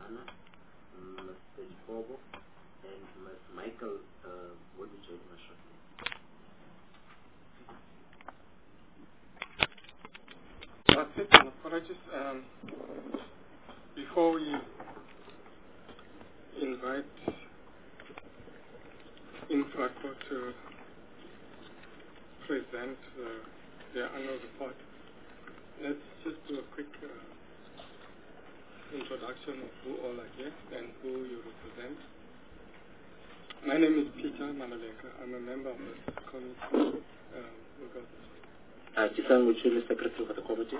Anna, Mr. Ifobo, and Ms. Michael will be joining us shortly. That's it. Apologies. Before we invite Infraco to present their annual report, let's just do a quick introduction of who all are here and who you represent. My name is Peter Manolenka. I'm a member of this committee. Jisan Muchuli, Secretary for the committee.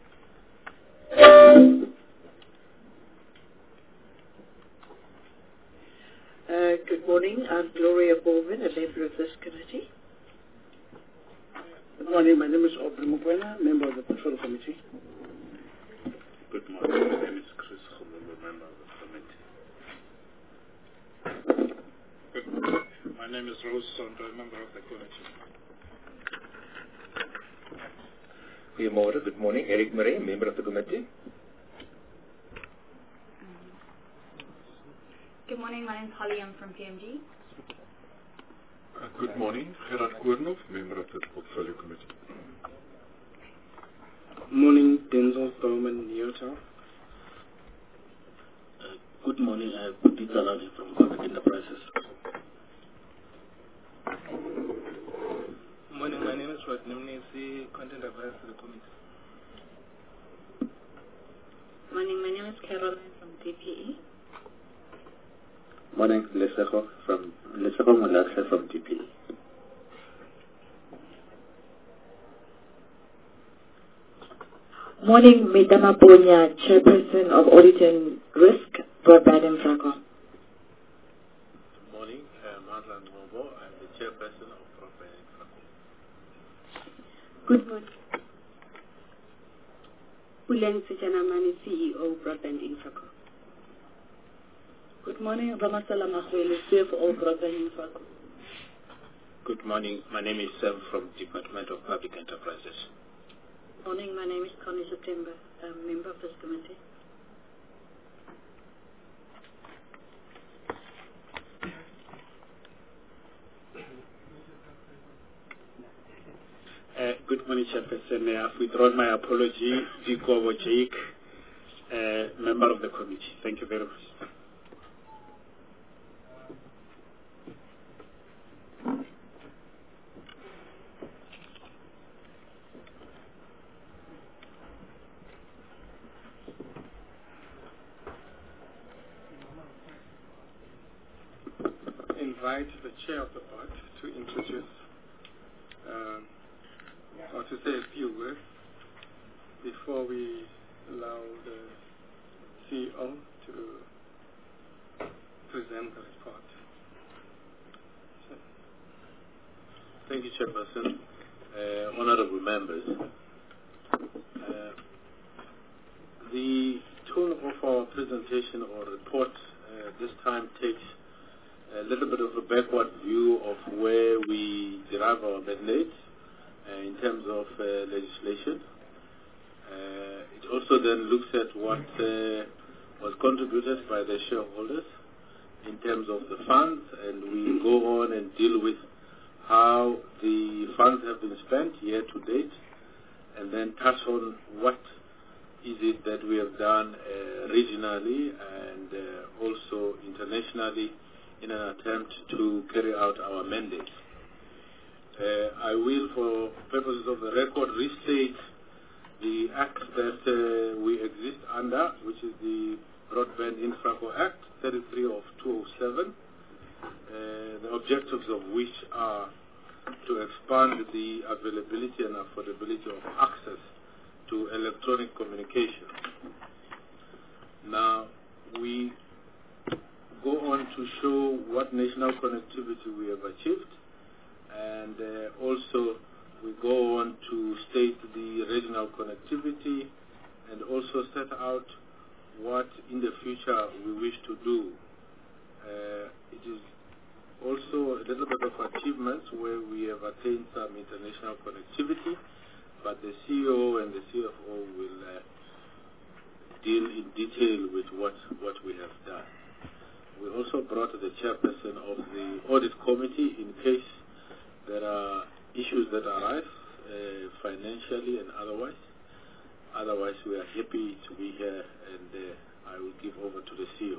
Good morning. I'm Gloria Baldwin, a member of this committee. Good morning. My name is Aubrey Mukwena, member of the Patrol Committee. Good morning. My name is Chris Khumulu, member of the committee. Good morning. My name is Rose Sondra, member of the committee. Good morning. Eric Murray, member of the committee. Good morning. My name is Holly. I'm from PMG. Good morning. Gerard Koornhof, member of the portfolio committee. Morning. Denzel Bowman, Nyota. Good morning. I'm Peter Lani from Public Enterprises. Morning. My name is Rodney Mnisi, content advisor to the committee. Morning. My name is Caroline from DPE. Morning, Lesego Mulaksha from DPE. Morning, Medama Ponya, Chairperson of Audit and Risk, Broadband Infraco. Good morning. Marlon Mobo. I'm the chairperson of Broadband Infraco. Good morning. Puleng Sejanamani, CEO, Broadband Infraco. Good morning, Ramasala Mahwele, CFO, Broadband Infraco. Good morning. My name is Sam from Department of Public Enterprises. Morning. My name is Connie September. I'm a member of this committee. Good morning, Chairperson. I've withdrawn my apology. Diko Wojcik, member of the committee. Thank you very much. Invite the chair of the board to introduce or to say a few words before we allow the CEO to present the report. Thank you, Chairperson. Honorable members, the tone of our presentation or report this time takes a little bit of a backward view of where we derive our mandate in terms of legislation. It also then looks at what was contributed by the shareholders in terms of the funds, and we go on and deal with how the funds have been spent year to date, and then touch on what is it that we have done regionally and also internationally in an attempt to carry out our mandate. I will, for purposes of the record, restate the act that we exist under, which is the Broadband Infraco Act 33 of 2007, the objectives of which are to expand the availability and affordability of access to electronic communication. Now, we go on to show what national connectivity we have achieved, and also we go on to state the regional connectivity and also set out what in the future we wish to do. It is also a little bit of achievements where we have attained some international connectivity, but the CEO and the CFO will deal in detail with what we have done. We also brought the chairperson of the audit committee in case there are issues that arise financially and otherwise. Otherwise, we are happy to be here, and I will give over to the CEO.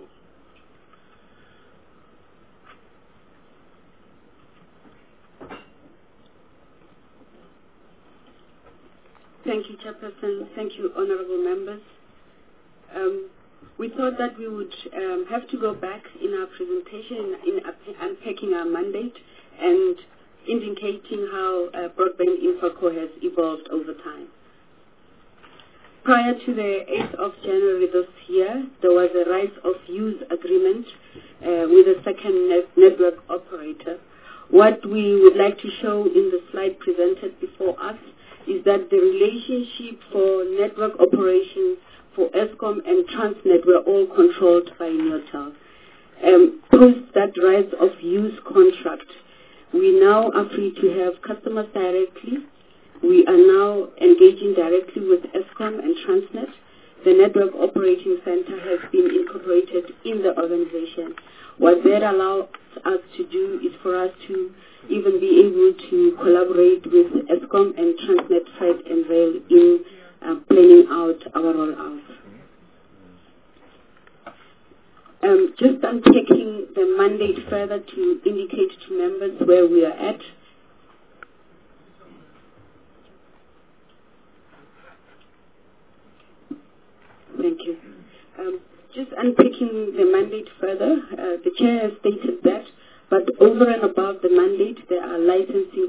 Thank you, Chairperson. Thank you, honorable members. We thought that we would have to go back in our presentation in unpacking our mandate and indicating how Broadband Infraco has evolved over time. Prior to the 8th of January this year, there was a rights of use agreement with a second network operator. What we would like to show in the slide presented before us is that the relationship for network operations for Eskom and Transnet were all controlled by Neotel. Post that rights of use contract, we now are free to have customers directly. We are now engaging directly with Eskom and Transnet. The Network Operating Center has been incorporated in the organization. What that allows us to do is for us to even be able to collaborate with Eskom and Transnet Fed and Rail in planning out our rollout. Just unpacking the mandate further to indicate to members where we are at. Thank you. Just unpicking the mandate further, the chair has stated that, but over and above the mandate, there are licensing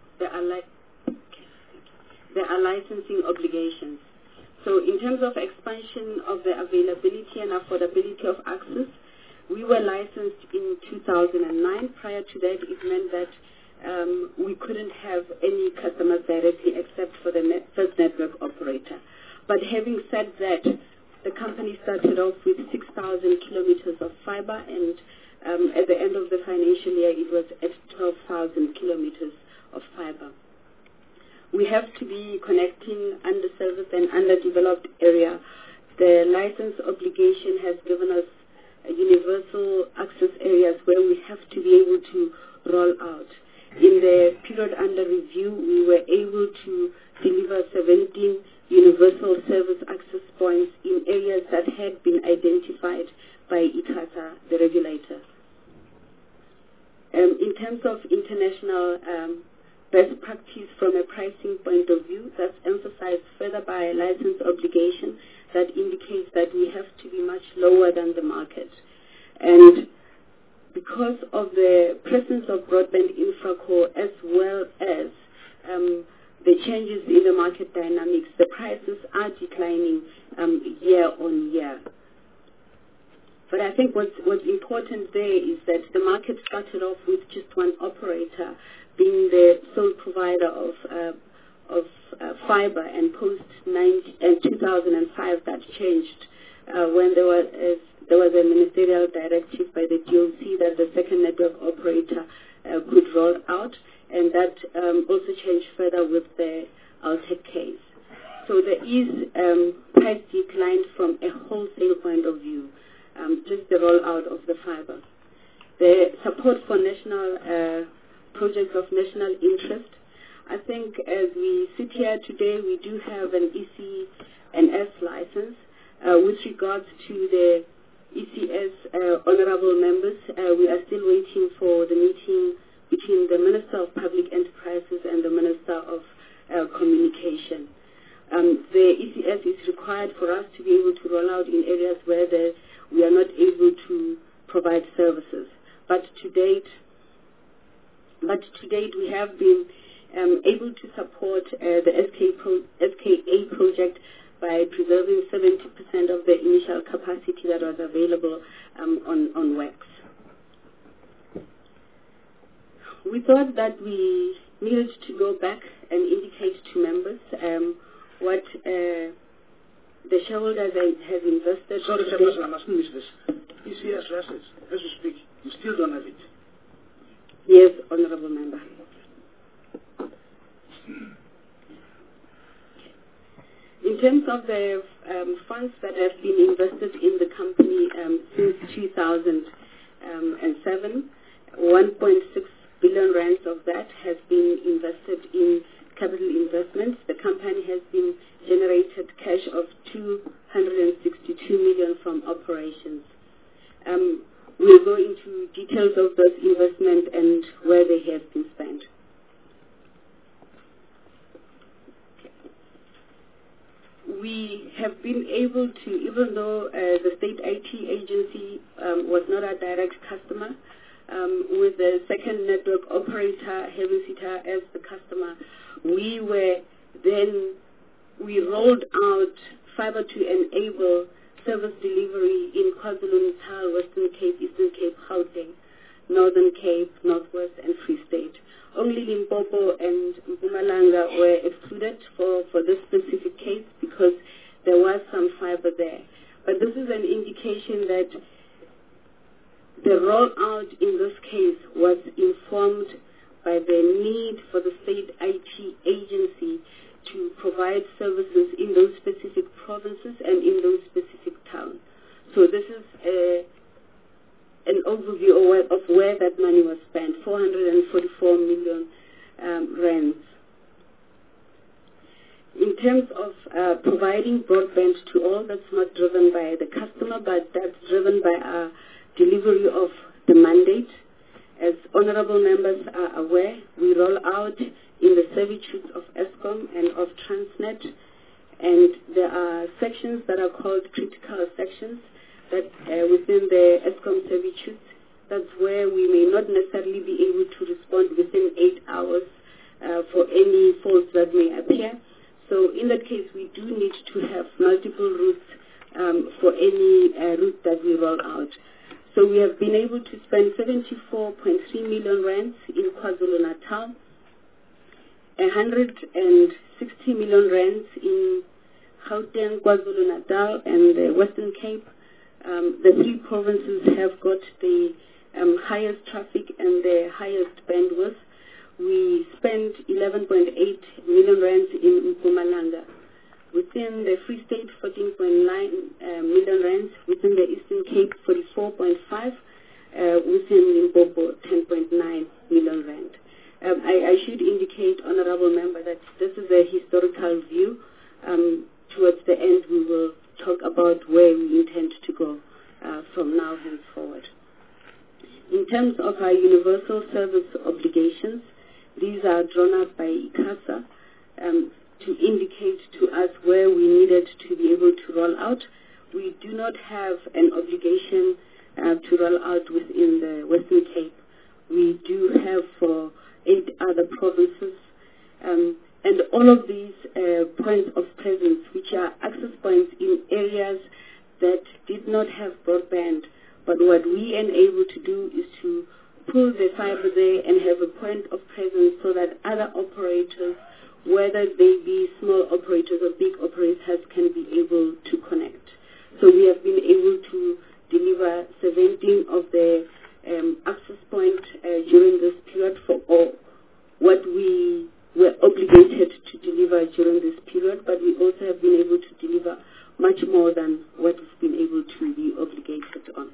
obligations. So in terms of expansion of the availability and affordability of access, we were licensed in 2009. Prior to that, it meant that we couldn't have any customers directly except for the first network operator. But having said that, the company started off with 6,000 kilometers of fiber, and at the end of the financial year, it was at 12,000 kilometers of fiber. We have to be connecting underserviced and underdeveloped area. The license obligation has given us universal access areas where we have to be able to roll out. In the period under review, we were able to deliver 17 universal service access points in areas that had been identified by ICASA, the regulator. In terms of international best practice from a pricing point of view, that's emphasized further by a license obligation that indicates that we have to be much lower than the market. And because of the presence of Broadband Infraco as well as the changes in the market dynamics, the prices are declining year on year. But I think what's important there is that the market started off with just one operator being the sole provider of fiber, and post 2005 that changed when there was a ministerial directive by the DOC that the second network operator could roll out, and that also changed further with the Altec case. So there is price decline from a wholesale point of view, just the rollout of the fiber. The support for national projects of national interest. I think as we sit here today, we do have an EC&S license. With regards to the ECS, honorable members, we are still waiting for the meeting between the Minister of Public Enterprises and the Minister of Communication. The ECS is required for us to be able to roll out in areas where we are not able to provide services. But to date, we have been able to support the SKA project by preserving 70% of the initial capacity that was available on WEX. We thought that we needed to go back and indicate to members what the shareholders have invested. Sorry, Chairperson, I mustn't miss this. ECS assets, as we speak, you still don't have it. Yes, honorable member. In terms of the funds that have been invested in the company since 2007, 1.6 billion rands of that has been invested in capital investments. The company has been generated cash of 262 million from operations. We'll go into details of those investments and where they have been spent. We have been able to, even though the state IT agency was not a direct customer, with the second network operator, Heaven Sita, as the customer, we rolled out fiber to enable service delivery in KwaZulu-Natal, Western Cape, Eastern Cape, Gauteng, Northern Cape, Northwest, and Free State. Only Limpopo and Mpumalanga were excluded for this specific case because there was some fiber there. But this is an indication that the rollout in this case was informed by the need for the state IT agency to provide services in those specific provinces and in those specific towns. So this is an overview of where that money was spent, 444 million rands. In terms of providing broadband to all, that's not driven by the customer, but that's driven by our delivery of the mandate. As honorable members are aware, we roll out in the servitudes of Eskom and of Transnet, and there are sections that are called critical sections that within the Eskom servitudes. That's where we may not necessarily be able to respond within 8 hours for any faults that may appear. So in that case, we do need to have multiple routes for any route that we roll out. So we have been able to spend 74.3 million rands in KwaZulu-Natal, 160 million rands in Gauteng, KwaZulu-Natal, and the Western Cape. The three provinces have got the highest traffic and the highest bandwidth. We spent 11.8 million rands in Mpumalanga. Within the Free State, 14.9 million rands. Within the Eastern Cape, 44.5. Within Limpopo, 10.9 million rand. I should indicate, Honorable Member, that this is a historical view. Towards the end, we will talk about where we intend to go from now henceforward. In terms of our universal service obligations, these are drawn up by ICASA to indicate to us where we needed to be able to roll out. We do not have an obligation to roll out within the Western Cape. We do have for 8 other provinces. And all of these points of presence, which are access points in areas that did not have broadband, but what we enable to do is to pull the fiber there and have a point of presence so that other operators, whether they be small operators or big operators, can be able to connect. So we have been able to deliver 17 of the access points during this period for all what we were obligated to deliver during this period, but we also have been able to deliver much more than what we've been able to be obligated on.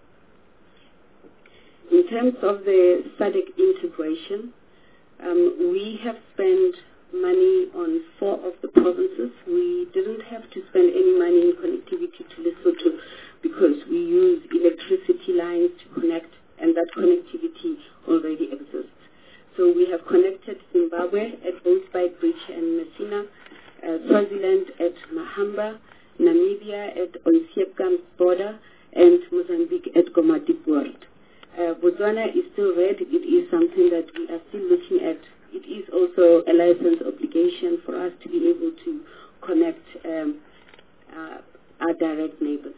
In terms of the SADC integration, we have spent money on 4 of the provinces. We didn't have to spend any money in connectivity to Lesotho because we use electricity lines to connect, and that connectivity already exists. So we have connected Zimbabwe at both Beitbridge and Messina, Swaziland at Mahamba, Namibia at Onsiepkamp border, and Mozambique at Komatipoort. Botswana is still red. It is something that we are still looking at. It is also a license obligation for us to be able to connect our direct neighbors.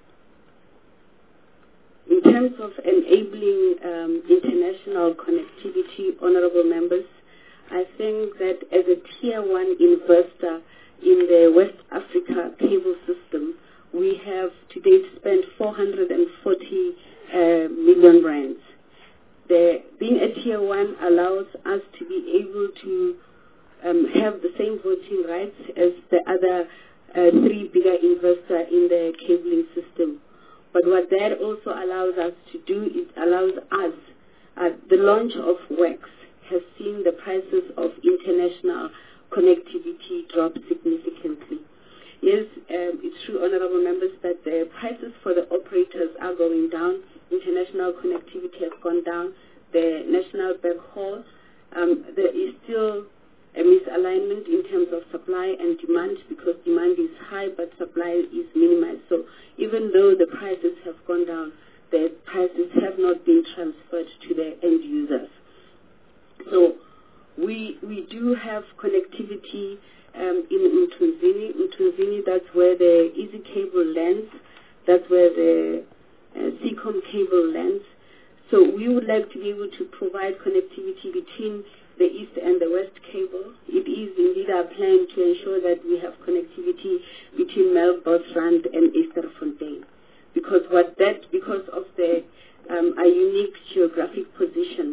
In terms of enabling international connectivity, honorable members, I think that as a tier 1 investor in the West Africa cable system, we have to date spent 440 million rands. Being a tier 1 allows us to be able to have the same voting rights as the other three bigger investors in the cabling system. But what that also allows us to do, it allows us, the launch of WEX has seen the prices of international connectivity drop significantly. Yes, it's true, honorable members, that the prices for the operators are going down. International connectivity has gone down. The national backhaul, there is still a misalignment in terms of supply and demand, because demand is high but supply is minimized. So even though the prices have gone down, the prices have not been transferred to the end users. So we do have connectivity in Mtunzini. Mtunzini, that's where the Easy Cable lands. That's where the Seacom cable lands. So we would like to be able to provide connectivity between the East and the West cable. It is indeed our plan to ensure that we have connectivity between Melkbosrand and Esterfontein. Because of the a unique geographic position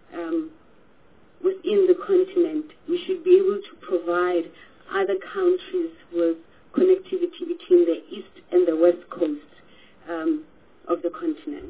within the continent, we should be able to provide other countries with connectivity between the East and the West coast of the continent.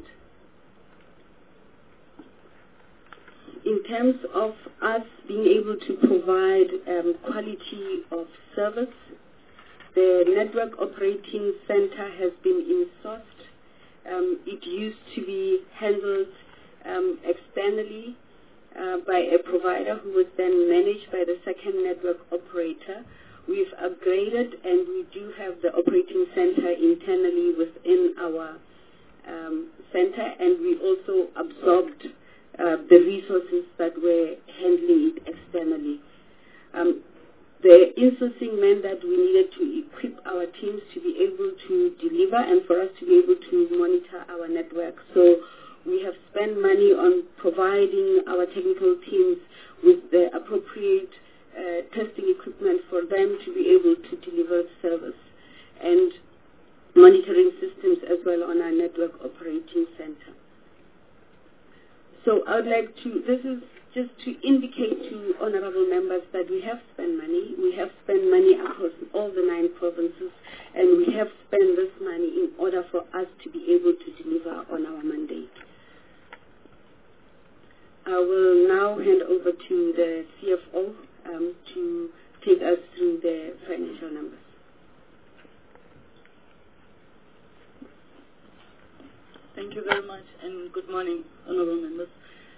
In terms of us being able to provide quality of service, the network operating center has been insourced. It used to be handled externally by a provider who was then managed by the second network operator. We've upgraded, and we do have the operating center internally within our center, and we also absorbed the resources that were handling it externally. The insourcing meant that we needed to equip our teams to be able to deliver and for us to be able to monitor our network. So we have spent money on providing our technical teams with the appropriate testing equipment for them to be able to deliver service, and monitoring systems as well on our network operating center. So I would like to, this is just to indicate to honorable members that we have spent money. We have spent money across all the 9 provinces, and we have spent this money in order for us to be able to deliver on our mandate. I will now hand over to the CFO to take us through the financial numbers. Thank you very much, and good morning, honorable members.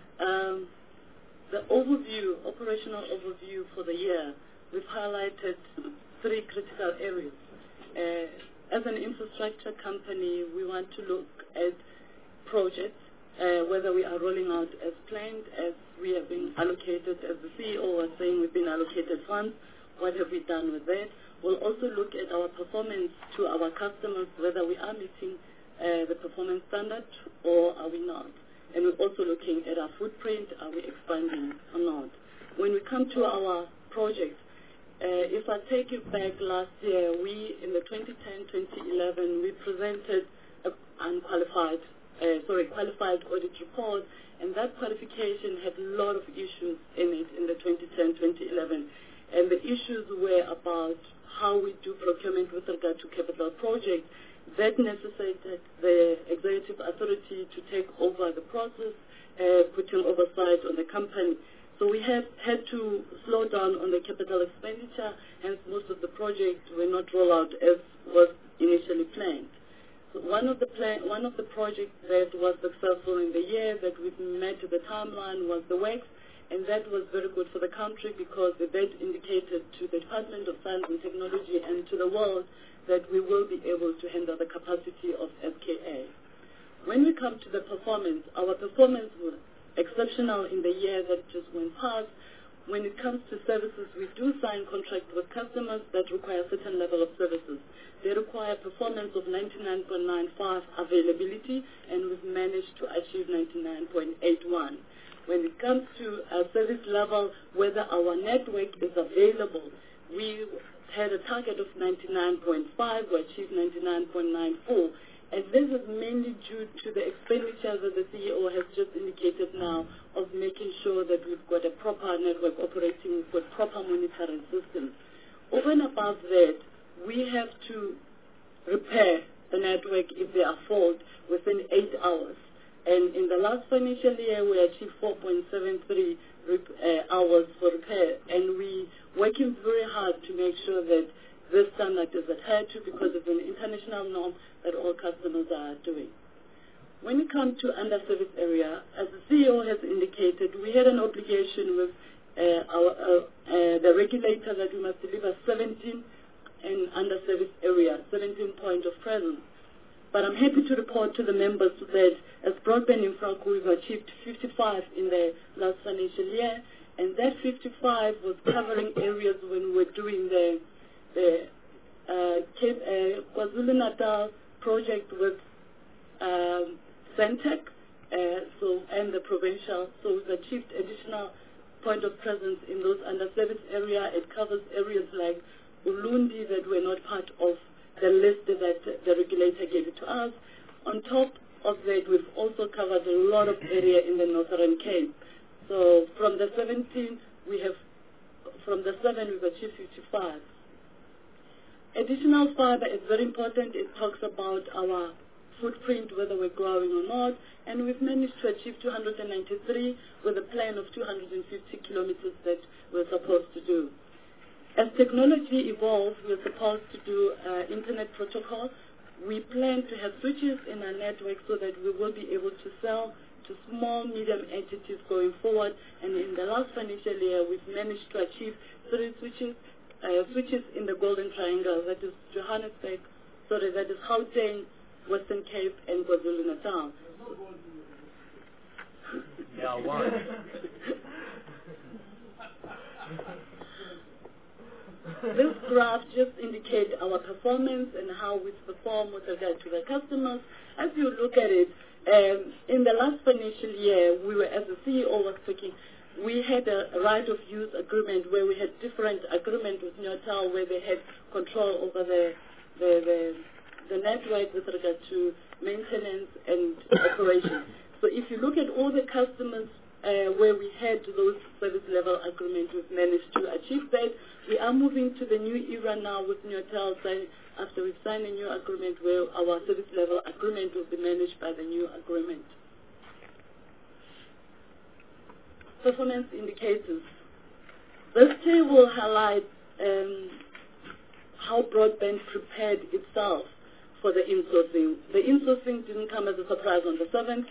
The overview, operational overview for the year, we've highlighted 3 critical areas. As an infrastructure company, we want to look at projects, whether we are rolling out as planned, as we have been allocated, as the CEO was saying, we've been allocated funds. What have we done with that? We'll also look at our performance to our customers, whether we are meeting the performance standard or are we not. And we're also looking at our footprint, are we expanding or not. When we come to our projects, if I take you back last year, we, in the 2010-2011, we presented qualified audit report, and that qualification had a lot of issues in it in the 2010-2011. And the issues were about how we do procurement with regard to capital projects. That necessitated the executive authority to take over the process, putting oversight on the company. So we have had to slow down on the capital expenditure, hence most of the projects were not rolled out as was initially planned. So one of the projects that was successful in the year that we met the timeline was the WEX, and that was very good for the country because that indicated to the Department of Science and Technology and to the world that we will be able to handle the capacity of SKA. When we come to the performance, our performance was exceptional in the year that just went past. When it comes to services, we do sign contracts with customers that require a certain level of services. They require performance of 99.95 availability, and we've managed to achieve 99.81. When it comes to our service level, whether our network is available, we had a target of 99.5, we achieved 99.94, And this is mainly due to the expenditure that the CEO has just indicated now of making sure that we've got a proper network operating with proper monitoring systems. Over and above that, we have to repair the network if there are faults within 8 hours. And in the last financial year, we achieved 4.73 hours for repair. And we working very hard to make sure that this standard is adhered to because it's an international norm that all customers are doing. When it comes to under-service area, as the CEO has indicated, we had an obligation with the regulator that we must deliver 17 in under-service area, 17 points of presence. But I'm happy to report to the members that as Broadband Infraco, we've achieved 55 in the last financial year, and that 55 was covering areas when we were doing the KwaZulu-Natal project with Centec, and the provincial. So we've achieved additional point of presence in those under-service area. It covers areas like Ulundi that were not part of the list that the regulator gave it to us. On top of that, we've also covered a lot of area in the Northern Cape. So from the 17, from the 7, we've achieved 55. Additional fiber is very important. It talks about our footprint, whether we're growing or not, and we've managed to achieve 293 with a plan of 250 kilometers that we're supposed to do. As technology evolves, we're supposed to do internet protocol. We plan to have switches in our network so that we will be able to sell to small, medium entities going forward. And in the last financial year, we've managed to achieve 3 switches in the Golden Triangle. That is Johannesburg, that is Gauteng, Western Cape, and KwaZulu-Natal. Yeah, one. This graph just indicates our performance and how we perform with regard to the customers. As you look at it, in the last financial year, we were, as the CEO was speaking, we had a right of use agreement where we had different agreement with Nyotal where they had control over the network with regard to maintenance and operation. So if you look at all the customers where we had those service level agreements, we've managed to achieve that. We are moving to the new era now with Nyotal after we've signed a new agreement where our service level agreement will be managed by the new agreement. Performance indicators. This table highlights how broadband prepared itself for the insourcing. The insourcing didn't come as a surprise on the 7th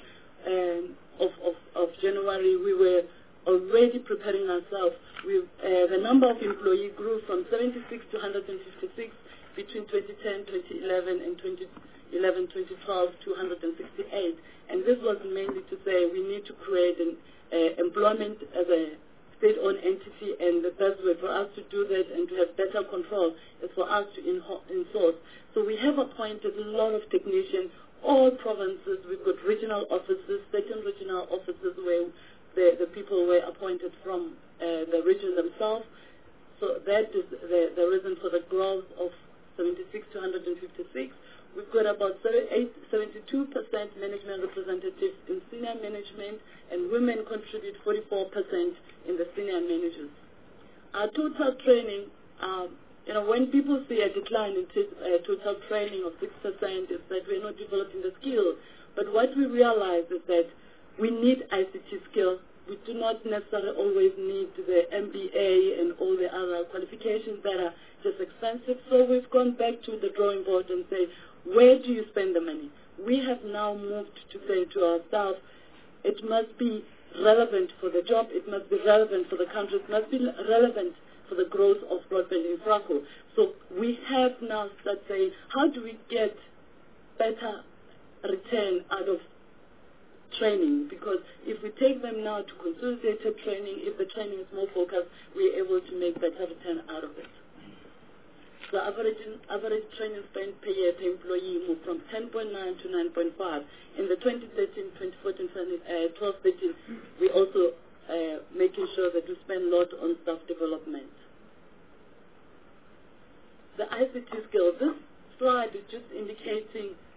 of January. We were already preparing ourselves. The number of employees grew from 76 to 156 between 2010, 2011, and 2011, 2012 to 168. And this was mainly to say we need to create an employment as a state-owned entity, and the best way for us to do that and to have better control is for us to insource. So we have appointed a lot of technicians, all provinces. We've got regional offices, certain regional offices where the people were appointed from the region themselves. So that is the reason for the growth of 76 to 156. We've got about 72% management representatives in senior management, and women contribute 44% in the senior managers. Our total training, when people see a decline in total training of 6%, is that we're not developing the skills. But what we realize is that we need ICT skills. We do not necessarily always need the MBA and all the other qualifications that are just expensive. So we've gone back to the drawing board and say, where do you spend the money? We have now moved to say to our staff, it must be relevant for the job, it must be relevant for the country, it must be relevant for the growth of Broadband Infraco. So we have now started saying, how do we get better return out of training? Because if we take them now to consolidated training, if the training is more focused, we're able to make better return out of it. The average training spend per year per employee moved from 10.9 to 9.5. In the 2013, 2014, 12-13, we also making sure that we spend a lot on staff development. The ICT skills. This slide is just indicating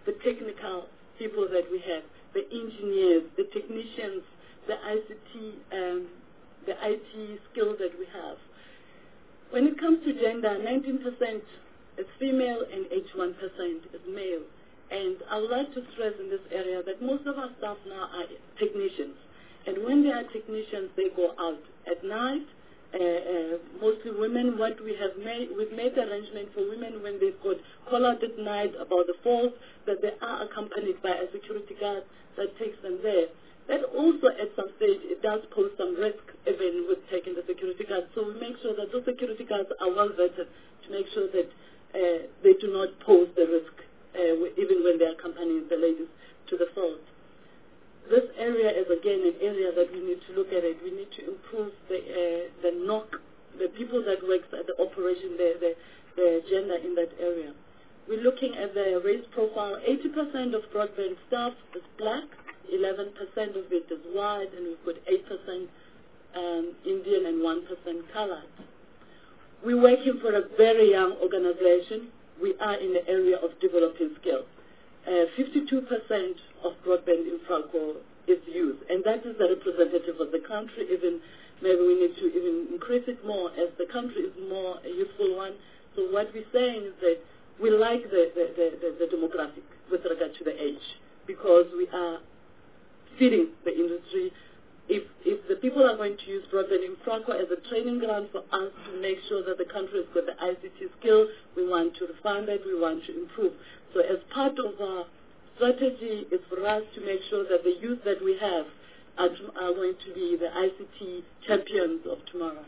the technical people that we have, the engineers, the technicians, the ICT, the IT skills that we have. When it comes to gender, 19% is female and 81% is male. And I would like to stress in this area that most of our staff now are technicians. And when they are technicians, they go out at night, mostly women. What we have made, we've made arrangement for women when they've got call out at night about the falls, that they are accompanied by a security guard that takes them there. That also at some stage, it does pose some risk even with taking the security guards. So we make sure that those security guards are well vetted to make sure that they do not pose the risk, even when they are accompanying the ladies to the falls. This area is again an area that we need to look at it. We need to improve the NOC, the people that work at the operation, the gender in that area. We're looking at the race profile. 80% of broadband staff is black, 11% of it is white, and we've got 8% Indian and 1% colored. We're working for a very young organization. We are in the area of developing skills. 52% of broadband in Franco is youth, and that is the representative of the country. Even maybe we need to even increase it more as the country is more a youthful one. So what we're saying is that we like the demographic with regard to the age, because we are feeding the industry. If the people are going to use broadband in Franco as a training ground for us to make sure that the country has got the ICT skill, we want to refine that, we want to improve. So as part of our strategy is for us to make sure that the youth that we have are going to be the ICT champions of tomorrow.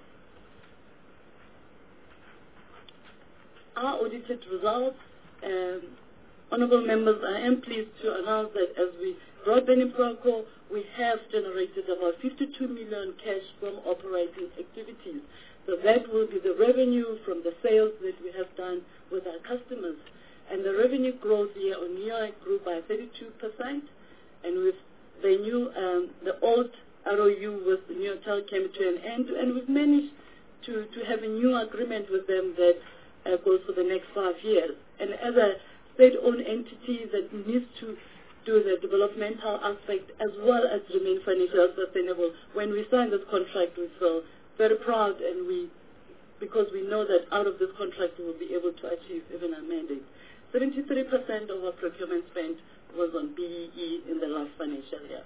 Our audited results, honorable members, I am pleased to announce that as we broadband in Franco, we have generated about 52 million cash from operating activities. So that will be the revenue from the sales that we have done with our customers. And the revenue growth year on year grew by 32%. And with the new, the old ROU with the new hotel came to an end, and we've managed to have a new agreement with them that goes for the next 5 years. And as a state-owned entity that needs to do the developmental aspect as well as remain financially sustainable, when we signed this contract, we feel very proud, and because we know that out of this contract we will be able to achieve even our mandate. 73% of our procurement spend was on BEE in the last financial year.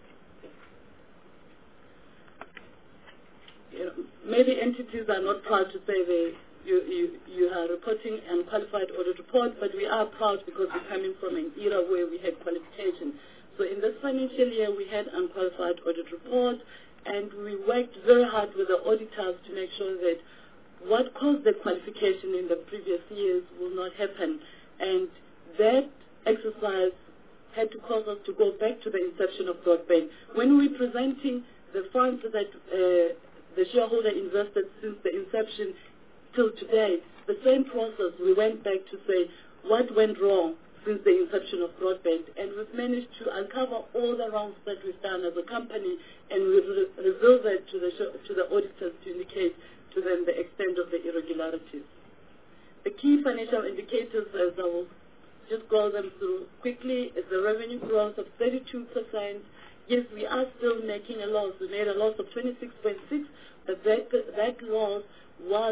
You know, maybe entities are not proud to say you are reporting unqualified audit report, but we are proud because we're coming from an era where we had qualification. So in this financial year, we had unqualified audit report, and we worked very hard with the auditors to make sure that what caused the qualification in the previous years will not happen. And that exercise had to cause us to go back to the inception of broadband. When we're presenting the funds that the shareholder invested since the inception till today, the same process, we went back to say what went wrong since the inception of broadband, and we've managed to uncover all the wrongs that we've done as a company, and we've revealed that to the auditors to indicate to them the extent of the irregularities. The key financial indicators, as I will just go them through quickly, is the revenue growth of 32%. Yes, we are still making a loss. We made a loss of 26.6, but that loss was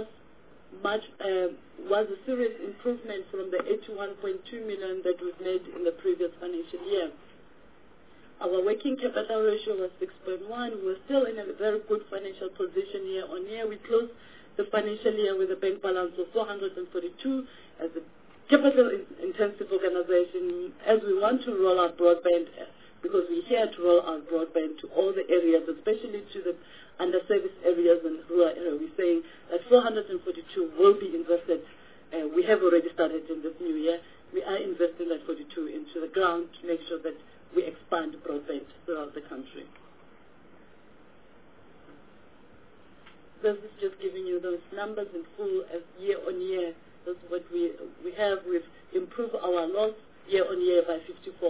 a serious improvement from the 81.2 million that was made in the previous financial year. Our working capital ratio was 6.1. We're still in a very good financial position year on year. We closed the financial year with a bank balance of 442 as a capital-intensive organization, as we want to roll out broadband, because we're here to roll out broadband to all the areas, especially to the underserviced areas and rural areas. We're saying that 442 will be invested. We have already started in this new year. We are investing that 42 into the ground to make sure that we expand broadband throughout the country. This is just giving you those numbers in full as year on year. That's what we have. We've improved our loss year on year by 54%.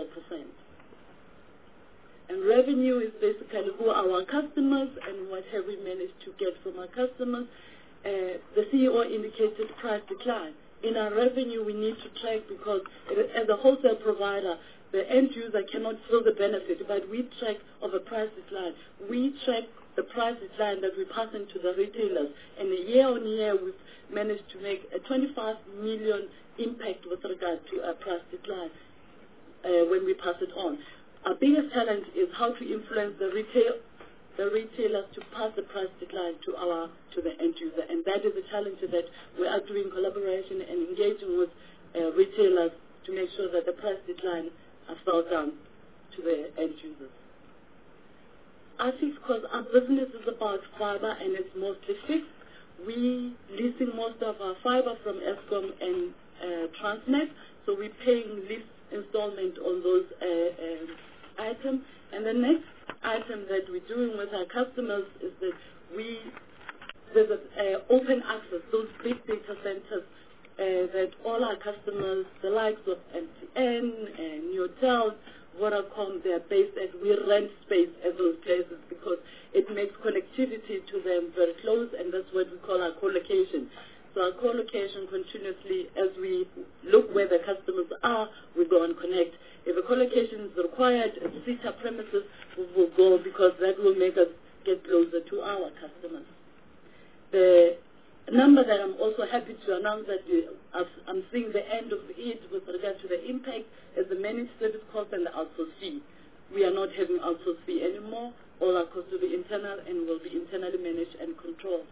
And revenue is basically who are our customers and what have we managed to get from our customers. The CEO indicated price decline. In our revenue, we need to track, because as a wholesale provider, the end user cannot feel the benefit, but we track of a price decline. We track the price decline that we pass into the retailers, and year on year we've managed to make a 25 million impact with regard to a price decline when we pass it on. Our biggest challenge is how to influence the retailers to pass the price decline to the end user, and that is a challenge that we are doing collaboration and engaging with retailers to make sure that the price decline are felt down to the end users. Our fixed cost, our business is about fiber and it's mostly fixed. We leasing most of our fiber from Eskom and Transnet, so we're paying lease installment on those items. And the next item that we're doing with our customers is that there's open access, those big data centers that all our customers, the likes of MTN and Newtel, Vodacom, they're based at, we rent space at those places because it makes connectivity to them very close, and that's what we call our co-location. So our co-location continuously, as we look where the customers are, we go and connect. If a co-location is required at CETA premises, we will go because that will make us get closer to our customers. The number that I'm also happy to announce that I'm seeing the end of it with regard to the impact is the managed service cost and the outsource fee. We are not having outsource fee anymore. All our costs will be internal and will be internally managed and controlled.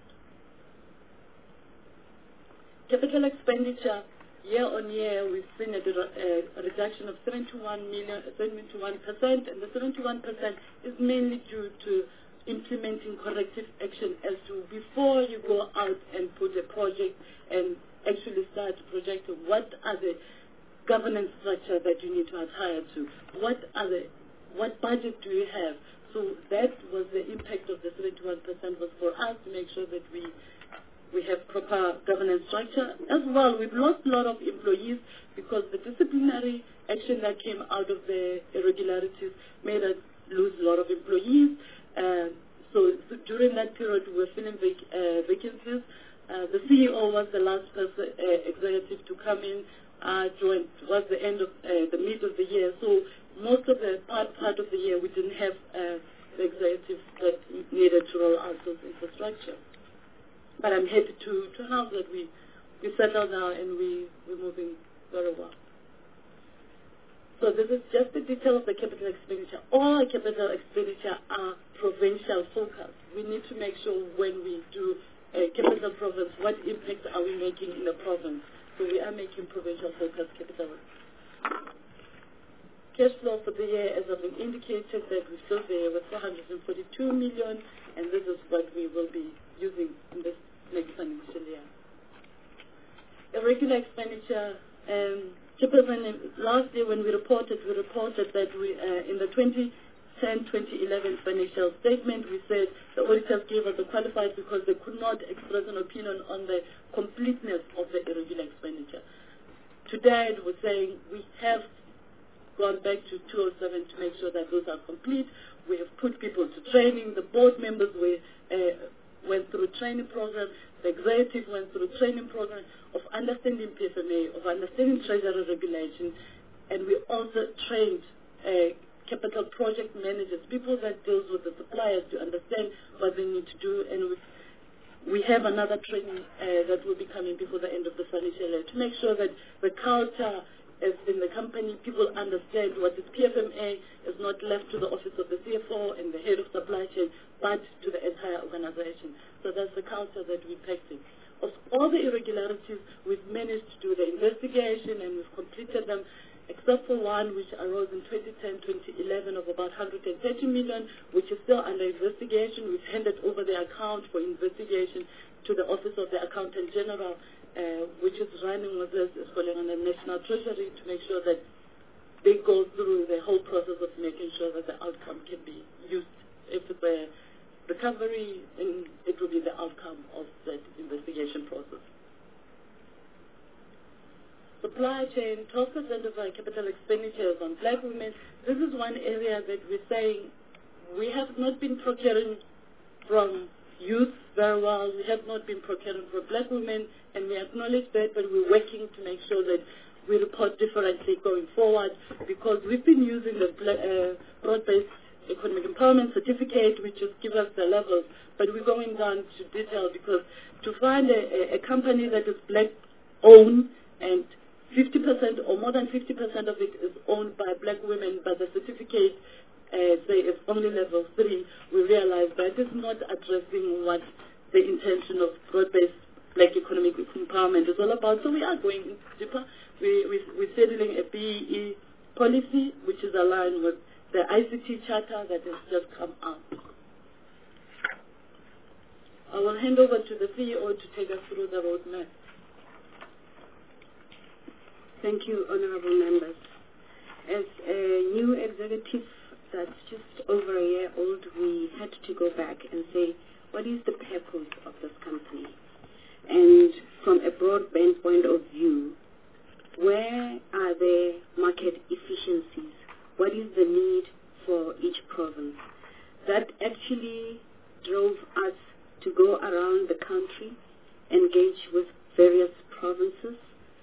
Capital expenditure, year on year, we've seen a reduction of 71%, and the 71% is mainly due to implementing corrective action as to before you go out and put a project and actually start projecting what are the governance structure that you need to adhere to, what budget do you have. So that was the impact of the 71% was for us to make sure that we have proper governance structure. As well, we've lost a lot of employees because the disciplinary action that came out of the irregularities made us lose a lot of employees. So during that period, we were filling vacancies. The CEO was the last person, executive to come in, joined, was the end of the mid of the year. So most of the part of the year, we didn't have the executive that needed to roll out those infrastructure. But I'm happy to announce that we settled now and we're moving very well. So this is just the detail of the capital expenditure. All our capital expenditure are provincial focused. We need to make sure when we do a capital province, what impact are we making in the province? So we are making provincial focused capital. Cash flow for the year, as I've been indicated, that we still there with 442 million, and this is what we will be using in this next financial year. Irregular expenditure. Last year when we reported that we in the 2010-2011 financial statement, we said the auditors gave us a qualified because they could not express an opinion on the completeness of the irregular expenditure. Today, we're saying we have gone back to 207 to make sure that those are complete. We have put people to training. The board members went through training program. The executive went through training program of understanding PFMA, of understanding treasury regulation, and we also trained capital project managers, people that deals with the suppliers to understand what they need to do, and we have another training that will be coming before the end of the financial year to make sure that the culture is in the company, people understand what is PFMA is not left to the office of the CFO and the head of supply chain, but to the entire organization. So that's the culture that we're practicing. Of all the irregularities, we've managed to do the investigation and we've completed them, except for one which arose in 2010-2011 of about 130 million, which is still under investigation. We've handed over the account for investigation to the Office of the Accountant General, which is running with us, is calling on the National Treasury to make sure that they go through the whole process of making sure that the outcome can be used. If it's a recovery, then it will be the outcome of that investigation process. Supply chain, 12% of our capital expenditures on black women. This is one area that we're saying we have not been procuring from youth very well. We have not been procuring for black women, and we acknowledge that, but we're working to make sure that we report differently going forward, because we've been using the broad-based economic empowerment certificate, which just gives us the levels, but we're going down to detail, because to find a company that is black-owned and 50% or more than 50% of it is owned by black women, but the certificate say it's only level 3, we realize that is not addressing what the intention of broad-based black economic empowerment is all about. So we are going deeper. We're settling a BEE policy which is aligned with the ICT charter that has just come out. I will hand over to the CEO to take us through the roadmap. Thank you, honorable members. As a new executive that's just over a year old, we had to go back and say, what is the purpose of this company? And from a broadband point of view, where are the market efficiencies? What is the need for each province? That actually drove us to go around the country, engage with various provinces,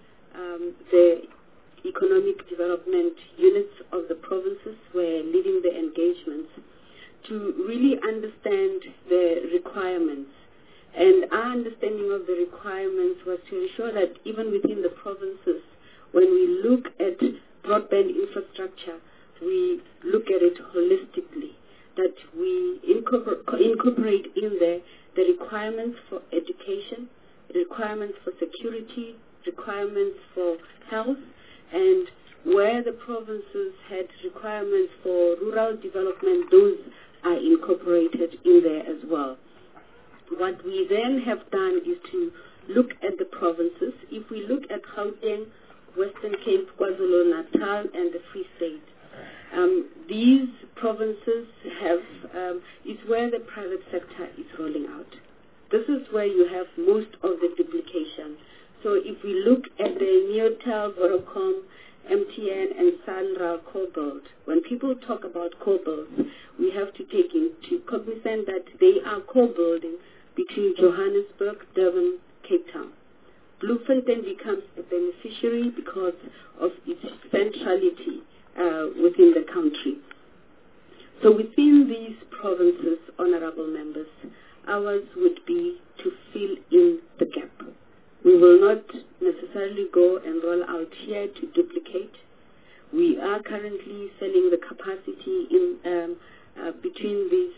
the economic development units of the provinces were leading the engagements to really understand the requirements. And our understanding of the requirements was to ensure that even within the provinces, when we look at broadband infrastructure, we look at it holistically, that we incorporate in there the requirements for education, requirements for security, requirements for health, and where the provinces had requirements for rural development, those are incorporated in there as well. What we then have done is to look at the provinces. If we look at Gauteng, Western Cape, KwaZulu-Natal, and the Free State, these provinces have, is where the private sector is rolling out. This is where you have most of the duplication. So if we look at the Neotel, Vodacom, MTN, and Sanral co-build, when people talk about co-builds, we have to take into cognizance that they are co-building between Johannesburg, Durban, Cape Town. Bloemfontein becomes a beneficiary because of its centrality within the country. So within these provinces, honorable members, ours would be to fill in the gap. We will not necessarily go and roll out here to duplicate. We are currently selling the capacity in between these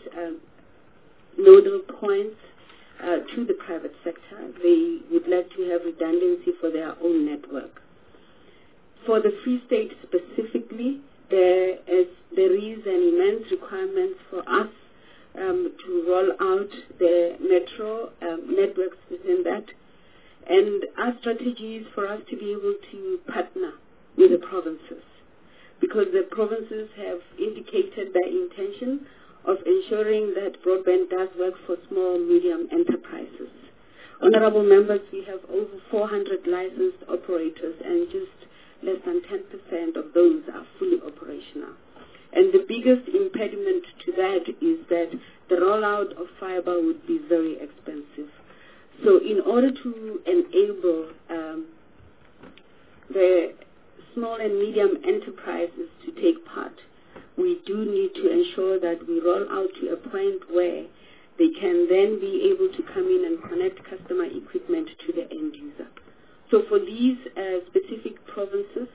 nodal points to the private sector. They would like to have redundancy for their own network. For the Free State specifically, there is an immense requirement for us to roll out the metro networks within that. And our strategy is for us to be able to partner with the provinces, because the provinces have indicated their intention of ensuring that broadband does work for small, medium enterprises. Honorable members, we have over 400 licensed operators, and just less than 10% of those are fully operational. And the biggest impediment to that is that the rollout of fiber would be very expensive. So in order to enable the small and medium enterprises to take part, we do need to ensure that we roll out to a point where they can then be able to come in and connect customer equipment to the end user. So for these specific provinces,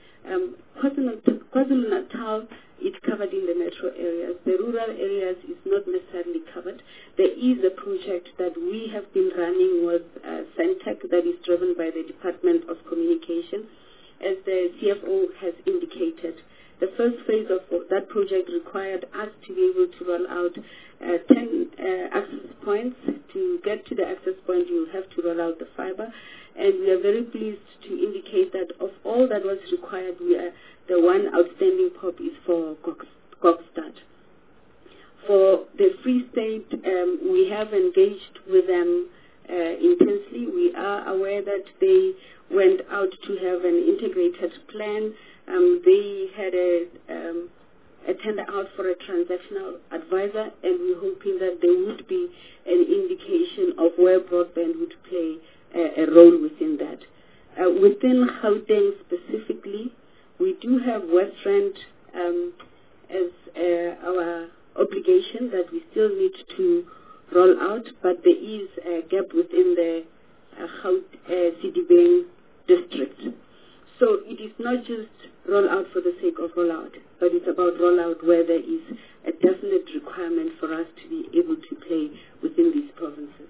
KwaZulu-Natal is covered in the metro areas. The rural areas is not necessarily covered. There is a project that we have been running with Centec that is driven by the Department of Communication. As the CFO has indicated, the first phase of that project required us to be able to roll out 10 access points. To get to the access point, you have to roll out the fiber. And we are very pleased to indicate that of all that was required, the one outstanding POP is for Kokstad. For the Free State, we have engaged with them intensely. We are aware that they went out to have an integrated plan. They had a tender out for a transactional advisor, and we're hoping that there would be an indication of where broadband would play a role within that. Within Gauteng specifically, we do have West Rand as our obligation that we still need to roll out, but there is a gap within the Sedibeng district. So it is not just roll out for the sake of roll out, but it's about roll out where there is a definite requirement for us to be able to play within these provinces.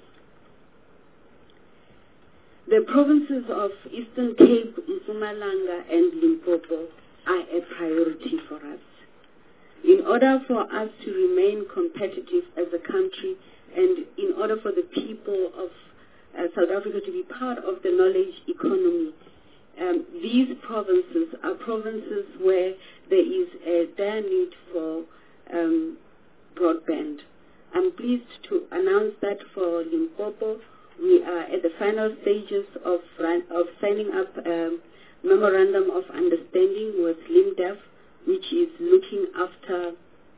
The provinces of Eastern Cape, Mpumalanga, and Limpopo are a priority for us. In order for us to remain competitive as a country, and in order for the people of South Africa to be part of the knowledge economy, these provinces are provinces where there is a dire need for broadband. I'm pleased to announce that for Limpopo, we are at the final stages of signing up a memorandum of understanding with LIMDEF, which is looking after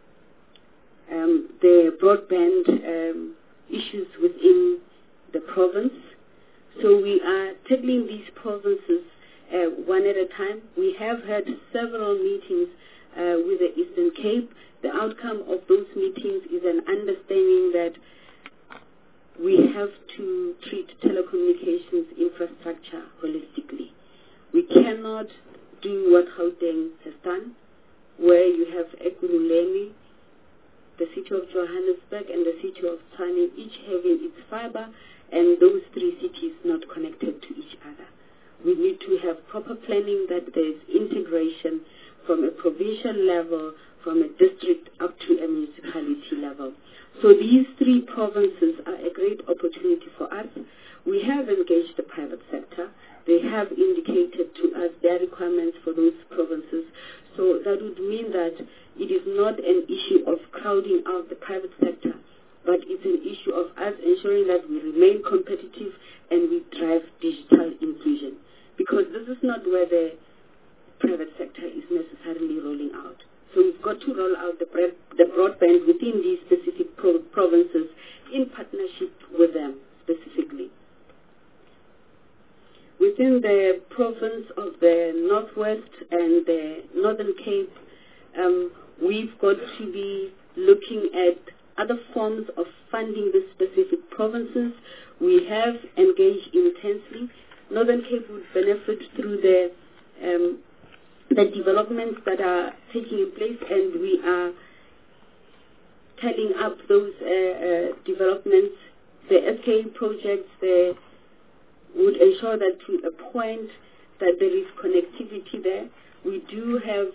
the broadband issues within the province. So we are tackling these provinces one at a time. We have had several meetings with the Eastern Cape. The outcome of those meetings is an understanding that we have to treat telecommunications infrastructure holistically. We cannot do what Gauteng has done, where you have Ekurhuleni, the city of Johannesburg, and the city of Tshwane, each having its fiber, and those three cities not connected to each other. We need to have proper planning, that there is integration from a provincial level, from a district up to a municipality level. So these three provinces are a great opportunity for us. We have engaged the private sector. They have indicated to us their requirements for those provinces. So that would mean that it is not an issue of crowding out the private sector, but it's an issue of us ensuring that we remain competitive and we drive digital inclusion. Because this is not where the private sector is necessarily rolling out. So we've got to roll out the broadband within these specific provinces in partnership with them specifically. Within the province of the Northwest and the Northern Cape, we've got to be looking at other forms of funding the specific provinces. We have engaged intensely. Northern Cape would benefit through the developments that are taking place, and we are tallying up those developments. The SKA projects would ensure that to a point that there is connectivity there. We do have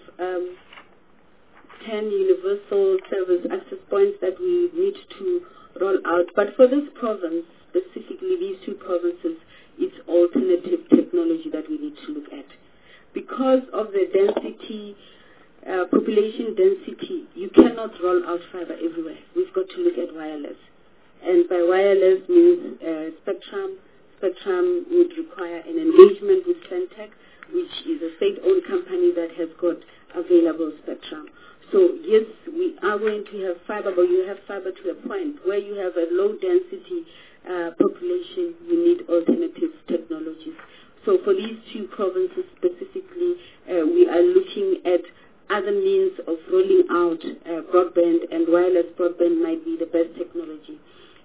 10 universal service access points that we need to roll out. But for this province, specifically these two provinces, it's alternative technology that we need to look at. Because of the density, population density, you cannot roll out fiber everywhere. We've got to look at wireless. And by wireless means spectrum. Spectrum would require an engagement with Centec, which is a state-owned company that has got available spectrum. So yes, we are going to have fiber, but you have fiber to a point. Where you have a low-density population, you need alternative technologies. So for these two provinces specifically, we are looking at other means of rolling out broadband, and wireless broadband might be the best technology.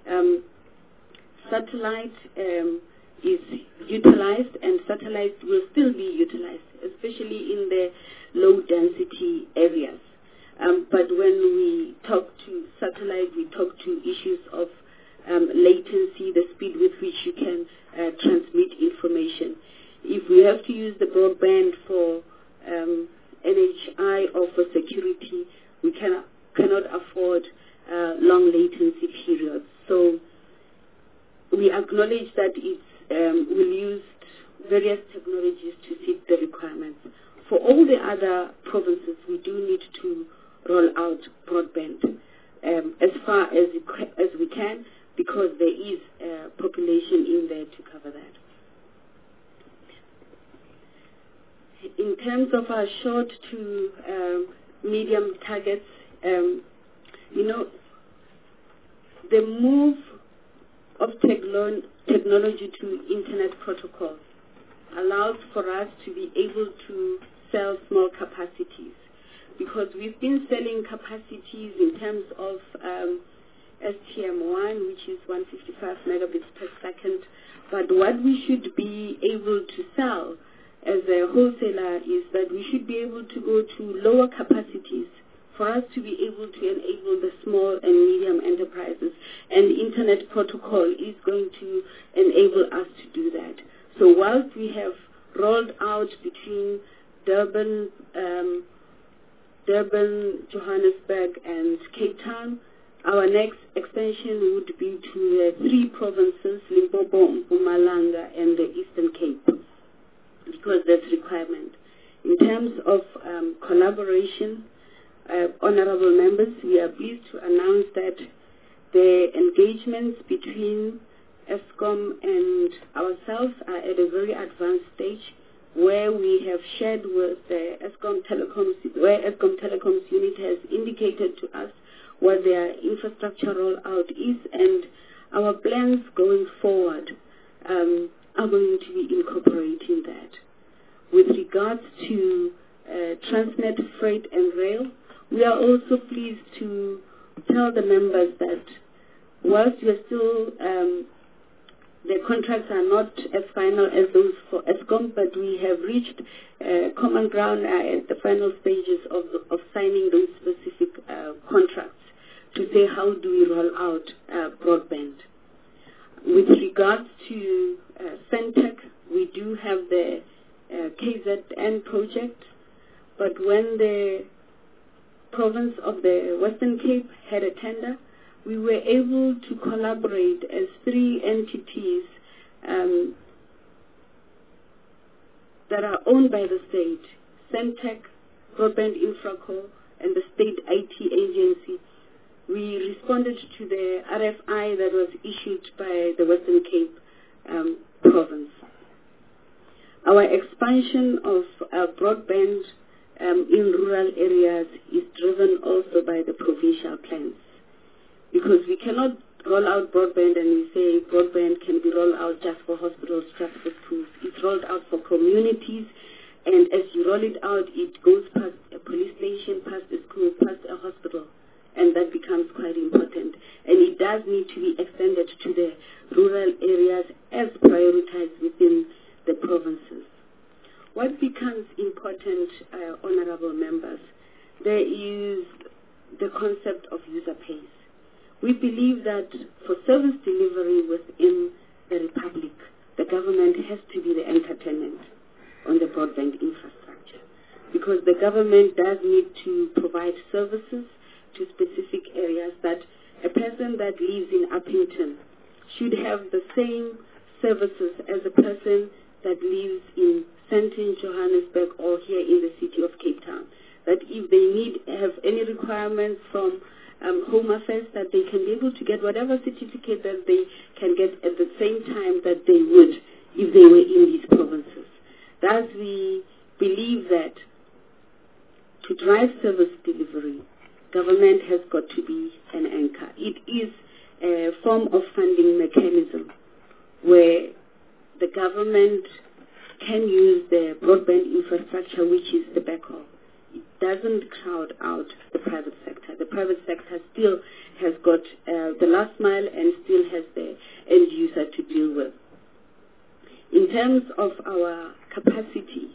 Satellite is utilized, and satellite will still be utilized, especially in the low-density areas. But when we talk to satellite, we talk to issues of latency, the speed with which you can transmit information. If we have to use the broadband for NHI or for security, we cannot afford long latency periods. So we acknowledge that we'll use various technologies to fit the requirements. For all the other provinces, we do need to roll out broadband as far as we can, because there is population in there to cover that. In terms of our short to medium targets, the move of technology to internet protocols allows for us to be able to sell small capacities, because we've been selling capacities in terms of STM1, which is 155 megabits per second, but what we should be able to sell as a wholesaler is that we should be able to go to lower capacities for us to be able to enable the small and medium enterprises, and Internet Protocol is going to enable us to do that. So whilst we have rolled out between Durban, Johannesburg, and Cape Town, our next extension would be to the 3 provinces, Limpopo, Mpumalanga, and the Eastern Cape, because that's requirement. In terms of collaboration, honorable members, we are pleased to announce that the engagements between Eskom and ourselves are at a very advanced stage, where we have shared with the Eskom Telecoms, where Eskom Telecoms unit has indicated to us what their infrastructure rollout is, and our plans going forward are going to be incorporating that. With regards to Transnet Freight and Rail, we are also pleased to tell the members that whilst we are still, the contracts are not as final as those for Eskom, but we have reached common ground at the final stages of signing those specific contracts to say how do we roll out broadband. With regards to Centec, we do have the KZN project, but when the province of the Western Cape had a tender, we were able to collaborate as 3 entities that are owned by the state, Centec, Broadband Infraco, and the state IT agency. We responded to the RFI that was issued by the Western Cape province. Our expansion of broadband in rural areas is driven also by the provincial plans, because we cannot roll out broadband and we say broadband can be rolled out just for hospitals, just for schools. It's rolled out for communities, and as you roll it out, it goes past a police station, past a school, past a hospital, and that becomes quite important. And it does need to be extended to the rural areas as prioritized within the provinces. What becomes important, honorable members, there is the concept of user pays. We believe that for service delivery within the Republic, the government has to be the entertainment on the broadband infrastructure, because the government does need to provide services to specific areas, that a person that lives in Uppington should have the same services as a person that lives in Sandton, Johannesburg, or here in the city of Cape Town. That if they have any requirements from Home Affairs, that they can be able to get whatever certificate that they can get at the same time that they would if they were in these provinces. Thus, we believe that to drive service delivery, government has got to be an anchor. It is a form of funding mechanism where the government can use the broadband infrastructure, which is the backhaul. It doesn't crowd out the private sector. The private sector still has got the last mile and still has the end user to deal with. In terms of our capacity,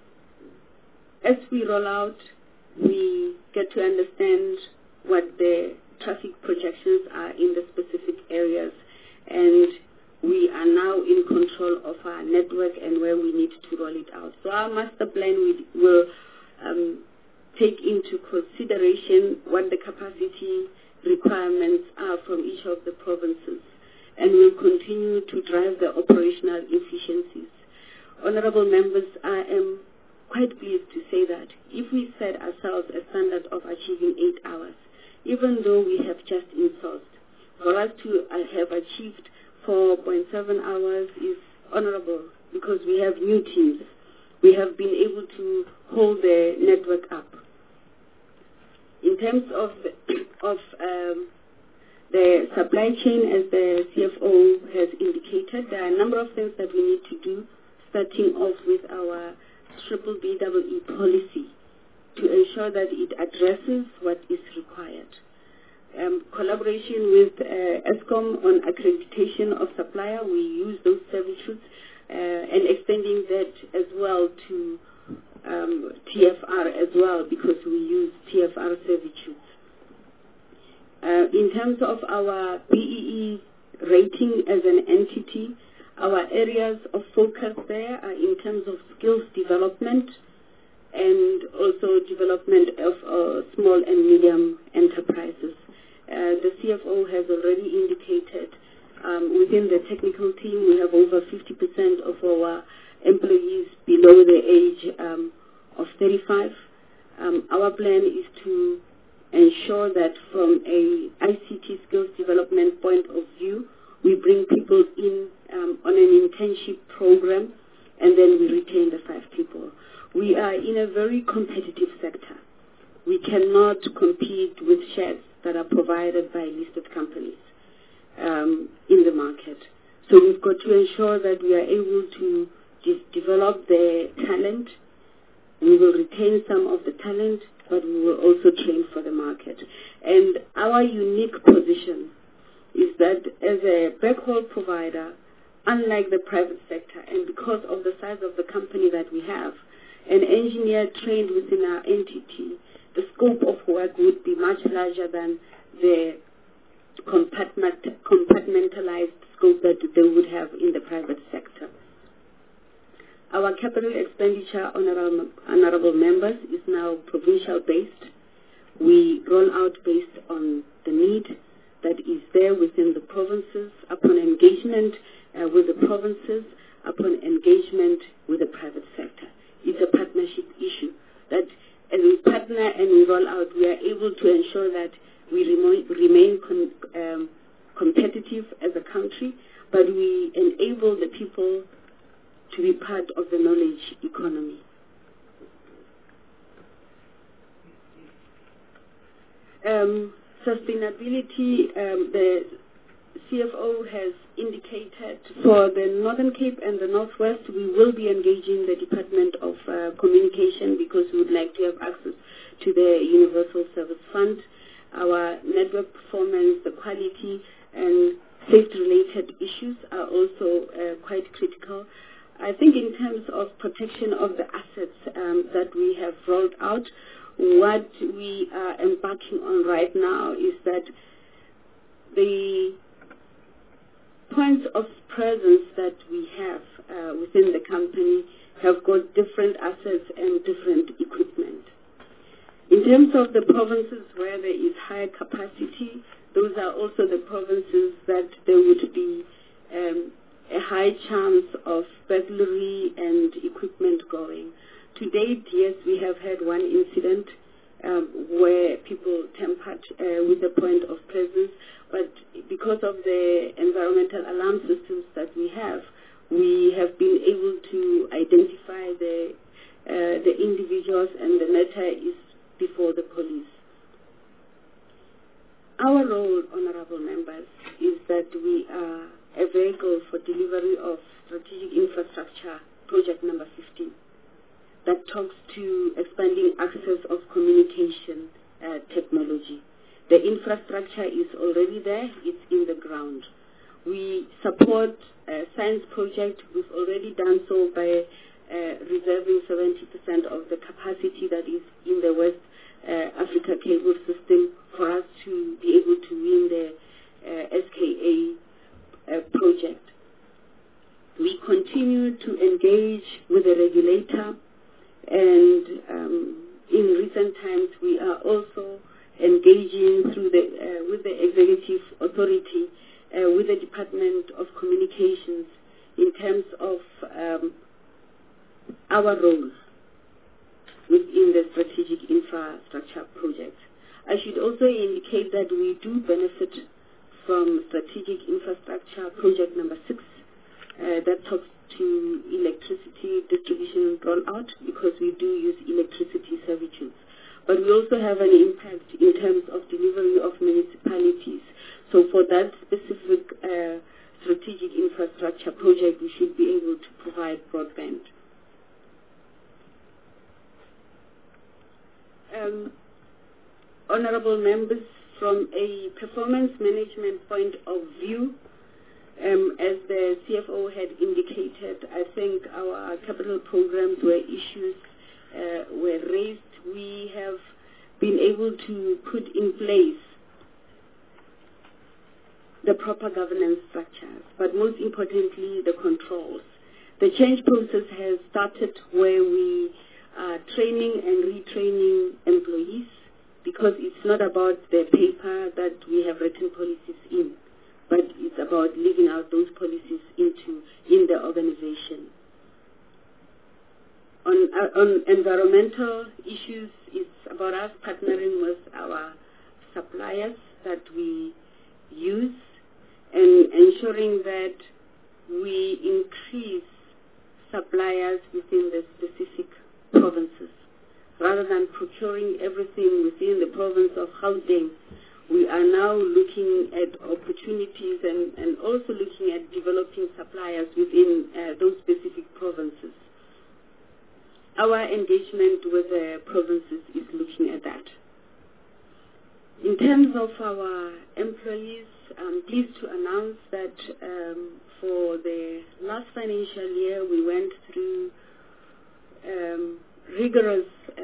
as we roll out, we get to understand what the traffic projections are in the specific areas, and we are now in control of our network and where we need to roll it out. So our master plan will take into consideration what the capacity requirements are from each of the provinces, and will continue to drive the operational efficiencies. Honorable members, I am quite pleased to say that if we set ourselves a standard of achieving 8 hours, even though we have just insourced, for us to have achieved 4.7 hours is honorable, because we have new teams. We have been able to hold the network up. In terms of the supply chain, as the CFO has indicated, there are a number of things that we need to do, starting off with our BBBEE policy to ensure that it addresses what is required. Collaboration with ESCOM on accreditation of supplier, we use those servitudes and extending that as well to TFR as well, because we use TFR servitudes. In terms of our BEE rating as an entity, our areas of focus there are in terms of skills development and also development of small and medium enterprises. The CFO has already indicated within the technical team we have over 50% of our employees below the age of 35. Our plan is to ensure that from a ICT skills development point of view, we bring people in on an internship program and then we retain the 5 people. We are in a very competitive sector. We cannot compete with shares that are provided by listed companies in the market. So we've got to ensure that we are able to develop the talent. We will retain some of the talent, but we will also train for the market. And our unique position is that as a backhaul provider, unlike the private sector, and because of the size of the company that we have, an engineer trained within our entity, the scope of work would be much larger than the compartmentalized scope that they would have in the private sector. Our capital expenditure, honorable members, is now provincial based. We roll out based on the need that is there within the provinces, upon engagement with the provinces, upon engagement with the private sector. It's a partnership issue that as we partner and we roll out, we are able to ensure that we remain competitive as a country, but we enable the people to be part of the knowledge economy. Sustainability, the CFO has indicated for the Northern Cape and the Northwest, we will be engaging the Department of Communication because we would like to have access to the Universal Service Fund. Our network performance, the quality, and safety-related issues are also quite critical. I think in terms of protection of the assets that we have rolled out, what we are embarking on right now is that the points of presence that we have within the company have got different assets and different equipment. In terms of the provinces where there is high capacity, those are also the provinces that there would be a high chance of burglary and equipment going. To date, yes, we have had one incident where people tampered with the point of presence, but because of the environmental alarm systems that we have been able to identify the individuals, and the matter is before the police. Our role, honorable members, is that we are a vehicle for delivery of strategic infrastructure project number 15 that talks to expanding access of communication technology. The infrastructure is already there, it's in the ground. We support a science project. We've already done so by reserving 70% of the capacity that is in the West Africa cable system for us to be able to win the SKA project. We continue to engage with the regulator, and in recent times we are also engaging through with the executive authority, with the Department of Communications in terms of our roles within the strategic infrastructure project. I should also indicate that we do benefit from strategic infrastructure project number 6 that talks to electricity distribution rollout, because we do use electricity servitudes. But we also have an impact in terms of delivery of municipalities. So for that specific strategic infrastructure project, we should be able to provide broadband. honorable members, from a performance management point of view, as the CFO had indicated, I think our capital programs where issues were raised, we have been able to put in place the proper governance structures, but most importantly, the controls. The change process has started where we are training and retraining employees, because it's not about the paper that we have written policies in, but it's about living out those policies in the organization. On environmental issues, it's about us partnering with our suppliers that we use and ensuring that we increase suppliers within the specific provinces. Rather than procuring everything within the province of Gauteng, we are now looking at opportunities and also looking at developing suppliers within those specific provinces. Our engagement with the provinces is looking at that. In terms of our employees, I'm pleased to announce that for the last financial year, we went through rigorous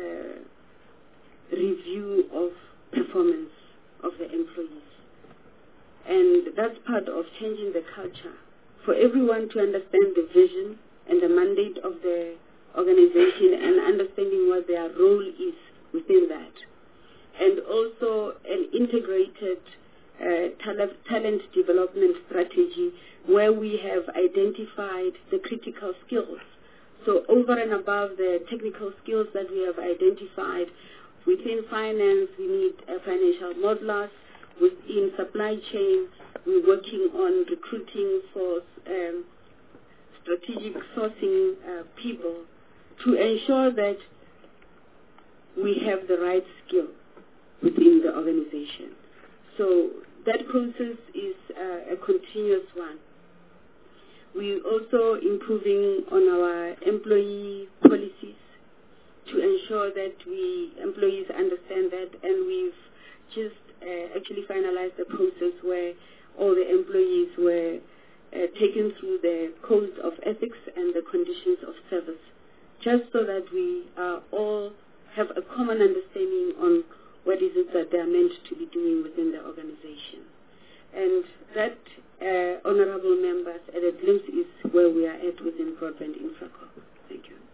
review of performance of the employees. And that's part of changing the culture, for everyone to understand the vision and the mandate of the organization and understanding what their role is within that. And also an integrated talent development strategy where we have identified the critical skills. So over and above the technical skills that we have identified, within finance, we need financial modelers. Within supply chain, we're working on recruiting for strategic sourcing people to ensure that we have the right skill within the organization. So that process is a continuous one. We're also improving on our employee policies to ensure that employees understand that, and we've just actually finalized the process where all the employees were taken through the codes of ethics and the conditions of service, just so that we all have a common understanding on what is it that they are meant to be doing within the organization. And that, honorable members, at a glimpse is where we are at within Broadband Infraco. Thank you.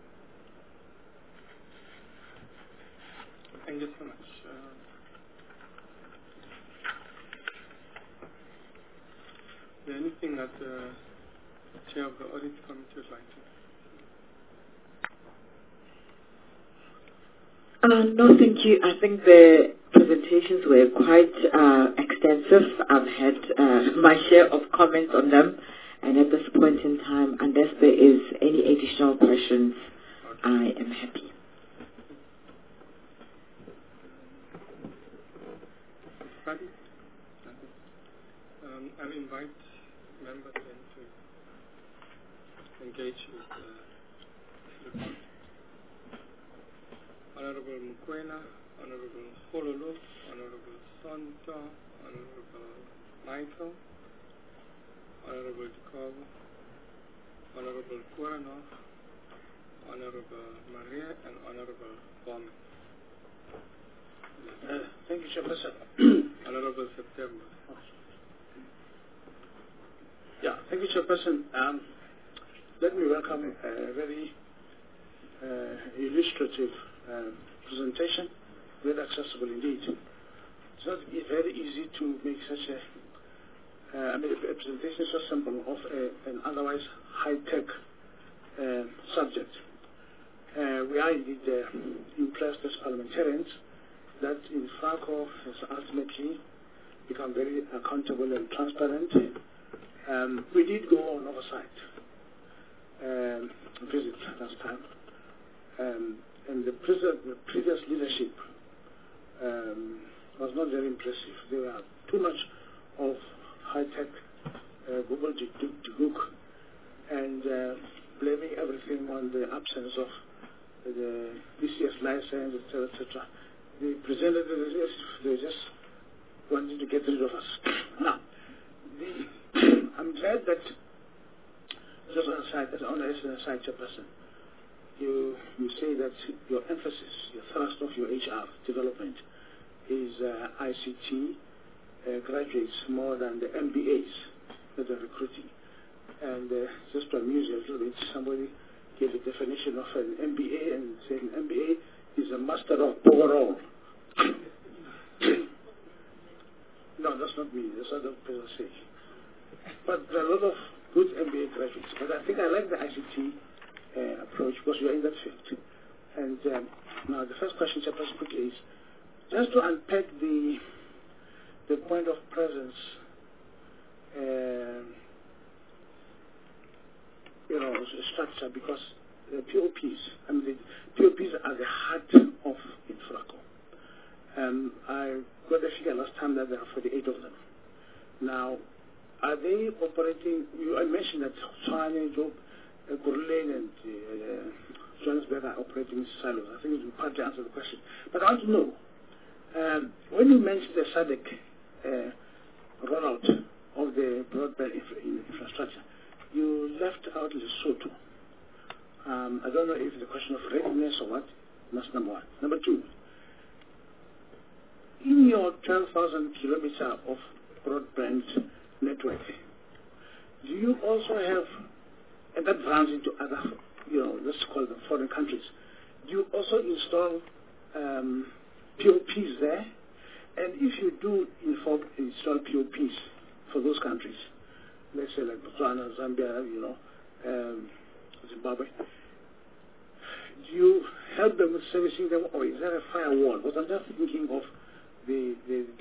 Thank you so much. Is there anything that the Chair of the Audit Committee would like to? No, thank you. I think the presentations were quite extensive. I've had my share of comments on them, and at this point in time, unless there is any additional questions, I am happy. I'll invite members then to engage with the report. Honorable Mukwena, Honorable Khololo, Honorable Sonto, Honorable Michael, Honorable Dikobo, Honorable Kuranov, Honorable Maria, and Honorable Bowman. Thank you, Chairperson. Honorable September. Yeah, thank you, Chairperson. Let me welcome a very illustrative presentation, very accessible indeed. It's not very easy to make such a presentation so simple of an otherwise high-tech subject. We are indeed impressed as parliamentarians that Infraco has ultimately become very accountable and transparent. We did go on oversight visit last time, and the previous leadership was not very impressive. There were too much of high-tech Google Duke and blaming everything on the absence of the BCS license, etc., etc. They presented it as if they just wanted to get rid of us. Now, I'm glad that, just on a side, as a side chairperson, you say that your emphasis, your thrust of your HR development is ICT graduates more than the MBAs that are recruiting. And just to amuse you a little bit, somebody gave a definition of an MBA and said an MBA is a master of overall. No, that's not me. That's what the person say. But there are a lot of good MBA graduates. But I think I like the ICT approach because you are in that field. And now the first question, Chairperson, quickly is just to unpack the point of presence, structure, because the POPs, the POPs are the heart of Infraco. I got the figure last time that there are 48 of them. Now, are they operating? I mentioned that Tshwane, Job, Kurlane, and Johannesburg are operating silos. I think it will partly answer the question. But I want to know, when you mentioned the SADC rollout of the broadband infrastructure, you left out Lesotho. I don't know if it's a question of readiness or what. That's number one. Number two, in your 12,000 kilometer of broadband network, do you also have, and that runs into other, let's call them foreign countries, do you also install POPs there? And if you do install POPs for those countries, let's say like Botswana, Zambia, Zimbabwe, do you help them with servicing them, or is there a firewall? Because I'm just thinking of the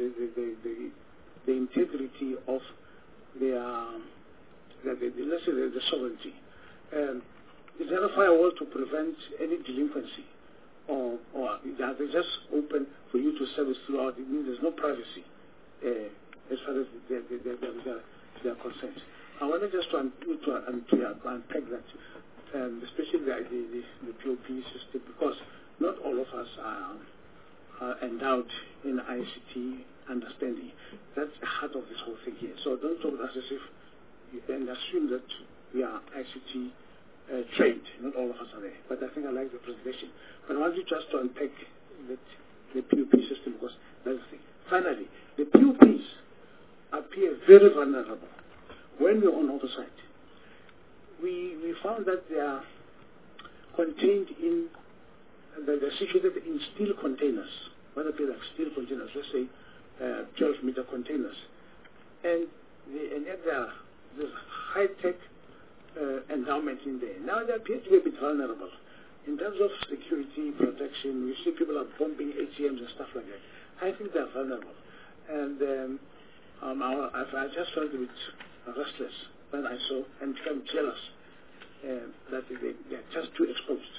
integrity of their, let's say the sovereignty. Is there a firewall to prevent any delinquency? Or are they just open for you to service throughout? It means there's no privacy as far as their consent. I wanted just to unpack that, especially the POP system, because not all of us are endowed in ICT understanding. That's the heart of this whole thing here. So don't talk to us as if you can assume that we are ICT trained. Not all of us are there. But I think I like the presentation. But I want you just to unpack the POP system, because that's the thing. Finally, the POPs appear very vulnerable when we're on oversight. We found that they are contained in, they're situated in steel containers, whether they like steel containers, let's say 12-meter containers. And yet there's high-tech endowment in there. Now they appear to be a bit vulnerable. In terms of security, protection, we see people are bombing ATMs and stuff like that. I think they're vulnerable. And I just felt a bit restless when I saw and became jealous that they're just too exposed.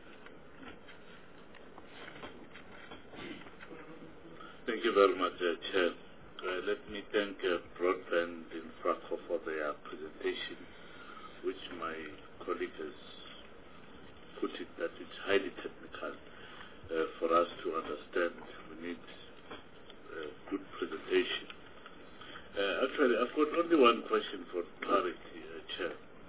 Thank you very much, Chair. Let me thank Broadband Infraco for their presentation, which my colleague has put it that it's highly technical for us to understand. We need good presentation. Actually, I've got only one question for clarity, Chair.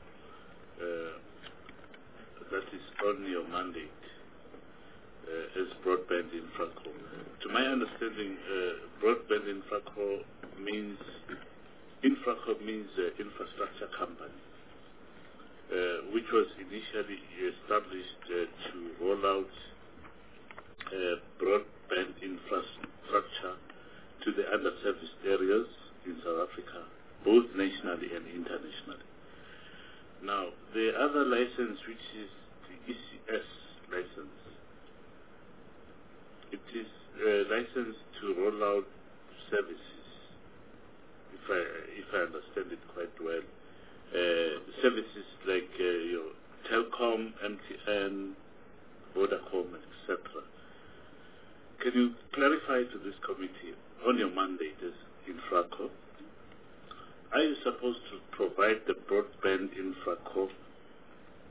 That is on your mandate as Broadband Infraco. To my understanding, Broadband Infraco means infrastructure company, which was initially established to roll out broadband infrastructure to the underserviced areas in South Africa, both nationally and internationally. Now, the other license, which is the ECS license, it is a license to roll out services, if I understand it quite well. Services like your Telkom, MTN, Vodacom, etc. Can you clarify to this committee on your mandate as Infraco? Are you supposed to provide the Broadband Infraco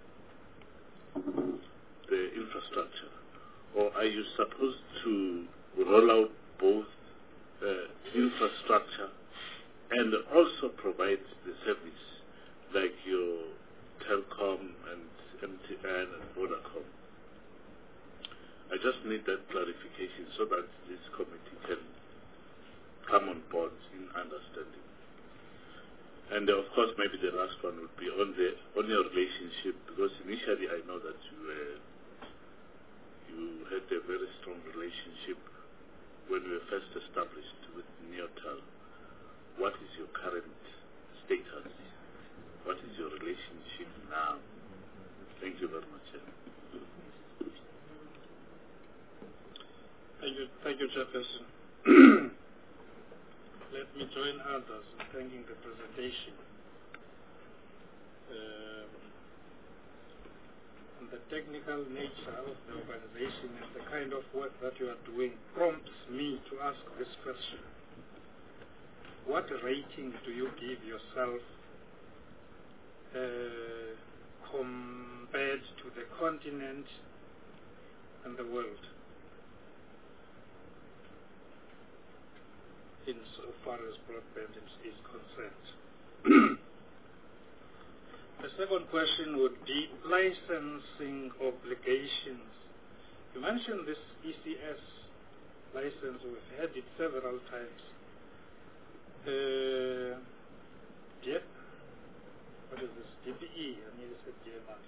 the infrastructure, or are you supposed to we roll out both infrastructure and also provide the service like your Telkom and MTN and Vodacom. I just need that clarification so that this committee can come on board in understanding. And of course, maybe the last one would be on your relationship, because initially I know that you had a very strong relationship when we were first established with Neotel. What is your current status? What is your relationship now? Thank you very much. Thank you, Chairperson. Let me join others in thanking the presentation. And the technical nature of the organization and the kind of work that you are doing prompts me to ask this question. What rating do you give yourself compared to the continent and the world, insofar as broadband is concerned? The second question would be licensing obligations. You mentioned this ECS license. We've had it several times. What is this? DPE. I mean, you said GMR.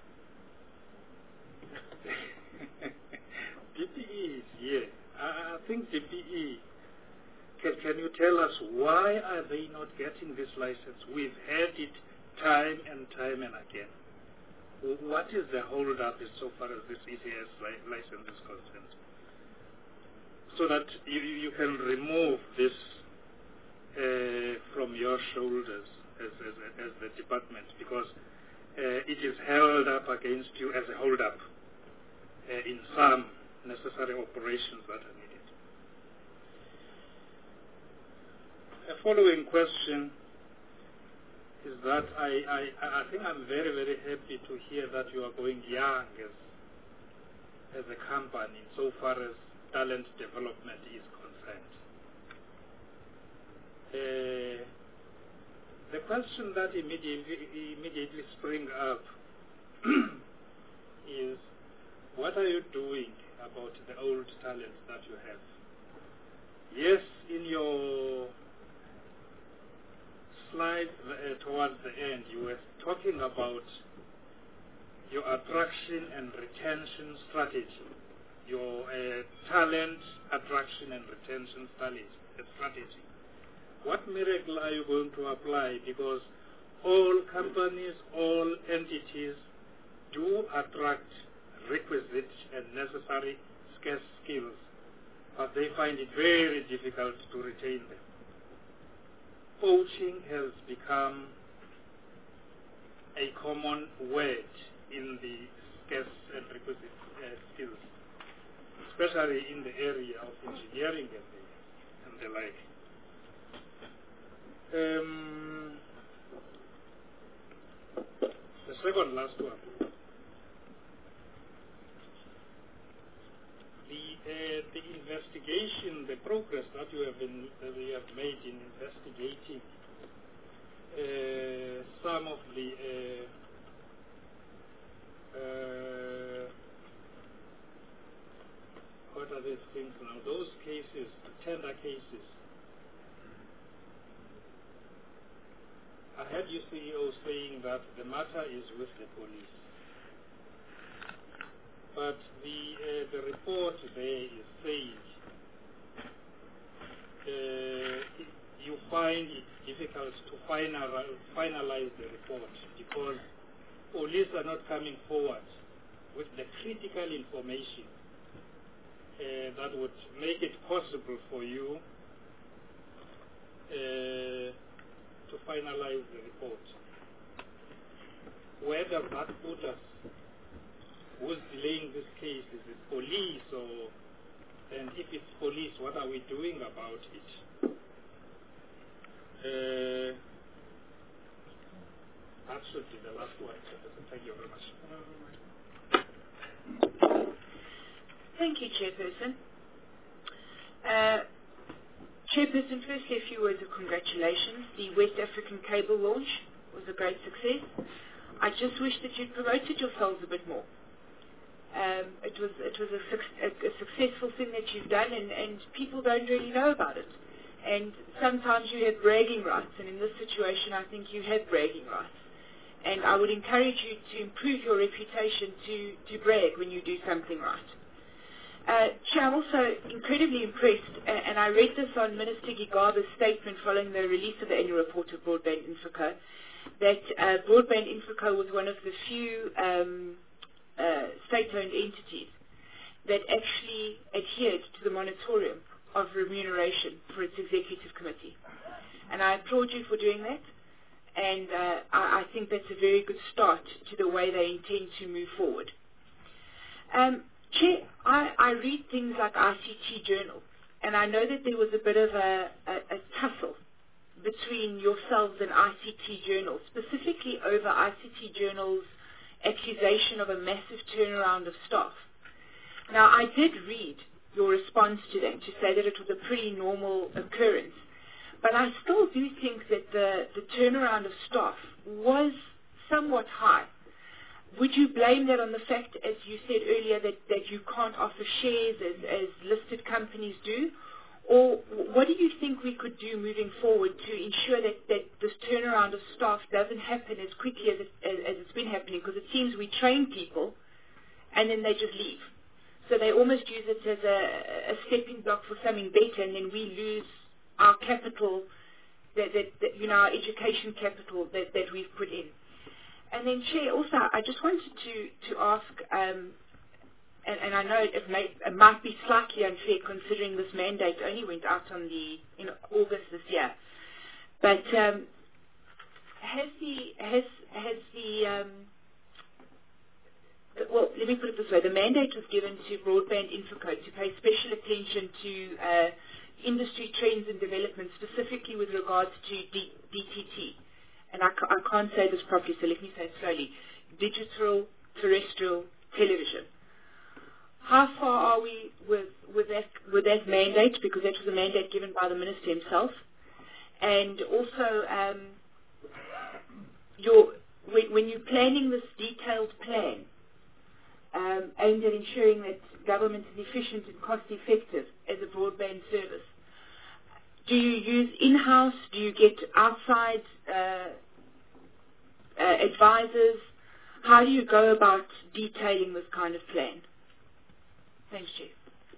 DPE is here. I think DPE. Can you tell us why are they not getting this license? We've had it time and time and again. What is the hold-up so far as this ECS license is concerned? So that you can remove this from your shoulders as the department, because it is held up against you as a hold-up in some necessary operations that are needed. A following question is that I think I'm very, very happy to hear that you are going young as a company so far as talent development is concerned. The question that immediately spring up is, what are you doing about the old talent that you have? Yes, in your slide towards the end, you were talking about your attraction and retention strategy, your talent attraction and retention strategy. What miracle are you going to apply? Because all companies, all entities do attract requisite and necessary scarce skills, but they find it very difficult to retain them. Poaching has become a common word in the scarce and requisite skills, especially in the area of engineering and the like. The second last one. The investigation, the progress that you have made in investigating some of the what are these things now? Those cases, tender cases. I heard your CEO saying that the matter is with the police. But the report there is saying you find it difficult to finalize the report because police are not coming forward with the critical information that would make it possible for you to finalize the report. Where does that put us? Who's delaying this case? Is it police, or, and if it's police, what are we doing about it? That should be the last one. Thank you very much. Thank you, Chairperson. Chairperson, firstly, a few words of congratulations. The West African cable launch was a great success. I just wish that you'd promoted yourselves a bit more. It was a successful thing that you've done, and people don't really know about it. And sometimes you have bragging rights, and in this situation I think you have bragging rights. And I would encourage you to improve your reputation to brag when you do something right. Chair, I'm also incredibly impressed, and I read this on Minister Gigaba's statement following the release of the annual report of Broadband Infraco, that Broadband Infraco was one of the few state-owned entities that actually adhered to the moratorium of remuneration for its executive committee. And I applaud you for doing that, and I think that's a very good start to the way they intend to move forward. Chair, I read things like ICT Journal, and I know that there was a bit of a tussle between yourselves and ICT Journal, specifically over ICT Journal's accusation of a massive turnaround of staff. Now, I did read your response to them to say that it was a pretty normal occurrence, but I still do think that the turnaround of staff was somewhat high. Would you blame that on the fact, as you said earlier, that you can't offer shares as listed companies do? Or what do you think we could do moving forward to ensure that this turnaround of staff doesn't happen as quickly as it's been happening? Because it seems we train people and then they just leave. So they almost use it as a stepping block for something better, and then we lose our capital, that our education capital that we've put in. And then, Chair, also, I just wanted to ask, and I know it might be slightly unfair considering this mandate only went out in August this year, but well, let me put it this way. The mandate was given to Broadband Infraco to pay special attention to industry trends and developments, specifically with regards to DTT. And I can't say this properly, so let me say it slowly. Digital terrestrial television. How far are we with that mandate? Because that was a mandate given by the Minister himself. And also, when you're planning this detailed plan, aimed at ensuring that government is efficient and cost-effective as a broadband service, do you use in-house? Do you get outside advisors? How do you go about detailing this kind of plan? Thanks, Chief.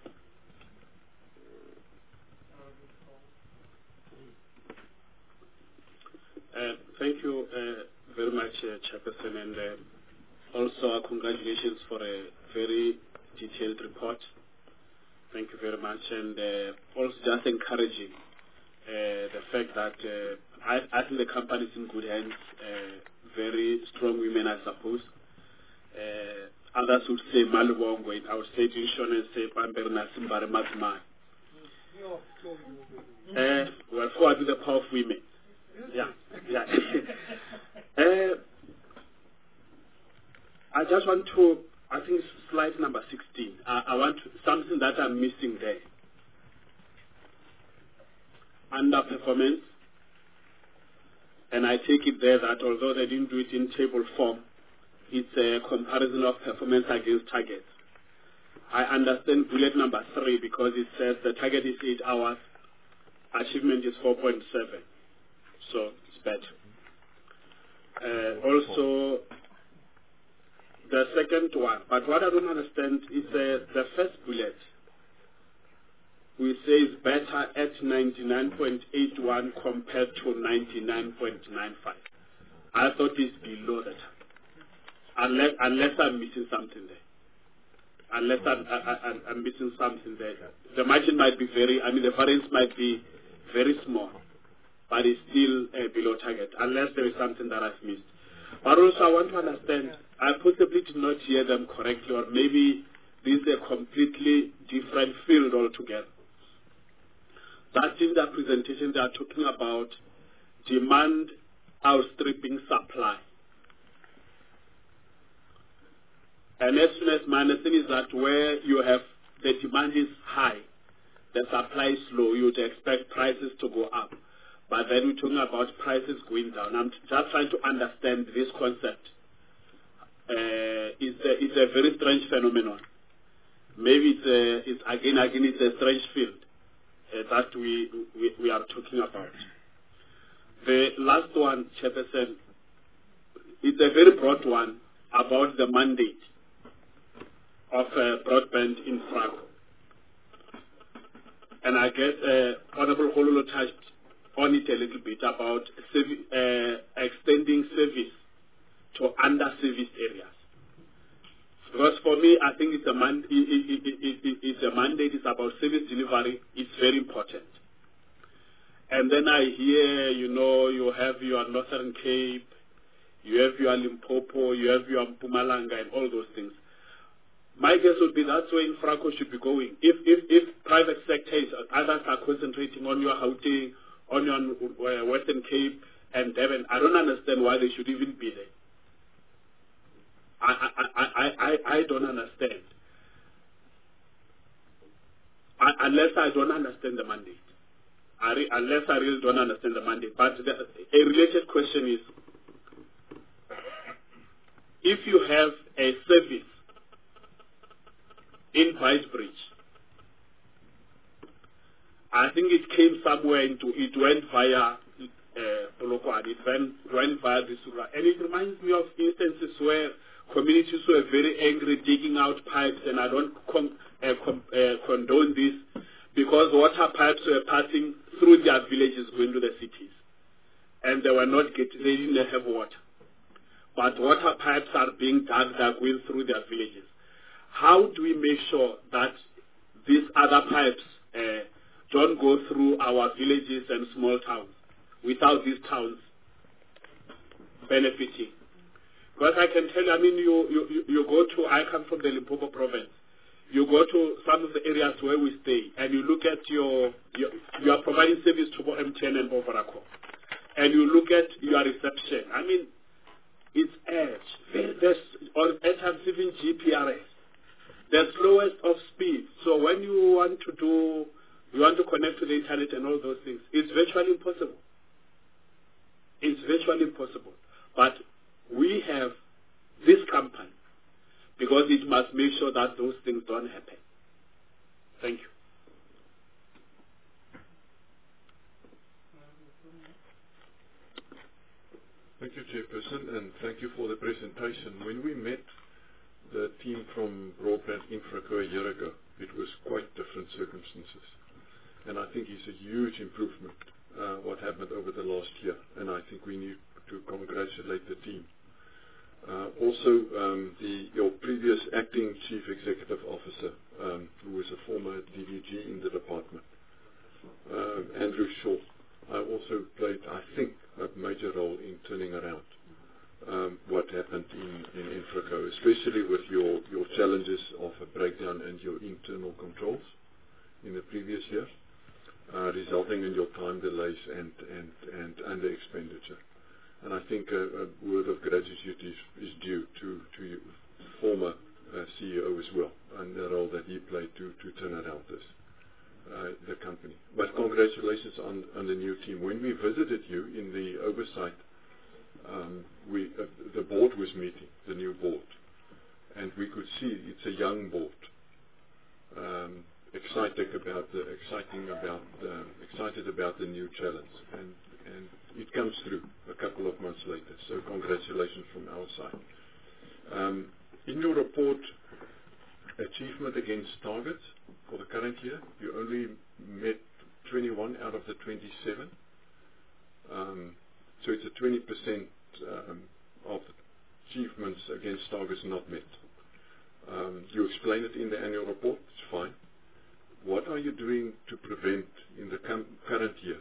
Thank you very much, Chairperson, and also our congratulations for a very detailed report. Thank you very much, and also just encouraging the fact that I think the company is in good hands, very strong women, I suppose. Others would say Malubongo in our state insurance, say Pamberna Simbare Matsumai. Well, forward to the power of women. Yeah. I just want to, I think it's slide number 16. I want something that I'm missing there. Underperformance. And I take it there that although they didn't do it in table form, it's a comparison of performance against targets. I understand bullet number 3 because it says the target is 8 hours, achievement is 4.7. So it's better. Also, the second one, but what I don't understand is the first bullet. We say it's better at 99.81 compared to 99.95. I thought it's below that. Unless I'm missing something there. Unless I'm missing something there. The margin might be the variance might be very small, but it's still below target, unless there is something that I've missed. But also I want to understand, I possibly did not hear them correctly, or maybe this is a completely different field altogether. That in that presentation they are talking about demand outstripping supply. And as soon as my understanding is that where you have the demand is high, the supply is low, you would expect prices to go up. But then we're talking about prices going down. I'm just trying to understand this concept. It's a very strange phenomenon. Maybe it's a strange field that we are talking about. The last one, Chairperson, it's a very broad one about the mandate of broadband in Franco. And I guess Honorable Hololo touched on it a little bit about extending service to under-serviced areas. Because for me, I think it's a mandate. It's about service delivery. It's very important. And then I hear, you have your Northern Cape, you have your Limpopo, you have your Mpumalanga, and all those things. My guess would be that's where Infraco should be going. If private sectors, others are concentrating on your Gauteng, on your Western Cape and Devon, I don't understand why they should even be there. I don't understand. Unless I don't understand the mandate. Unless I really don't understand the mandate. But a related question is, if you have a service in ViceBridge, I think it came somewhere it went via Polokwane, it went via Risura. And it reminds me of instances where communities were very angry digging out pipes, and I don't condone this, because water pipes were passing through their villages going to the cities. And they didn't have water. But water pipes are being dug, they're going through their villages. How do we make sure that these other pipes don't go through our villages and small towns without these towns benefiting? Because I can tell you, you go to, I come from the Limpopo province, you go to some of the areas where we stay, and you look at you are providing service to MTN and Vodacom, and you look at your reception. It's edge. Or at times even GPRS. The slowest of speed. So when you want to connect to the internet and all those things, it's virtually impossible. It's virtually impossible. But we have this company because it must make sure that those things don't happen. Thank you. Thank you, Chairperson, and thank you for the presentation. When we met the team from Broadband Infraco a year ago, it was quite different circumstances. And I think it's a huge improvement, what happened over the last year. And I think we need to congratulate the team. Your previous acting chief executive officer, who was a former DDG in the department, Andrew Shaw, also played, I think, a major role in turning around what happened in Infraco, especially with your challenges of a breakdown in your internal controls in the previous year, resulting in your time delays and under expenditure. And I think a word of gratitude is due to your former CEO as well, and the role that he played to turn around the company. But congratulations on the new team. When we visited you in the oversight, the board was meeting, the new board, and we could see it's a young board, excited about the new challenge, and it comes through a couple of months later. So congratulations from our side. In your report, achievement against targets for the current year, you only met 21 out of the 27. So it's a 20% of achievements against targets not met. You explain it in the annual report, it's fine. What are you doing to prevent in the current year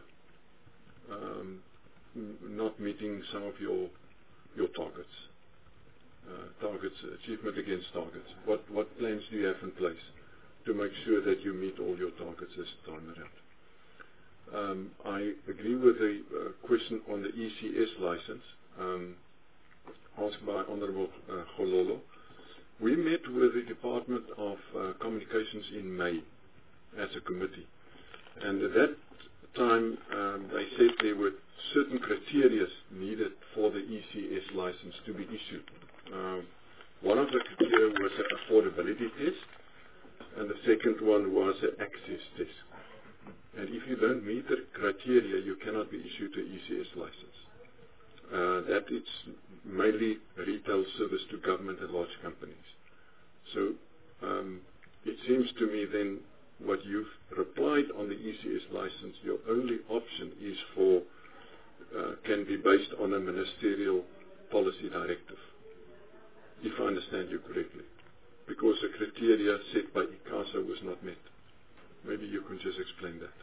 not meeting some of your targets? Achievement against targets. What plans do you have in place to make sure that you meet all your targets this time around? I agree with the question on the ECS license asked by Honorable Hololo. We met with the Department of Communications in May as a committee, And at that time, they said there were certain criteria needed for the ECS license to be issued. One of the criteria was an affordability test, and the second one was an access test. And if you don't meet the criteria, you cannot be issued an ECS license. That it's mainly retail service to government and large companies. So it seems to me then what you've replied on the ECS license, your only option is for, can be based on a ministerial policy directive, if I understand you correctly, because the criteria set by ICASA was not met. Maybe you can just explain that.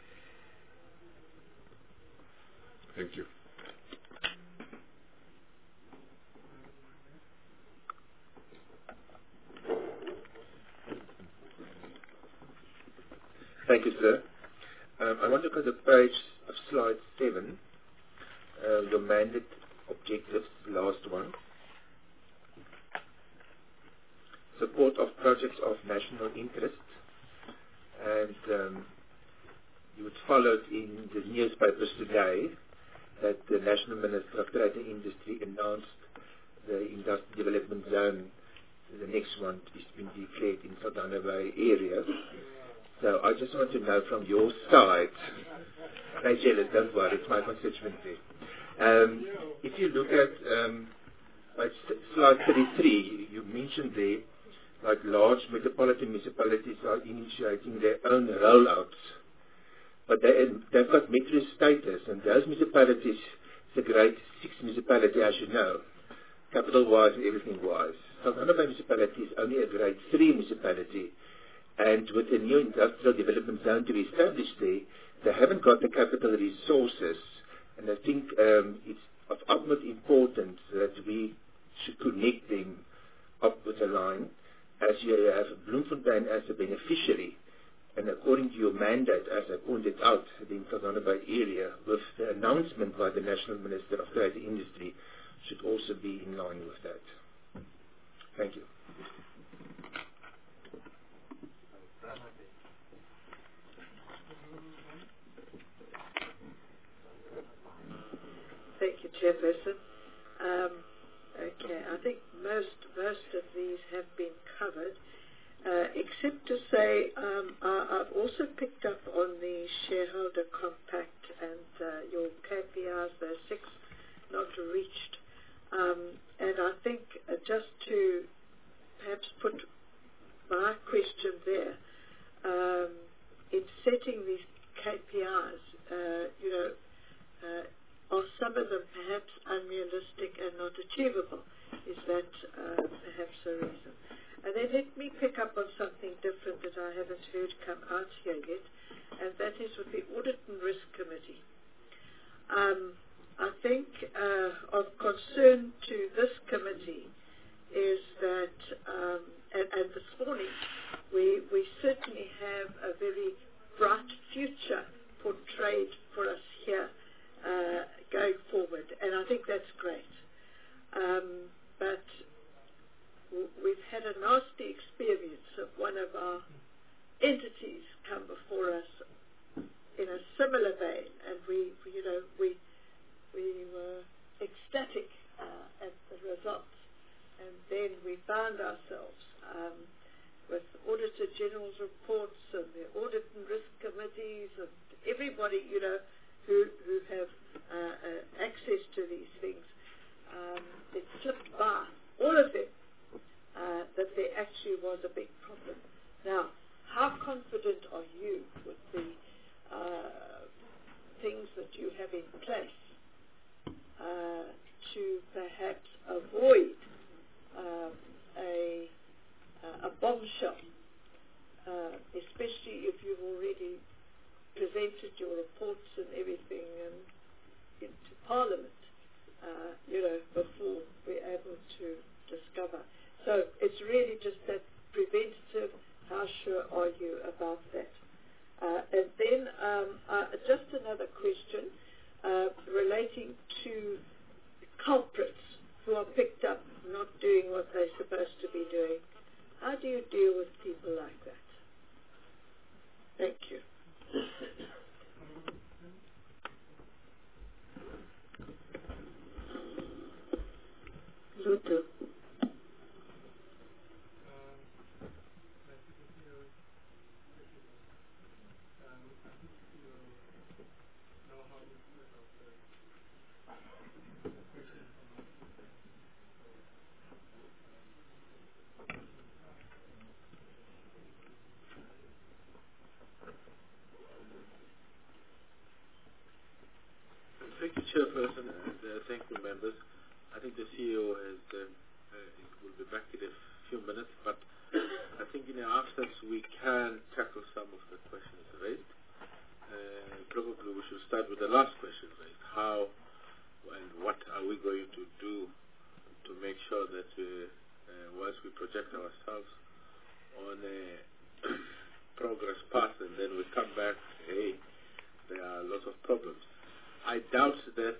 Thank you. Thank you, sir. I want to go to the page of slide 7, your mandate objectives, the last one. Support of projects of national interest. And you would follow in the newspapers today that the National Minister of Trade and Industry announced the Industrial Development Zone, the next one is been declared in Saldanha Bay area. So I just want to know from your side, stay jealous, don't worry, it's my constituency. If you look at slide 33, you mentioned there, like large metropolitan municipalities are initiating their own rollouts. But they've got metro status, and those municipalities, it's a grade 6 municipality, as you know, capital-wise and everything-wise. Saldanha Bay municipality is only a grade 3 municipality. And with the new industrial development zone to be established there, they haven't got the capital resources. And I think it's of utmost importance that we should connect them up with a line, as you have Bloemfontein as a beneficiary. And according to your mandate, as I pointed out, the Saldanha Bay area, with the announcement by the National Minister of Trade and Industry, should also be in line with that. Thank you. Thank you, Chairperson. Okay, I think most of these have been covered, except to say I've also picked up on the shareholder compact and your KPIs, those 6 not reached. And I think just to perhaps put my question there, in setting these KPIs, are some of them perhaps unrealistic and not achievable? Is that perhaps a reason? And then let me pick up on something different that I haven't heard come out here yet, and that is with the Audit and Risk Committee. I think of concern to this committee is that, and this morning, we certainly have a very bright future portrayed for us here going forward, and I think that's great. But we've had a nasty experience of one of our entities come before us in a similar vein, and we were ecstatic at the results, and then we found ourselves with Auditor General's reports and the Audit and Risk Committees and everybody, who have access to these things. It slipped by all of them that there actually was a big problem. Now, how confident are you with the things that you have in place to perhaps avoid a bombshell, especially if you've already presented your reports and everything into Parliament, before we're able to discover. So it's really just that preventative. How sure are you about that? And then just another question relating to culprits who are picked up not doing what they're supposed to be doing. How do you deal with people like that? Thank you. Thank you, Chairperson, and thank you, members. I think the CEO will be back in a few minutes, but I think in our absence we can tackle some of the questions raised. Probably we should start with the last question raised. How and what are we going to do to make sure that once we project ourselves on a progress path and then we come back, hey, there are lots of problems. I doubt that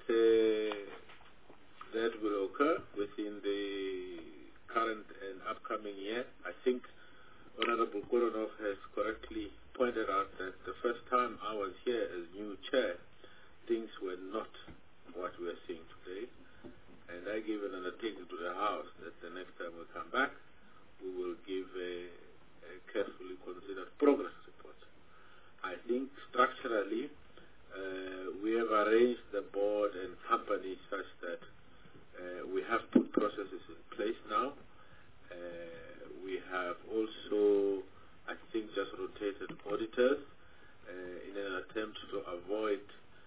that will occur within the current and upcoming year. I think Honorable Koronov has correctly pointed out that the first time I was here as new chair, things were not what we are seeing today. And I gave an undertaking to the House that the next time we come back, we will give a carefully considered progress report. I think structurally, we have arranged the board and company such that we have put processes in place now. We have also, I think, just rotated auditors in an attempt to avoid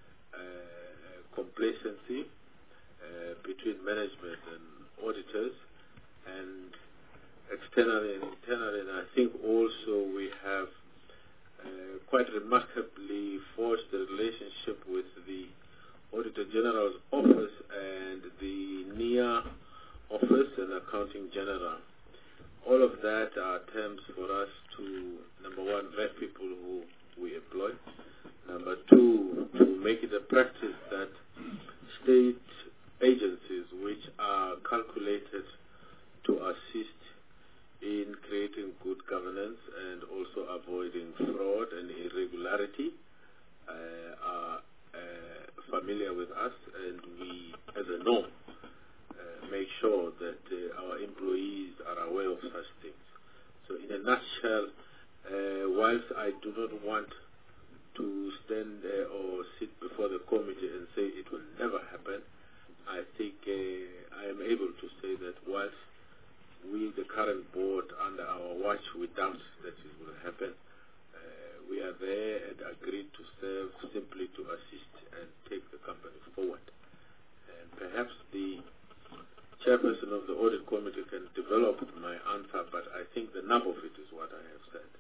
complacency between management and auditors, and externally and internally. And I think also we have quite remarkably forged a relationship with the Auditor General's office and the NIA office and Accounting General. All of that are terms for us to, number one, vet people who we employ. Number two, to make it a practice that state agencies which are calculated to assist in creating good governance and also avoiding fraud and irregularity are familiar with us, and we, as a norm, make sure that our employees are aware of such things. So in a nutshell, whilst I do not want to stand or sit before the committee and say it will never happen, I think I am able to say that whilst we, the current board, under our watch, we doubt that it will happen, we are there and agreed to serve simply to assist and take the company forward. And perhaps the chairperson of the audit committee can develop my answer, but I think the nub of it is what I have said.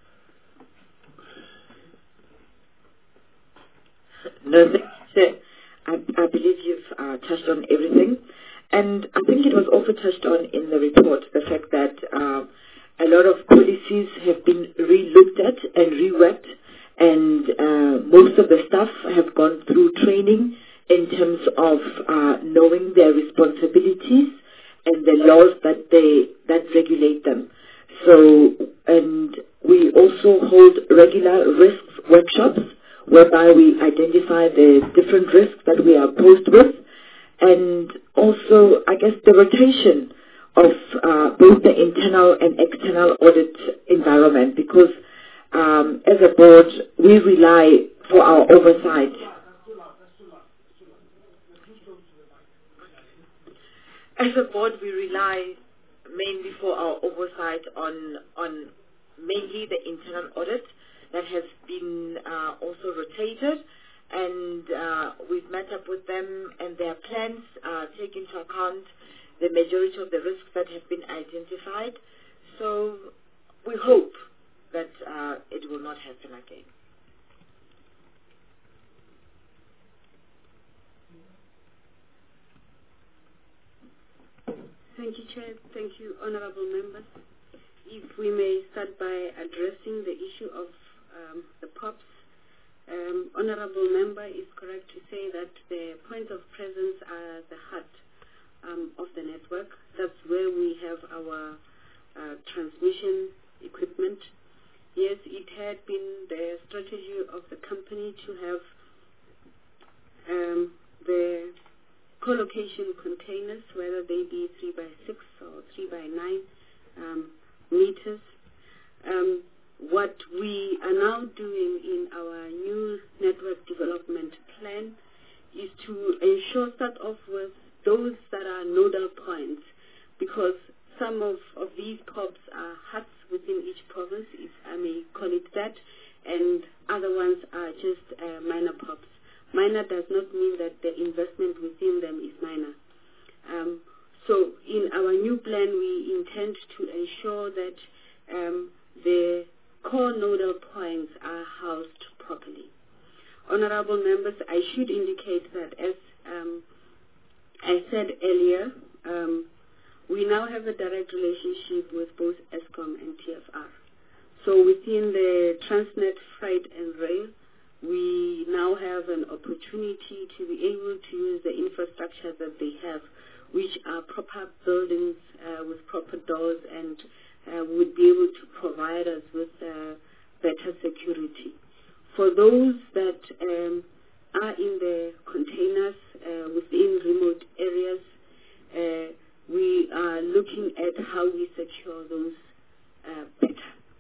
No, I believe you've touched on everything. And I think it was also touched on in the report, the fact that a lot of policies have been re-looked at and reworked, and most of the staff have gone through training in terms of knowing their responsibilities and the laws that regulate them. So, and we also hold regular risk workshops whereby we identify the different risks that we are posed with, and also, I guess, the rotation of both the internal and external audit environment, because as a board, we rely for our oversight. As a board, we rely mainly for our oversight on mainly the internal audit that has been also rotated, and we've met up with them, and their plans take into account the majority of the risks that have been identified. So we hope that it will not happen again. Thank you, Chair. Thank you, honorable members. If we may start by addressing the issue of the POPs. Honorable member is correct to say that the points of presence are the heart of the network. That's where we have our transmission equipment. Yes, it had been the strategy of the company to have the co-location containers, whether they be 3x6 or 3x9 meters. What we are now doing in our new network development plan is to ensure, start off with those that are nodal points, because some of these POPs are huts within each province, if I may call it that, and other ones are just minor POPs. minor does not mean that the investment within them is minor. So in our new plan, we intend to ensure that the core nodal points are housed properly. Honorable members, I should indicate that as I said earlier, we now have a direct relationship with both Eskom and TFR. So within the Transnet Freight and Rail, we now have an opportunity to be able to use the infrastructure that they have, which are proper buildings with proper doors, and would be able to provide us with better security. For those that are in the containers within remote areas, we are looking at how we secure those better.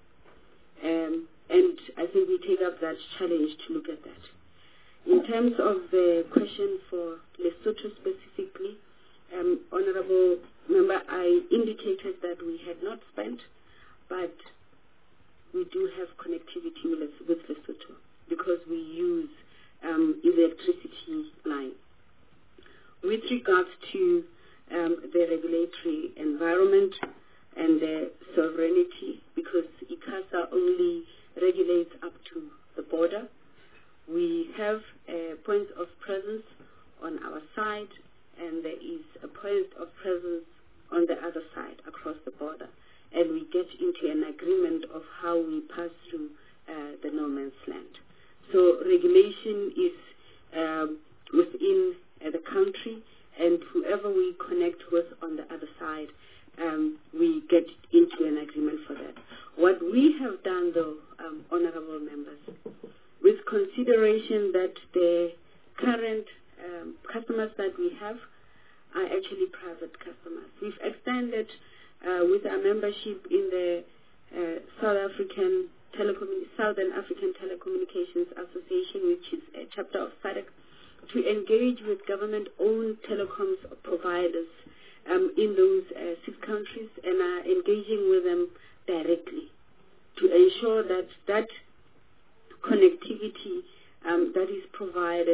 And I think we take up that challenge to look at that. In terms of the question for Lesotho specifically, Honorable Member, I indicated that we had not spent, but we do have connectivity with Lesotho because we use electricity line. With regards to the regulatory environment and the sovereignty, because ICASA only regulates up to the border, we have points of presence on our side, and there is a point of presence on the other side across the border, and we get into an agreement of how we pass through the no man's land. So regulation is within the country, and whoever we connect with on the other side, we get into an agreement for that. What we have done, though, honorable members, with consideration that the current customers that we have are actually private customers, we've extended with our membership in the Southern African Telecommunications Association, which is a chapter of SADC, to engage with government-owned telecoms providers in those 6 countries, and are engaging with them directly to ensure that that connectivity that is provided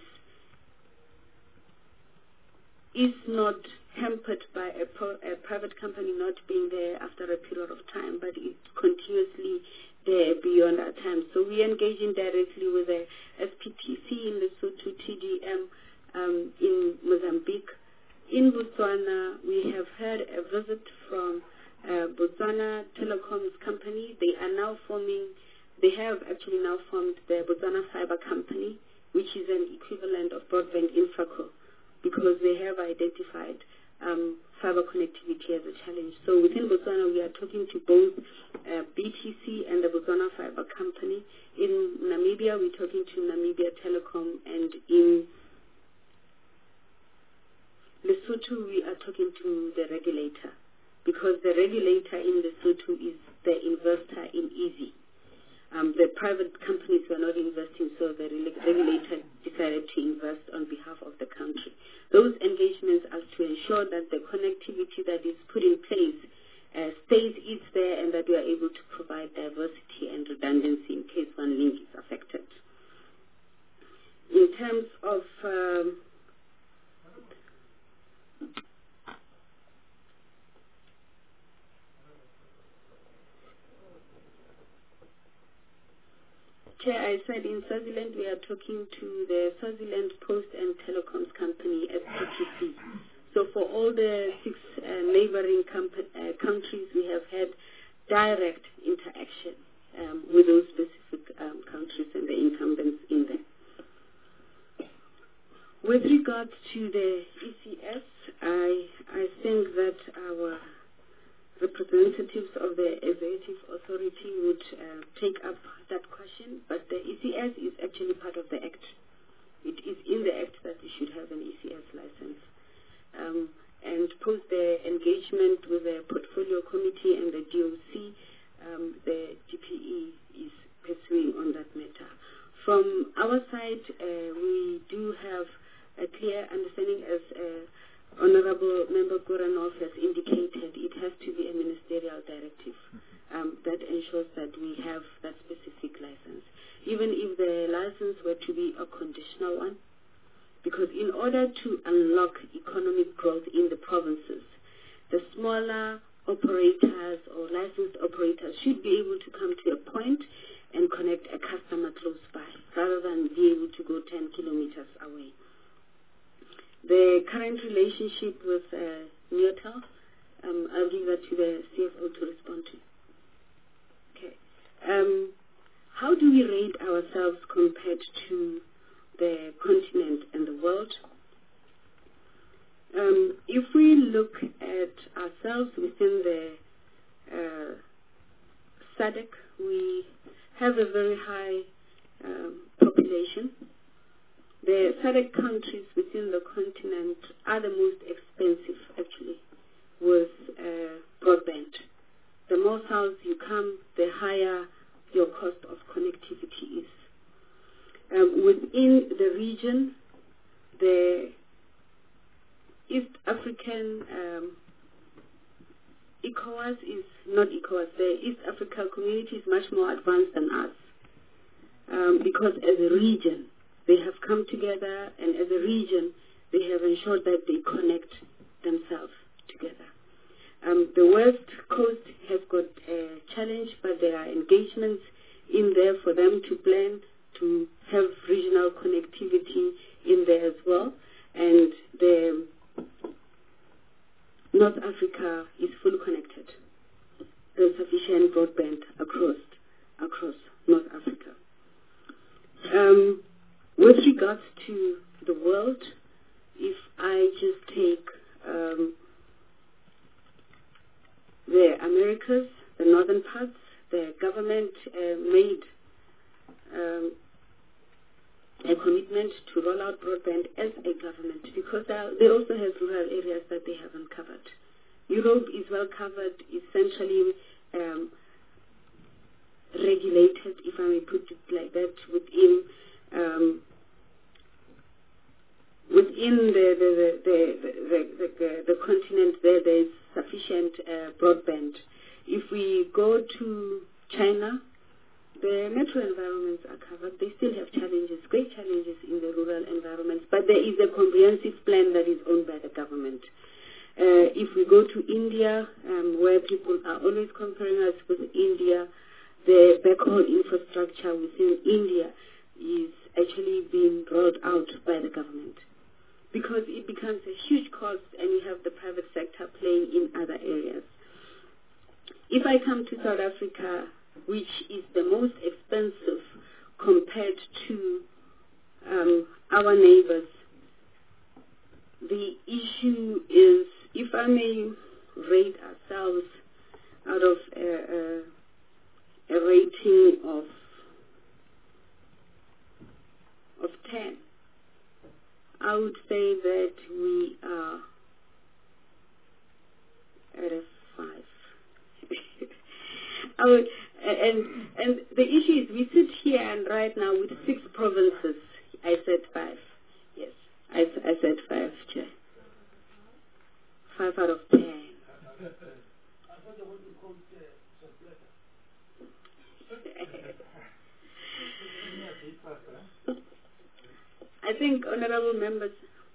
is not hampered by a private company not being there after a period of time, but it's continuously there beyond our time. So we are engaging directly with the SPTC in Lesotho, TDM in Mozambique. In Botswana, we have had a visit from Botswana Telecoms Company. They have actually now formed the Botswana Fiber Company, which is an equivalent of Broadband Infraco, because they have identified fiber connectivity as a challenge. So within Botswana, we are talking to both BTC and the Botswana Fiber Company. In Namibia, we're talking to Namibia Telecom, and in Lesotho, we are talking to the regulator, because the regulator in Lesotho is the investor in Easy. The private companies were not investing, so the regulator decided to invest on behalf of the country. Those engagements are to ensure that the connectivity that is put in place stays there, and that we are able to provide diversity and redundancy in case one link is affected. In terms of Chair, I said in Swaziland we are talking to the Swaziland Post and Telecoms Company, SPTC. So for all the 6 neighboring countries, we have had direct interaction with those specific countries and the incumbents in them. With regards to the ECS, I think that our representatives of the executive authority would take up that question, but the ECS is actually part of the Act. It is in the Act that we should have an ECS license. And post the engagement with the Portfolio Committee and the DOC, the GPE is pursuing on that matter. From our side, we do have a clear understanding as Honorable Member Goranov has indicated, it has to be a ministerial directive that ensures that we have that specific license. Even if the license were to be a conditional one, because in order to unlock economic growth in the provinces, the smaller operators or licensed operators should be able to come to a point and connect a customer close by, rather than be able to go 10 kilometers away. The current relationship with Neotel, I'll give that to the CFO to respond to. Okay. How do we rate ourselves compared to the continent and the world? If we look at ourselves within the SADC, we have a very high population. The SADC countries within the continent are the most expensive, actually, with broadband. The more south you come, the higher your cost of connectivity is. Within the region, the East African ECOWAS is not ECOWAS. The East Africa community is much more advanced than us because as a region, they have come together, and as a region, they have ensured that they connect themselves together. The West Coast has got a challenge, but there are engagements in there for them to plan to have regional connectivity in there as well. And the North Africa is fully connected. There's sufficient broadband across North Africa. With regards to the world, if I just take the Americas, the northern parts, the government made a commitment to roll out broadband as a government, because they also have rural areas that they haven't covered. Europe is well covered, essentially regulated, if I may put it like that, within the continent. There is sufficient broadband. If we go to China, the metro environments are covered. They still have challenges, great challenges in the rural environments, but there is a comprehensive plan that is owned by the government. If we go to India, where people are always comparing us with India, the backhaul infrastructure within India is actually being rolled out by the government, because it becomes a huge cost and you have the private sector playing in other areas. If I come to South Africa, which is the most expensive compared to our neighbors, the issue is, if I may rate ourselves out of a rating of 10, I would say that we are at a 5. And the issue is, we sit here and right now with 6 provinces. I said 5. Yes, I said 5, Chair. 5 out of 10. I think, honorable members,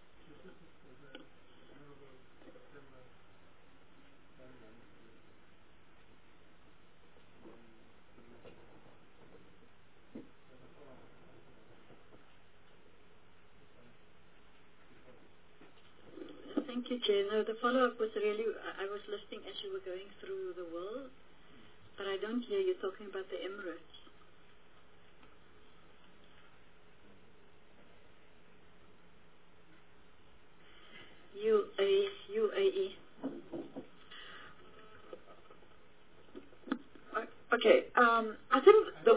Thank you, Chair. No, the follow-up was really, I was listening as you were going through the world, but I don't hear you talking about the Emirates. UAE. Okay, I think the...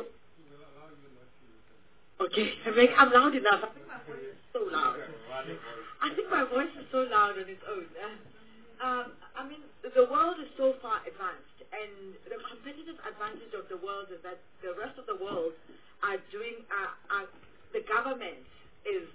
Okay, I'm loud enough. I think my voice is so loud. I think my voice is so loud on its own. I mean, the world is so far advanced, and the competitive advantage of the world is that the rest of the world are doing, the government is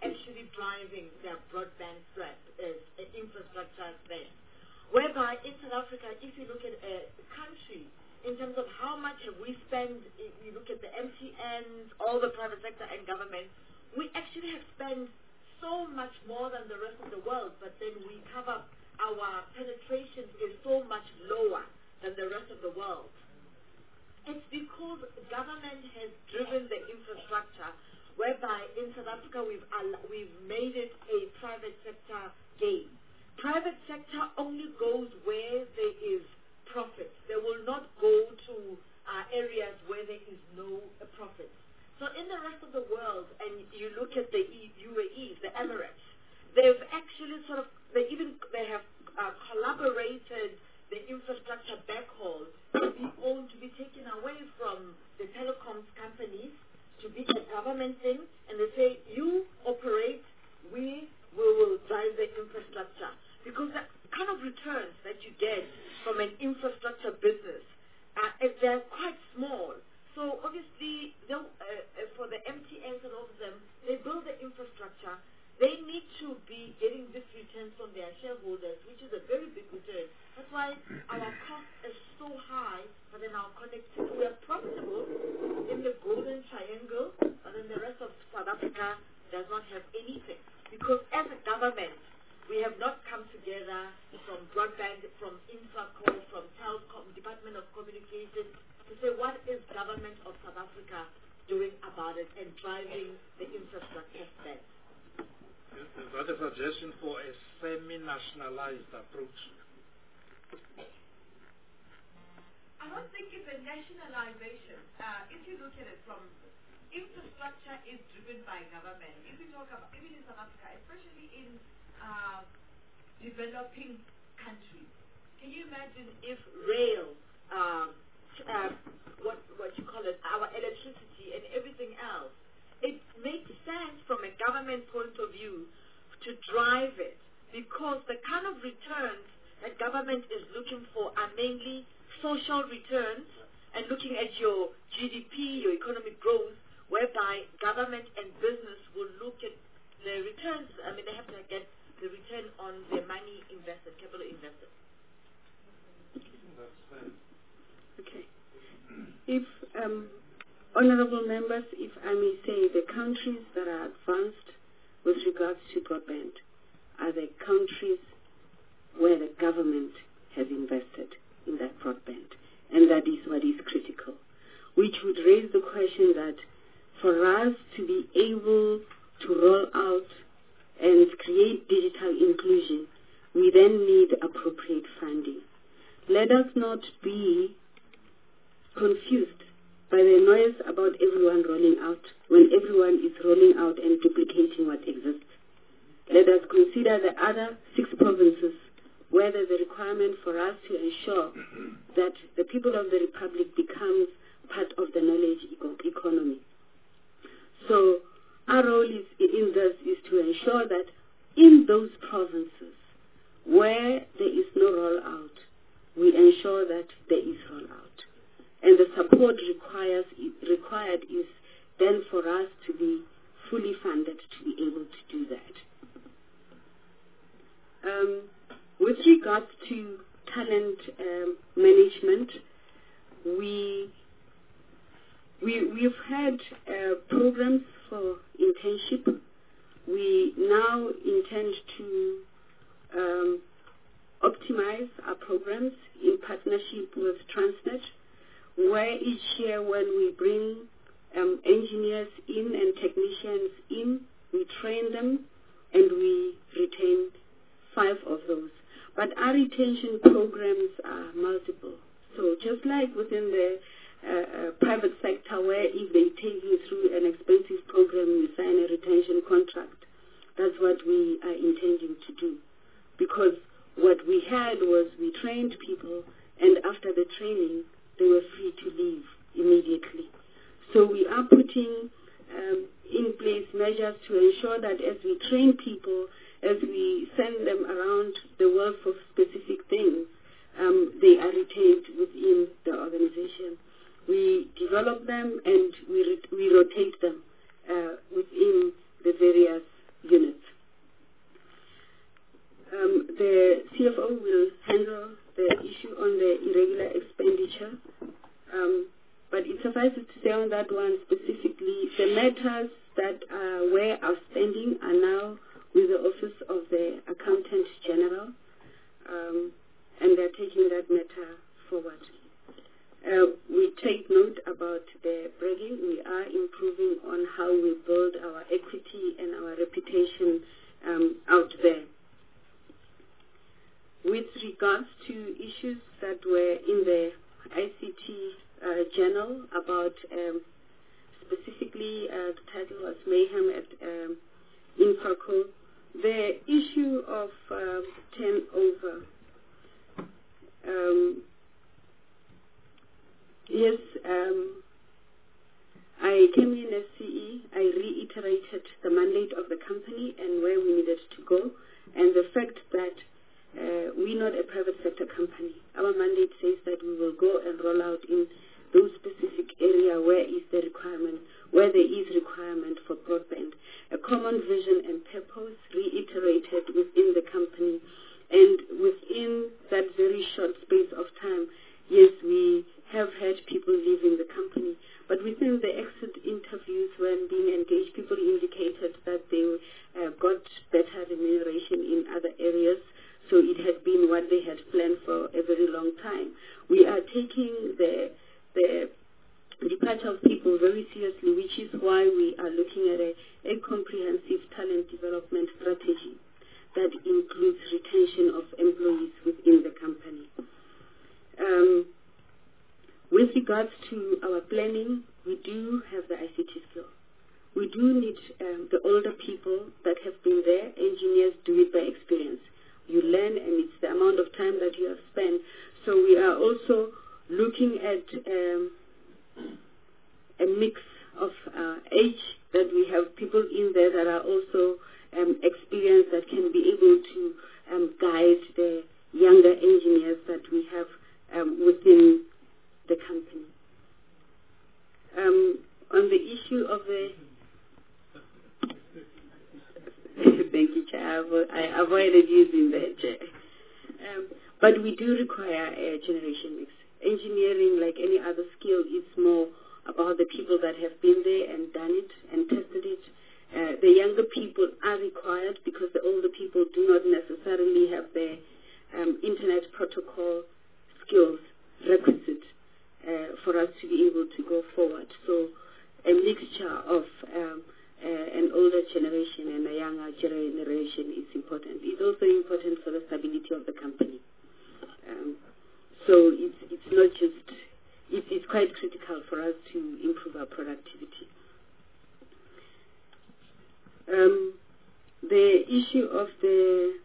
actually driving their broadband infrastructure there. Whereby in South Africa, if you look at a country, in terms of how much have we spent, if you look at the MTNs, all the private sector and government, we actually have spent so much more than the rest of the world, but then our penetration is so much lower than the rest of the world. It's because government has driven the infrastructure, whereby in South Africa we've made it a private sector game. Private sector only goes where there is profit. They will not go to areas where there is no profit. So in the rest of the world, and you look at the UAE, the Emirates, they've actually they have collaborated the infrastructure backhaul to be taken away from the telecoms companies to be a government thing, and they say, you operate, we will drive the infrastructure. Because the kind of returns that you get from an infrastructure business, they're quite small. So obviously, for the MTNs and all of them, they build the infrastructure. They need to be getting this return from their shareholders, which is a very big return. That's why our cost is so high, but then our connectivity, we are profitable in the Golden Triangle, but then the rest of South Africa does not have anything. Because as a government, we have not come together from broadband, from Infracom, from Telcom, Department of Communications, to say what is government of South Africa doing about it and driving the infrastructure spend. Is that a suggestion for a semi-nationalized approach? I don't think it's a nationalization. If you look at it from infrastructure is driven by government. If we talk about, even in South Africa, especially in developing countries, can you imagine if rail, what you call it, our electricity and everything else, it makes sense from a government point of view to drive it, because the kind of returns that government is looking for are mainly social returns and looking at your GDP, your economic growth, whereby government and business will look at the returns. I mean, they have to get the return on their money invested, capital invested. Okay. If, honorable members, if I may say, the countries that are advanced with regards to broadband are the countries where the government has invested in that broadband. And that is what is critical, which would raise the question that for us to be able to roll out and create digital inclusion, we then need appropriate funding. Let us not be confused by the noise about everyone rolling out when everyone is rolling out and duplicating what exists. Let us consider the other 6 provinces where there's a requirement for us to ensure that the people of the Republic becomes part of the knowledge economy. So our role in this is to ensure that in those provinces where there is no rollout, we ensure that there is rollout. And the support required is then for us to be fully funded to be able to do that. With regards to talent management, we've had programs for internship. We now intend to optimize our programs in partnership with Transnet, where each year when we bring engineers in and technicians in, we train them and we retain 5 of those. But our retention programs are multiple. So just like within the private sector, where if they take you through an expensive program, you sign a retention contract, that's what we are intending to do. Because what we had was we trained people, and after the training, they were free to leave immediately. So we are putting in place measures to ensure that as we train people, as we send them around the world for specific things, they are retained within the organization. We develop them and we rotate them within the various the CFO will handle the issue on the irregular expenditure. But it suffices to say on that one specifically, the matters that were outstanding are now with the Office of the Accountant General, and they're taking that matter forward. We take note about the bragging. We are improving on how we build our equity and our reputation out there. With regards to issues that were in the ICT journal about specifically the title was Mayhem at Infraco, the issue of turnover. Yes, I came in as CE. I reiterated the mandate of the company and where we needed to go, and the fact that we're not a private sector company. Our mandate says that we will go and roll out in those specific area where is the requirement, where there is requirement for broadband. A common vision and purpose reiterated within the company, and within that very short space of time, yes, we have had people leaving the company, but within the exit interviews when being engaged, people indicated that they got better remuneration in other areas, so it had been what they had planned for a very long time. We are taking the departure of people very seriously, which is why we are looking at a comprehensive talent development strategy that includes retention of employees within the company. With regards to our planning, we do have the ICT skill. We do need the older people that have been there. Engineers do it by experience. You learn, and it's the amount of time that you have spent. So we are also looking at a mix of age, that we have people in there that are also experienced, that can be able to guide the younger engineers that we have within the company. On the issue of the thank you, Chair. I avoided using that, Chair. But we do require a generation mix. Engineering, like any other skill, is more about the people that have been there and done it and tested it. The younger people are required because the older people do not necessarily have the internet protocol skills requisite for us to be able to go forward. So a mixture of an older generation and a younger generation is important. It's also important for the stability of the company. So it's not just, it's quite critical for us to improve our productivity. The issue of the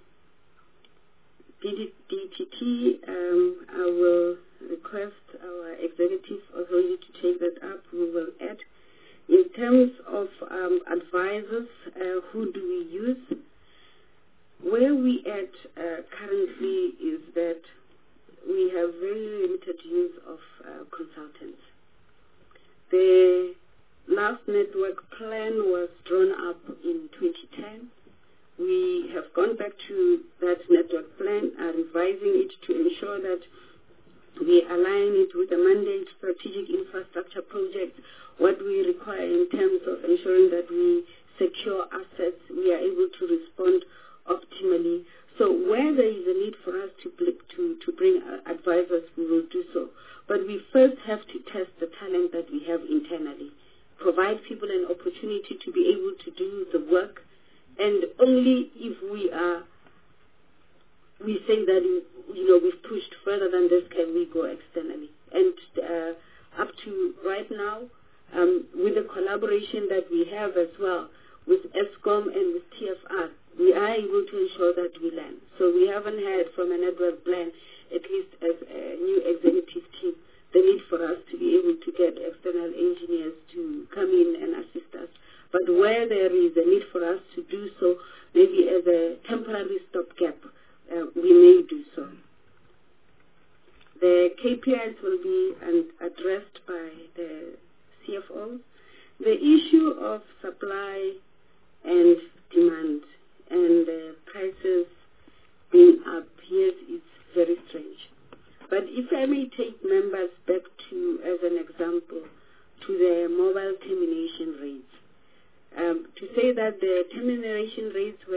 DTT, I will request our executive authority to take that up. We will add. In terms of advisors, who do we use? Where we at currently is that we have very limited use of consultants. The last network plan was drawn up in 2010. We have gone back to that network plan, revising it to ensure that we align it with the mandate strategic infrastructure project, what we require in terms of ensuring that we secure assets, we are able to respond optimally. So where there is a need for us to bring advisors, we will do so. But we first have to test the talent that we have internally, provide people an opportunity to be able to do the work, and only if we say that we've pushed further than this, can we go externally. And up to right now, with the collaboration that we have as well with ESCOM and with TFR, we are able to ensure that we learn. So we haven't had from a network plan, at least as a new executive team, the need for us to be able to get external engineers to come in and assist us. But where there is a need for us to do so, maybe as a temporary stopgap, we may do so. The KPIs will be addressed by the CFO. The issue of supply and demand and the prices being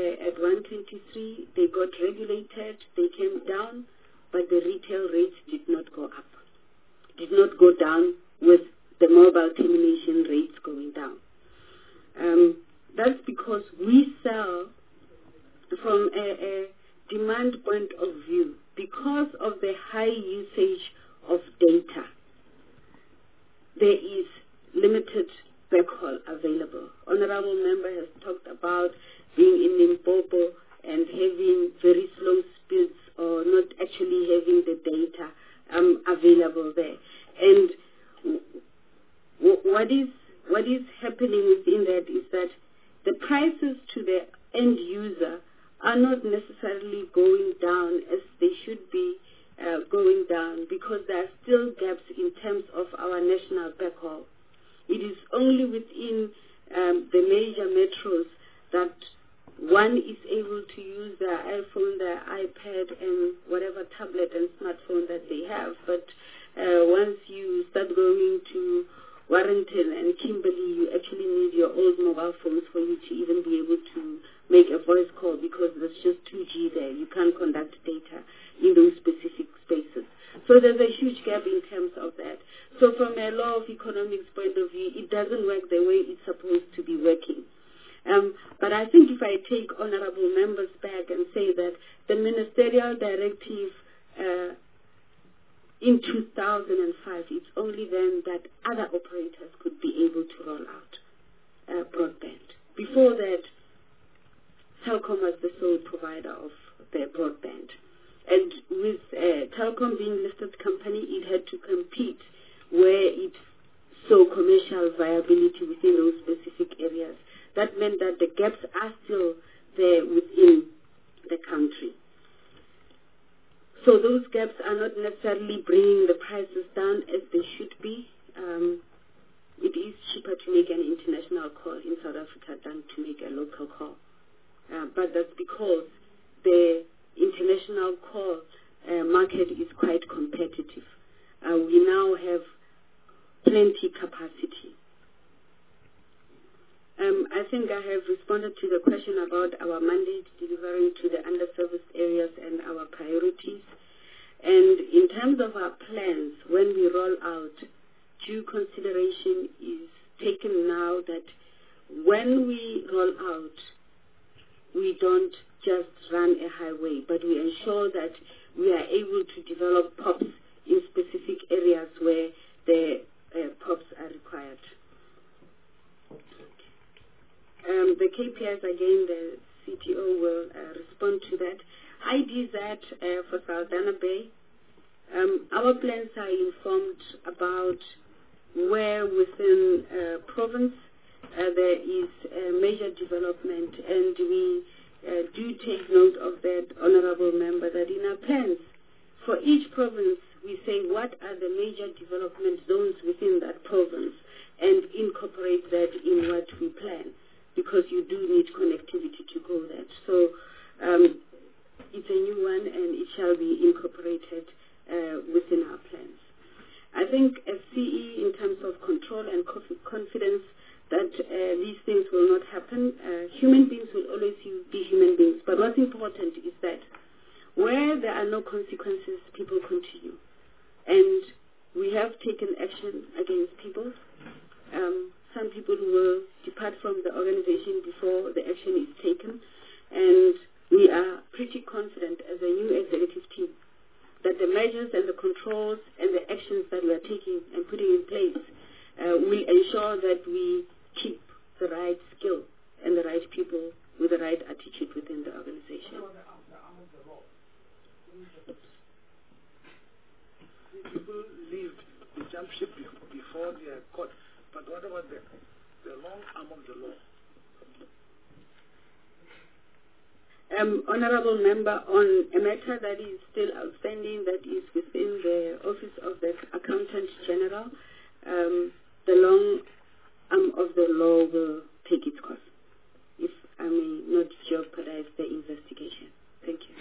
were at 123, they got regulated, they came down, but the retail rates did not go up, did not go down with the mobile termination rates going down. That's because we sell from a demand point of view. Because of the high usage of data, there is limited backhaul available. Honorable Member has talked about being in Limpopo and having very slow speeds or not actually having the data available there. And what is happening within that is that the prices to the end user are not necessarily going down as they should be going down, because there are still gaps in terms of our national backhaul. It is only within the major metros that one is able to use their iPhone, their iPad, and whatever tablet and smartphone that they have. But once you start going to Warrington and Kimberley, you actually need your old mobile phones for you to even be able to make a voice call, because there's just 2G there. You can't conduct data in those specific spaces. So there's a huge gap in terms of that. So from a law of economics point of view, it doesn't work the way it's supposed to be working. But I think if I take honorable members back and say that the ministerial directive in 2005, it's only then that other operators could be able to roll out broadband. Before that, Telkom was the sole provider of the broadband. And with Telkom being a listed company, it had to compete where it saw commercial viability within those specific areas. That meant that the gaps are still there within the country. So those gaps are not necessarily bringing the prices down as they should be. It is cheaper to make an international call in South Africa than to make a local call. But that's because the international call market is quite competitive. We now have plenty capacity. I think I have responded to the question about our mandate delivering to the underserviced areas and our priorities. And in terms of our plans, when we roll out, due consideration is taken now that when we roll out, we don't just run a highway, but we ensure that we are able to develop POPs in specific areas where the POPs are required. The KPIs, again, the CTO will respond to that. IDZ for Saldanha Bay, our plans are informed about where within province there is major development, and we do take note of that, honorable member, that in our plans for each province we say what are the major development zones within that province and incorporate that in what we plan, because you do need connectivity to go there. So it's a new one, and it shall be incorporated within our plans. I think as CE, in terms of control and confidence that these things will not happen, human beings will always be human beings. But what's important is that where there are no consequences, people continue. And we have taken action against people. Some people will depart from the organization before the action is taken. And we are pretty confident as a new executive team that the measures and the controls and the actions that we are taking and putting in place will ensure that we keep the right skill and the right people with the right attitude within the organization. People leave the jump ship before they are caught. But what about the long arm of the law? Honorable Member, on a matter that is still outstanding, that is within the Office of the Accountant General, the long arm of the law will take its course, if I may not jeopardize the investigation. Thank you.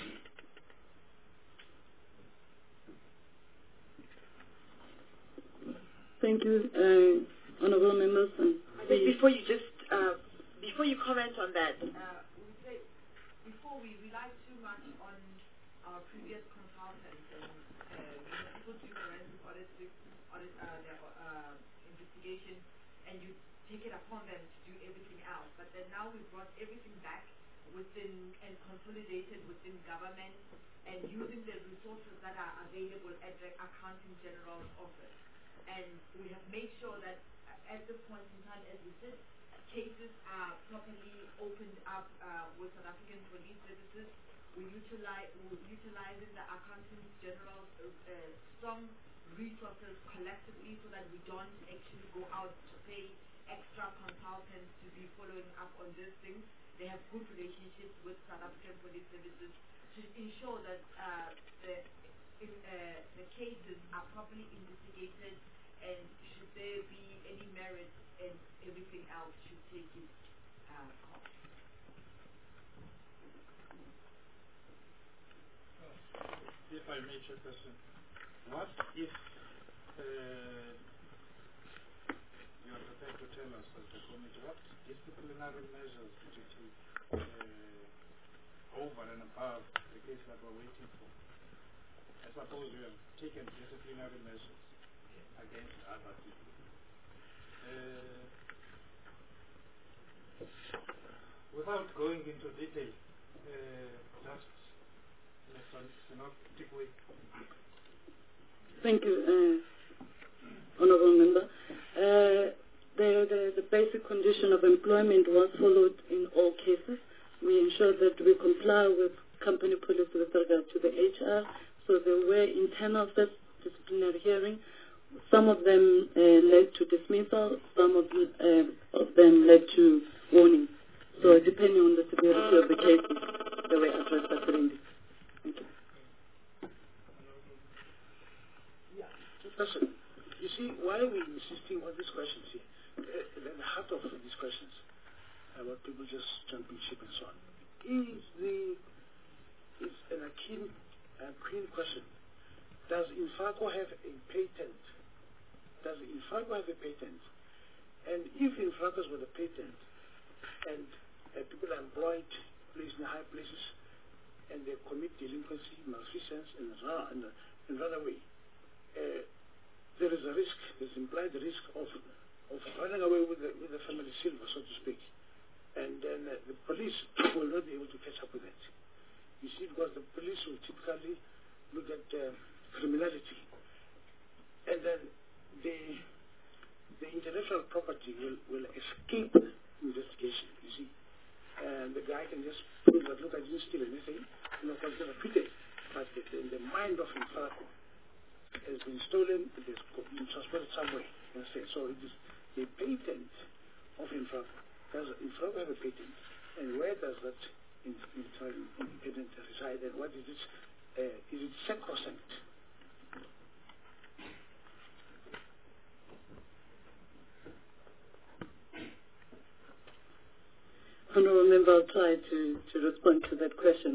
Thank you, honorable members. Before you comment on that, before we relied too much on our previous consultants, and people do forensic investigation, and you take it upon them to do everything else. But then now we've brought everything back within and consolidated within government, and using the resources that are available at the Accounting General's office. And we have made sure that at this point in time, as we said, cases are properly opened up with South African Police Services. We're utilizing the Accounting General's strong resources collectively so that we don't actually go out to pay extra consultants to be following up on these things. They have good relationships with South African Police Services to ensure that the cases are properly investigated, and should there be any merit, and everything else should take its course. If I may, Chairperson, what if you are prepared to tell us as the committee what disciplinary measures did you take over and above the case that we're waiting for? I suppose you have taken disciplinary measures against other people. Without going into detail, just in a synoptic way. Thank you, Honourable Member. The basic condition of employment was followed in all cases. We ensured that we comply with company policy with regard to the HR, so there were internal first disciplinary hearings. Some of them led to dismissal, some of them led to warning. So depending on the severity of the cases, they were addressed accordingly. Thank you. Yeah, Chairperson, you see, why are we insisting on these questions here? The heart of these questions about people just jumping ship and so on is an keen question. Does Infaco have a patent? Does Infaco have a patent? And if Infaco's with a patent and people are employed, placed in high places, and they commit delinquency, malfeasance, and run away, there is a risk, there's implied risk of running away with the family silver, so to speak. And then the police will not be able to catch up with that. You see, because the police will typically look at criminality, and then the intellectual property will escape investigation, you see. And the guy can just prove that, look, I didn't steal anything, because they're acquitted. But in the mind of Infaco, it has been stolen, it has been transported somewhere. So it is a patent of Infaco. Does Infaco have a patent? And where does that patent reside? And what is it? Is it sacrosanct? Honourable Member, I'll try to respond to that question.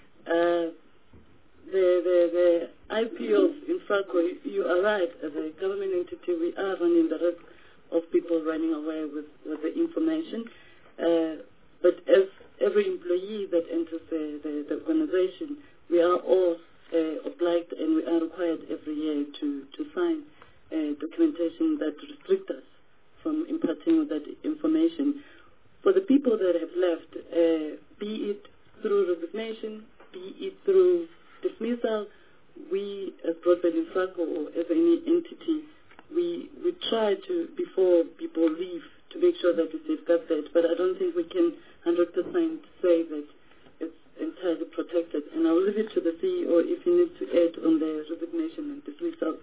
The IP of Infaco, you are right, as a government entity, we are running the risk of people running away with the information. But as every employee that enters the organization, we are all obliged and we are required every year to sign documentation that restricts us from imparting that information. For the people that have left, be it through resignation, be it through dismissal, we as Broadband Infaco or as any entity, we try to, before people leave, to make sure that we safeguard that. But I don't think we can 100% say that it's entirely protected. And I'll leave it to the CEO if he needs to add on the resignation and dismissal.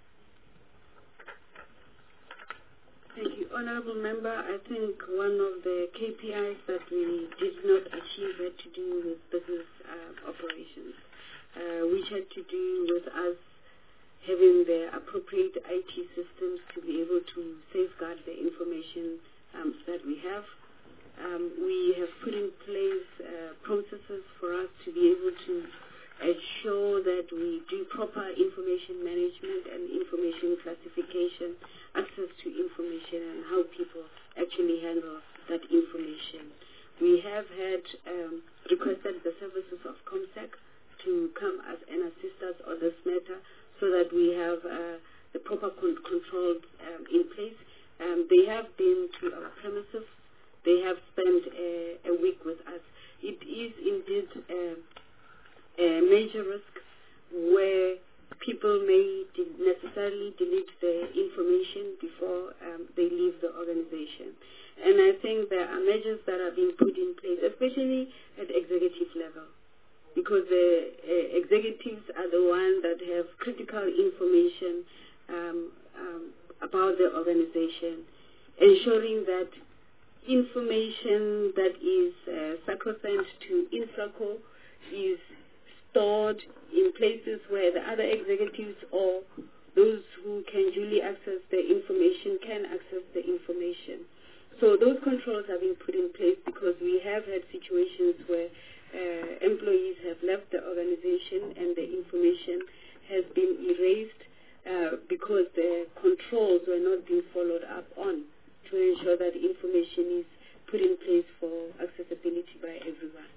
Thank you. Honourable Member, I think one of the KPIs that we did not achieve had to do with business operations, which had to do with us having the appropriate IT systems to be able to safeguard the information that we have. We have put in place processes for us to be able to ensure that we do proper information management and information classification, access to information, and how people actually handle that information. We have had requested the service a major risk where people may necessarily delete the information before they leave the organization. And I think there are measures that are being put in place, especially at executive level, because the executives are the ones that have critical information about the organization, ensuring that information that is sacrosanct to Infraco is stored in places where the other executives or those who can duly access the information can access the information. So those controls have been put in place because we have had situations where employees have left the organization and the information has been erased because the controls were not being followed up on to ensure that information is put in place for accessibility by everyone.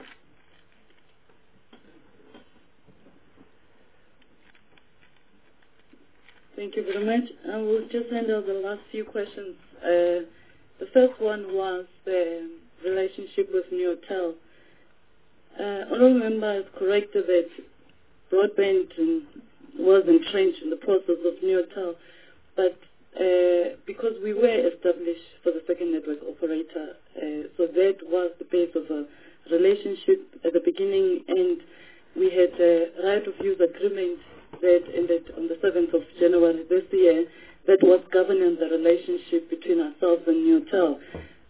Thank you very much. I will just handle the last few questions. The first one was the relationship with Neotel. Honourable Member has corrected that broadband was entrenched in the process of Neotel, but because we were established for the second network operator, so that was the base of a relationship at the beginning, and we had a right of use agreement that ended on the 7th of January this year that was governing the relationship between ourselves and Neotel.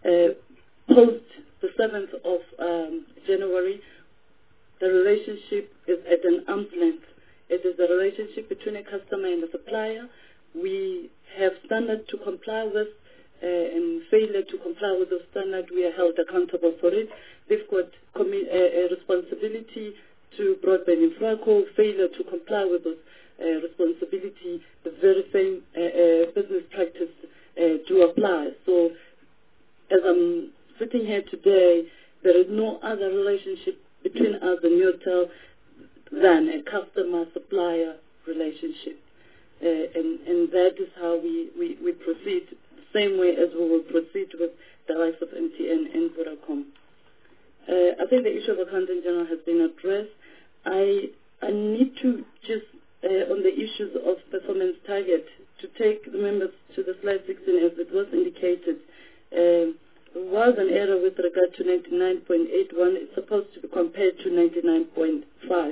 Post the 7th of January, the relationship is at an arm's length. It is a relationship between a customer and a supplier. We have standards to comply with, and failure to comply with the standard, we are held accountable for it. They've got a responsibility to broadband Infraco. Failure to comply with those responsibility, the very same business practice to apply. So as I'm sitting here today, there is no other relationship between us and Neotel than a customer-supplier relationship. And that is how we proceed, the same way as we will proceed with the likes of MTN and Vodacom. I think the issue of accountant general has been addressed. I need to just, on the issues of performance target, to take the members to the slide 16 as it was indicated. There was an error with regard to 99.81. It's supposed to be compared to 99.5.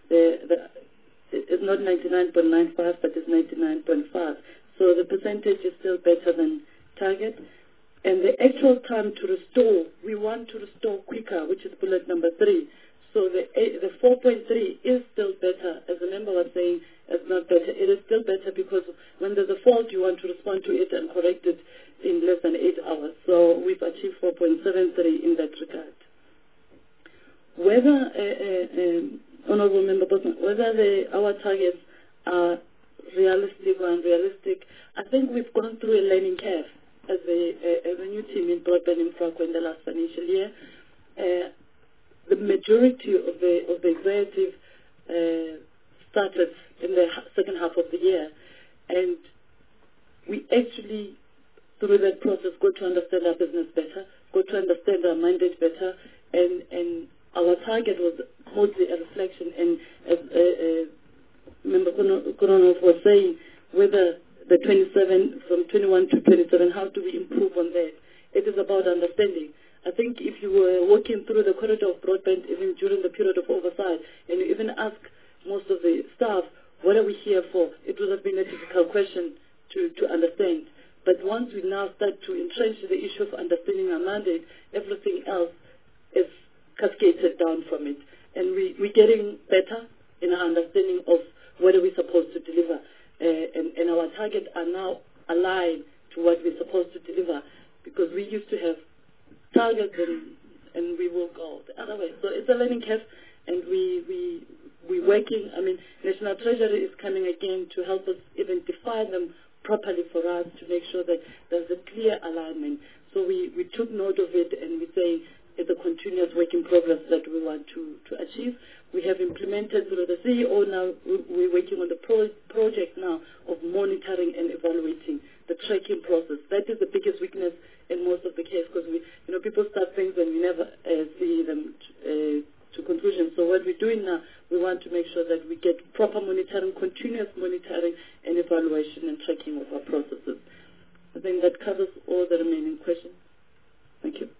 It's not 99.95, but it's 99.5. So the percentage is still better than target. And the actual time to restore, we want to restore quicker, which is bullet number 3. So the 4.3 is still better, as the member was saying, it's not better. It is still better because when there's a fault, you want to respond to it and correct it in less than 8 hours. So we've achieved 4.73 in that regard. Whether, Honourable Member Bosman, whether our targets are realistic or unrealistic, I think we've gone through a learning curve as a new team in broadband Infraco in the last financial year. The majority of the executive started in the second half of the year, and we actually, through that process, got to understand our business better, got to understand our mandate better, and our target was mostly a reflection, and as Member Koronov was saying, whether the 27, from 21 to 27, how do we improve on that? It is about understanding. I think if you were walking through the corridor of broadband, even during the period of oversight, and you even ask most of the staff, what are we here for? It would have been a difficult question to understand. But once we now start to entrench the issue of understanding our mandate, everything else is cascaded down from it. And we're getting better in our understanding of what are we supposed to deliver. And our targets are now aligned to what we're supposed to deliver, because we used to have targets and we will go the other way. So it's a learning curve, and we're working. I mean, National Treasury is coming again to help us even define them properly for us to make sure that there's a clear alignment. So we took note of it, and we say it's a continuous work in progress that we want to achieve. We have implemented through the CEO now, we're working on the project now of monitoring and evaluating the tracking process. That is the biggest weakness in most of the cases, because people start things and we never see them to what we're doing now, we want to make sure that we get proper monitoring, continuous monitoring and evaluation and tracking of our processes. I think that covers all the remaining questions. Thank you.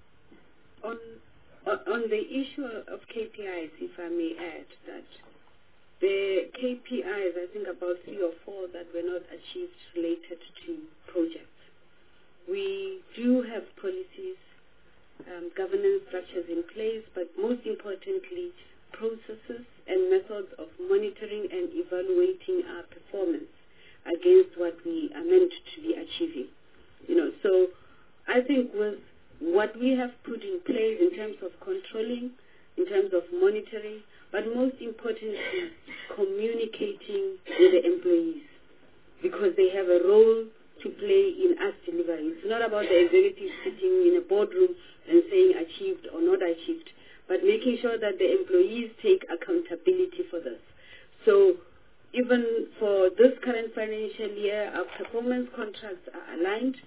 On the issue of KPIs, if I may add that the KPIs, I think about 3 or 4 that were not achieved related to projects. We do have policies, governance structures in place, but most importantly, processes and methods of monitoring and evaluating our performance against what we are meant to be achieving. So I think with what we have put in place in terms of controlling, in terms of monitoring, but most importantly, communicating with the employees, because they have a role to play in us delivering. It's not about the executive sitting in a boardroom and saying achieved or not achieved, but making sure that the employees take accountability for this. So even for this current financial year, our performance contracts are aligned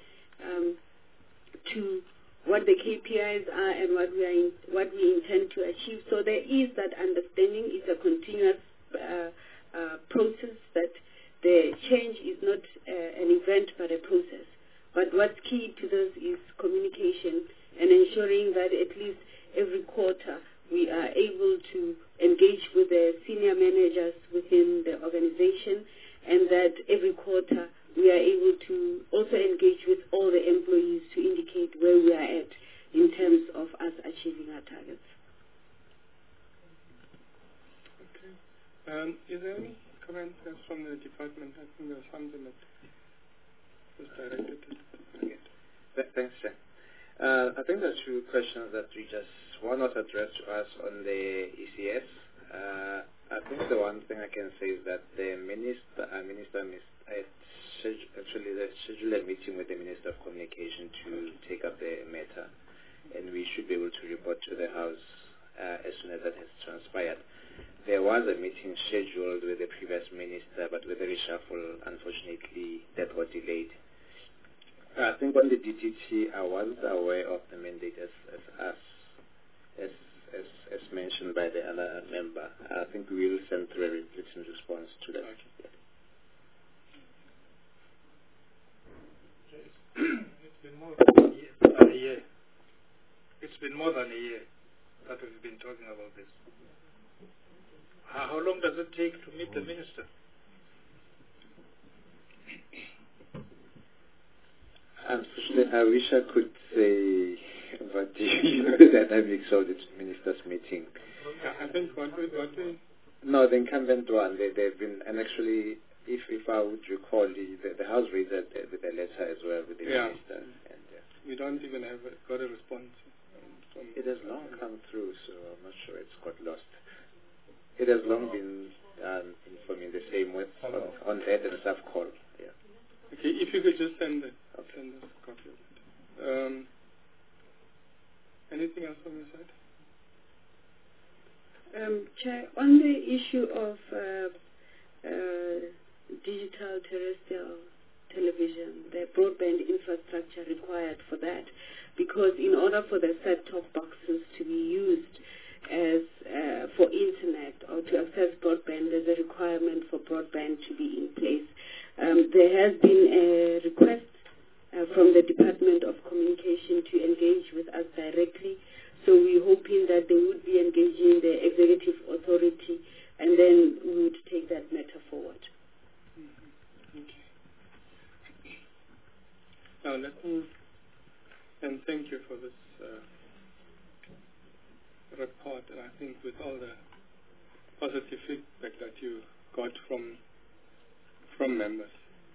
to what the KPIs are and what we intend to achieve. So there is that understanding. It's a continuous process, that the change is not an event but a process. But what's key to this is communication and ensuring that at least every quarter we are able to engage with the senior managers within the organization, and that every quarter we are able to also engage with all the employees to indicate where we are at in terms of us achieving our targets. Okay. Is there any comments from the department? I think there's something that was directed to. Okay. Thanks, Chair. I think there are 2 questions that one was addressed to us on the ECS. I think the one thing I can say is that the minister scheduled a meeting with the Minister of Communication to take up the matter, and we should be able to report to the House as soon as that has transpired. There was a meeting scheduled with the previous minister, but with the reshuffle, unfortunately, that got delayed. I think on the DTT, I wasn't aware of the mandate as mentioned by the other member. I think we will send through a written response to that. Okay. It's been more than a year. It's been more than a year that we've been talking about this. How long does it take to meet the minister? Unfortunately, I wish I could say, but you know the dynamics of the minister's meeting. I think what we No, the incumbent one, they've been, and actually, if I would recall, the House raised that with a letter as well with the minister. And, we don't even have got a response. It has long come through, so I'm not sure it's got lost. It has long been informing the same way on that and sub-call. Yeah. Okay, if you could just send us a copy of it. Anything else from your side? Chair, on the issue of digital terrestrial television, the broadband infrastructure required for that, because in order for the set-top boxes to be used as for internet or to access broadband, there's a requirement for broadband to be in place. There has been a request from the Department of Communication to engage with us directly, so we're hoping that they would be engaging the executive authority, and then we would take that matter forward. Okay. Now let me, and thank you for this report, and I think with all the positive feedback that you got from members,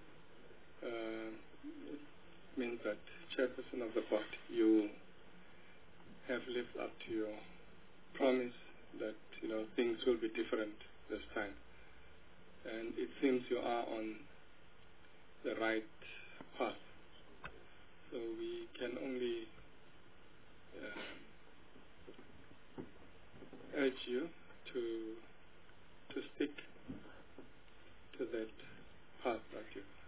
it means that Chairperson of the Board, you have lived up to your promise that things will be different this time, and it seems you are on the right path. So we can only urge you to stick to that path that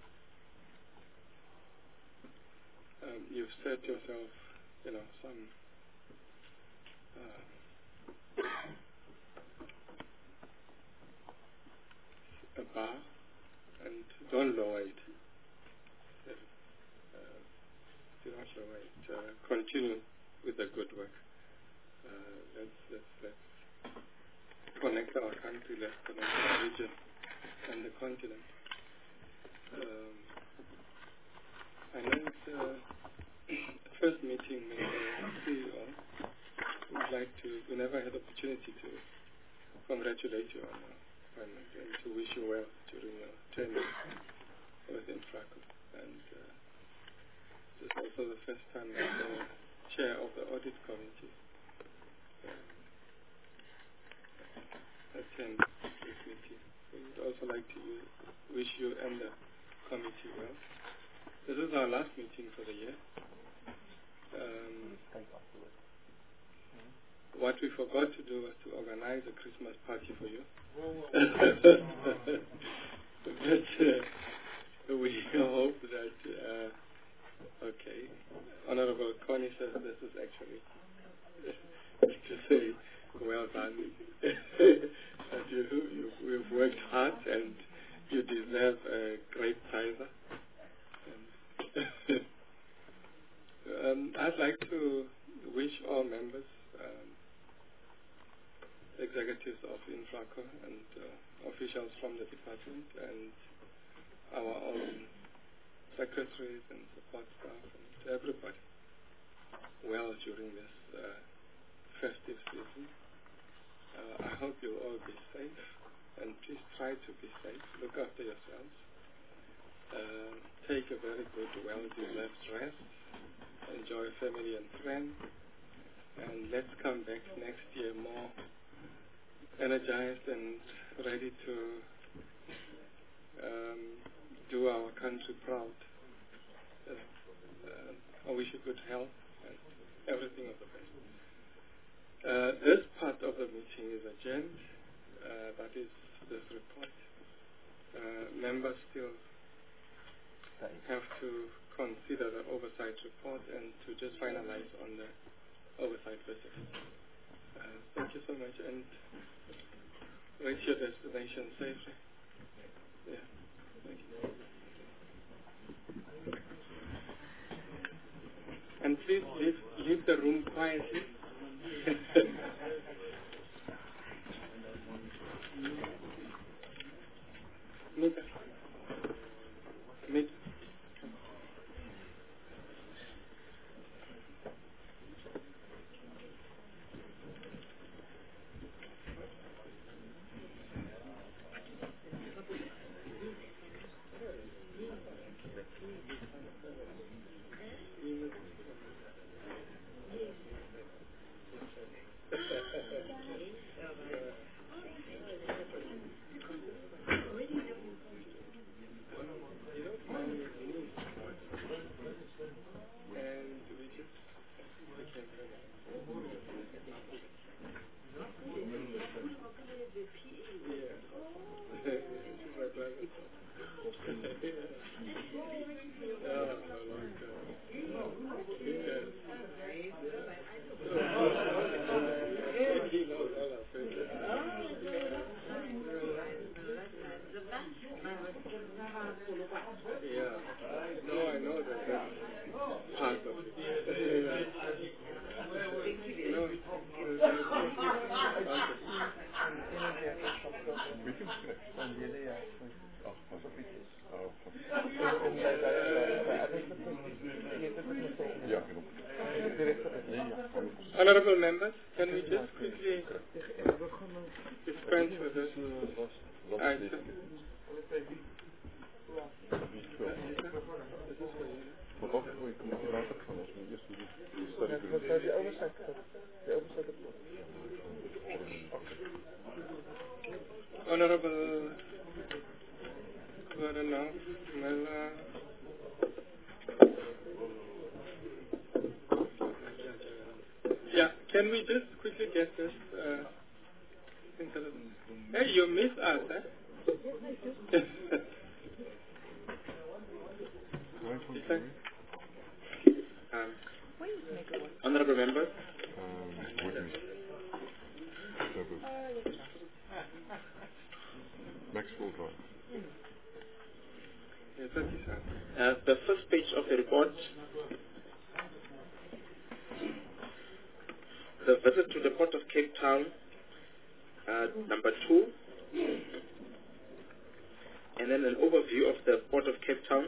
you've set yourself, some connect our country, let's connect our region and the continent. I know it's the first meeting with the CEO. We never had the opportunity to congratulate you on your appointment and to wish you well during your tenure within Infraco. And this is also the first time that the chair of the audit committee attend this meeting. We would also like to wish you and the committee well. This is our last meeting for the year. What we forgot to do was to organize a Christmas party for you. But we hope that, okay, Honorable Connie says this is actually to say, well done. That you've worked hard and you deserve a great prizer. I'd like to wish all members, executives of Infraco and officials from the department and our own secretaries and support staff and everybody well during this festive season. I hope you'll all be safe and please try to be safe. Look after yourselves. Take a very good, well-deserved rest. Enjoy family and friends. And let's come back next year more energized and ready to do our country proud. I wish you good health and everything of the best. This part of the meeting is adjourned. That is this report. Members still have to consider the oversight report and to just finalize on the oversight visit. Thank you so much and reach your destination safely. Yeah, thank you. And please leave the room quietly. Mita. Honorable members, can we just quickly dispense with this item? Honorable Governor Mela. Yeah, can we just quickly get this? Hey, you missed us, eh? Honorable members. Maxwell Drive. The first page of the report, the visit to the Port of Cape Town Number 2, and then an overview of the Port of Cape Town.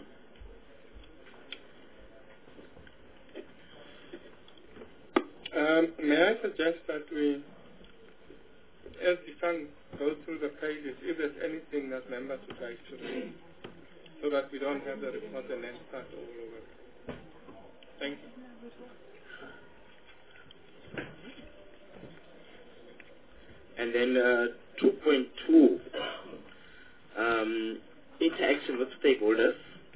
May I suggest that we, as the fund goes through the pages, if there's anything that members would like to read, so that we don't have the report and then start all over. Thank you. And then 2.2, interaction with stakeholders.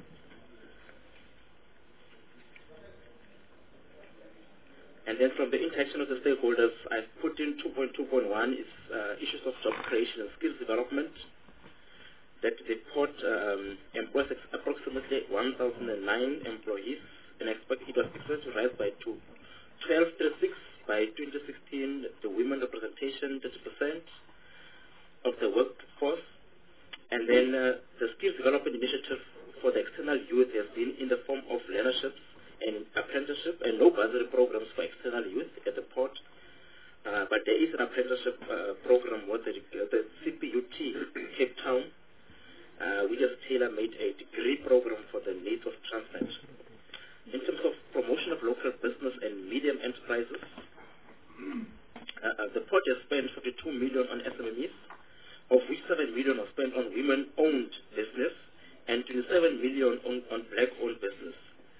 And then from the interaction of the stakeholders, I've put in 2.2.1 is issues of job creation and skills development. That the port employs approximately 1,009 employees, and it was expected to rise by 1236 by 2016. The women representation 30% of the workforce, and then the skills development initiative for the external youth has been in the form of learnerships and apprenticeship, and no bursary programs for external youth at the port. But there is an apprenticeship program with the CPUT Cape Town, which has tailor-made a degree program for the needs of Transnet. In terms of promotion of local business and medium enterprises, the port has spent 42 million on SMEs, of which 7 million was spent on women-owned business and 27 million on black-owned business.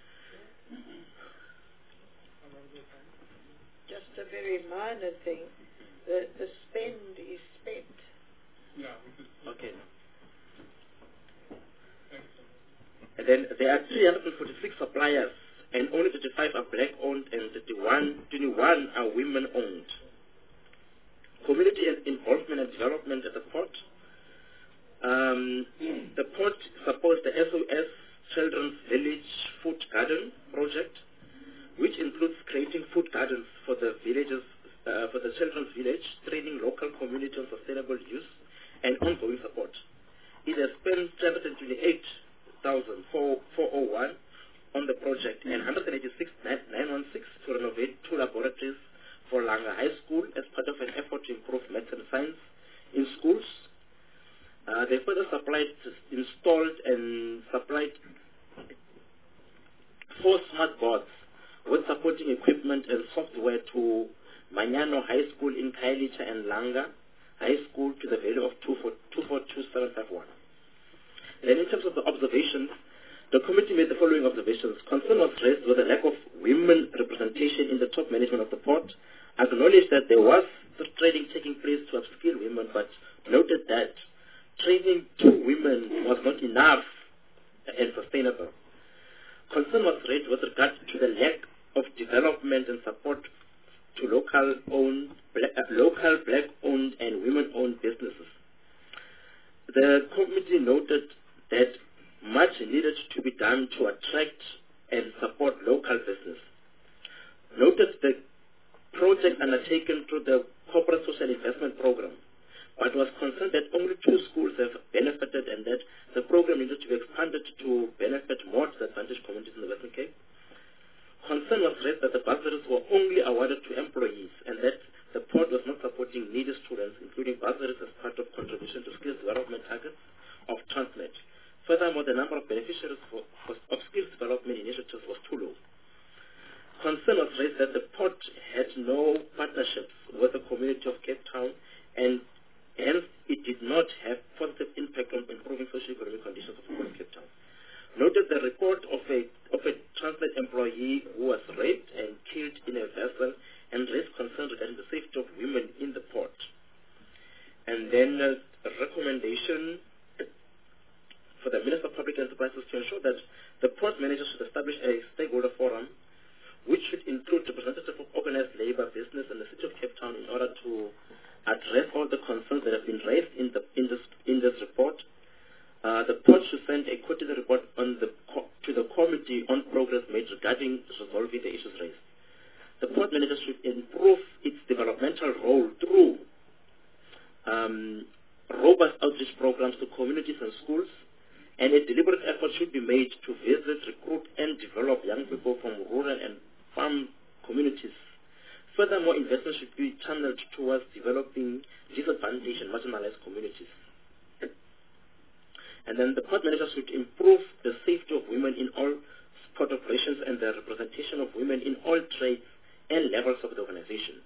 Just a very minor thing, the spend is spent. Okay. And then there are 346 suppliers, and only 35 are black-owned and 21 are women-owned. Community involvement and development at the port. The port supports the SOS Children's Village Food Garden project, which includes creating food gardens for the villages, for the children's village, training local community on sustainable use, and ongoing support. It has spent 728,401 on the project and 186,916 to renovate 2 laboratories for Langa High School as part of an effort to improve maths and science in schools. They further installed and supplied 4 smart boards with supporting equipment and software to Manyano High School in Khayelitsha and Langa High School to the value of 242,751. Then in terms of the observations, the committee made the following observations. Concern was raised with the lack of women representation in the top management of the port, acknowledged that there was training taking place to upskill women, but noted that training 2 women was not enough and sustainable. Concern was raised with regard to the lack of development and support to local black-owned and women-owned businesses. The committee noted that much needed to be done to attract and support local business. Noted the project undertaken through the Corporate Social Investment Program, but was concerned that only 2 schools have benefited and that the program needed to be expanded to benefit more disadvantaged communities in the Western Cape. Concern was raised that the bursaries were only awarded to employees and that the port was not supporting needy students, including bursaries as part of contribution to skills development targets of Transnet. Furthermore, the number of beneficiaries of skills development initiatives was too low. Concern was raised that the port had no partnerships with the community of Cape Town and hence it did not have positive impact on improving socio-economic conditions of the port of Cape Town. Noted the report of a Transnet employee who was raped and killed in a vessel and raised concerns regarding the safety of women in the port. And then a recommendation for the Minister of Public Enterprises to ensure that the port manager should establish a stakeholder forum which should include representatives of organized labor, business, and the City of Cape Town in order to address all the concerns that have been raised in this report. The port should send a quarterly report to the committee on progress made regarding resolving the issues raised. The port manager should improve its developmental role through robust outreach programs to communities and schools, and a deliberate effort should be made to visit, recruit, and develop young people from rural and farm communities Furthermore, investment should be channeled towards developing disadvantaged and marginalized communities. And then the port manager should improve the safety of women in all port operations and the representation of women in all trades and levels of the organization.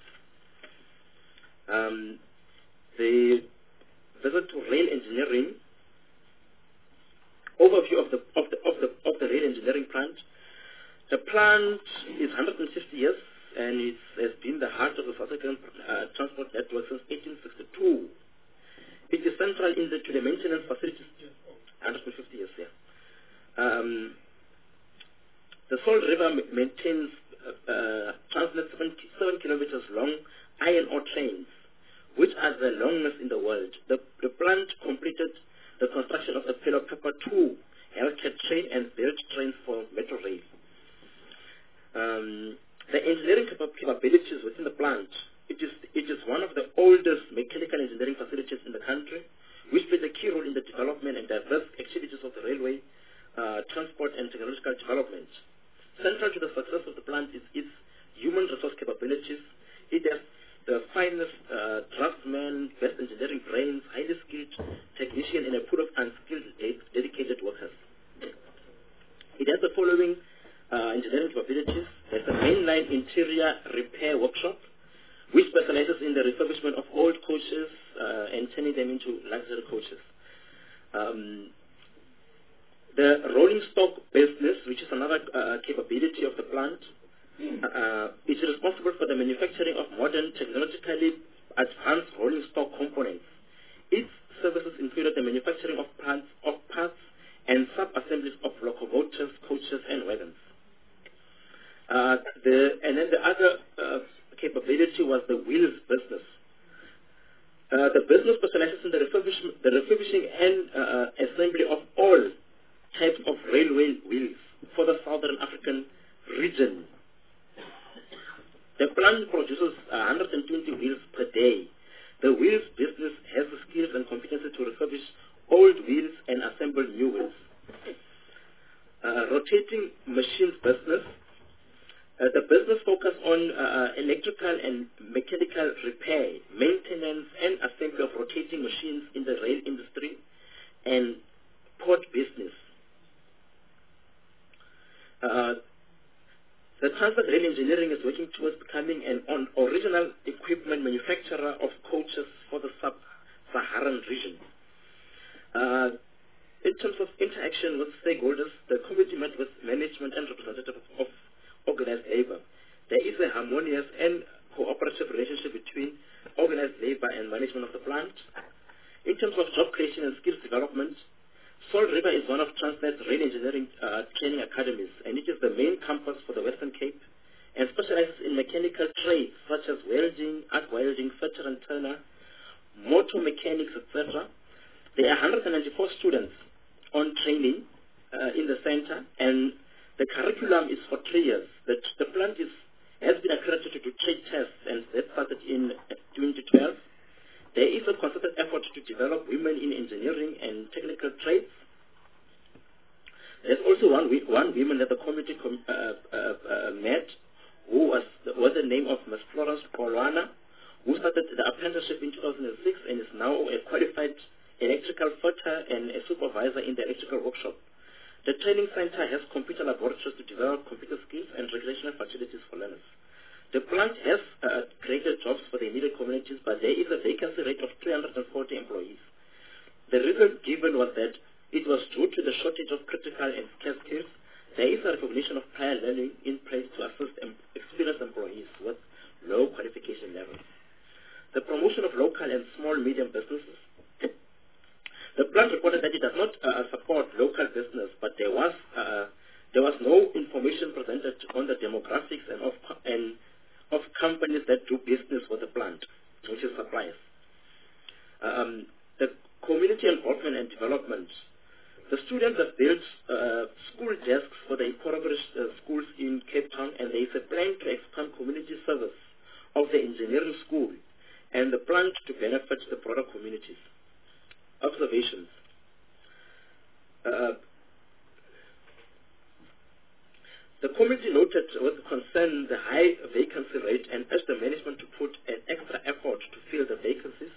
The visit to rail engineering, overview of the rail engineering plant. The plant is 150 years and it has been the heart of the South African transport network since 1862. It is central to the maintenance facilities. 150 years, yeah. The Salt River maintains Transnet 7 kilometers long iron ore trains, which are the longest in the world. The plant completed the construction of the Pillar Pepper 2 Hellcat train and built trains for Metro Rail. The engineering capabilities within the plant, it is one of the oldest mechanical engineering facilities in the country, which plays a key role in the development and diverse activities of the railway, transport and technological development. Central to the success of the plant is its human resource capabilities. It has the finest draftsmen, best engineering brains, highly skilled technician, and a pool of unskilled, dedicated workers. It has the following engineering capabilities. There's a mainline interior repair workshop, which specializes in the refurbishment of old coaches and turning them into luxury coaches. The rolling stock business, which is another capability of the plant, is responsible for the manufacturing of modern, technologically advanced rolling stock components. Its services included the manufacturing of parts and sub-assemblies of locomotives, coaches, and wagons. And then the other capability was the wheels business. The business specializes in the refurbishing and assembly of all types of railway wheels for the Southern African region. The plant produces 120 wheels per day. The wheels business has the skills and competency to refurbish old wheels and assemble new wheels. Rotating machines business. The business focuses on electrical and mechanical repair, maintenance, and assembly of rotating machines in the rail industry and port business. The Transnet Rail Engineering is working towards becoming an original equipment manufacturer of coaches for the sub-Saharan region. In terms of interaction with stakeholders, the committee met with management and representatives of organized labor. There is a harmonious and cooperative relationship between organized labor and management of the plant. In terms of job creation and skills development, Salt River is one of Transnet's rail engineering training academies, and it is the main campus for the Western Cape and specializes in mechanical trades such as welding, arc welding, Fletcher and Turner, motor mechanics, etc. There are 194 students on training in the center, and the curriculum is for 3 years. The plant has been accredited to trade tests, and that started in 2012. There is a concerted effort to develop women in engineering and technical trades. There's also one woman that the committee met, who was the name of Ms. Florence Polwana, who started the apprenticeship in 2006 and is now a qualified electrical fitter and a supervisor in the electrical workshop. The training center has computer laboratories to develop computer skills and recreational facilities for learners. The plant has created jobs for the immediate communities, but there is a vacancy rate of 340 employees. The reason given was that it was due to the shortage of critical and scarce skills. There is a recognition of prior learning in place to assist experienced employees with low qualification levels. The promotion of local and small medium businesses. The plant reported that it does not support local business, but there was no information presented on the demographics and of companies that do business with the plant, which is suppliers. The community involvement and development. The students have built school desks for the impoverished schools in Cape Town, and there is a plan to expand community service of the engineering school and the plan to benefit the broader communities. Observations. The committee noted with concern the high vacancy rate and urged the management to put an extra effort to fill the vacancies.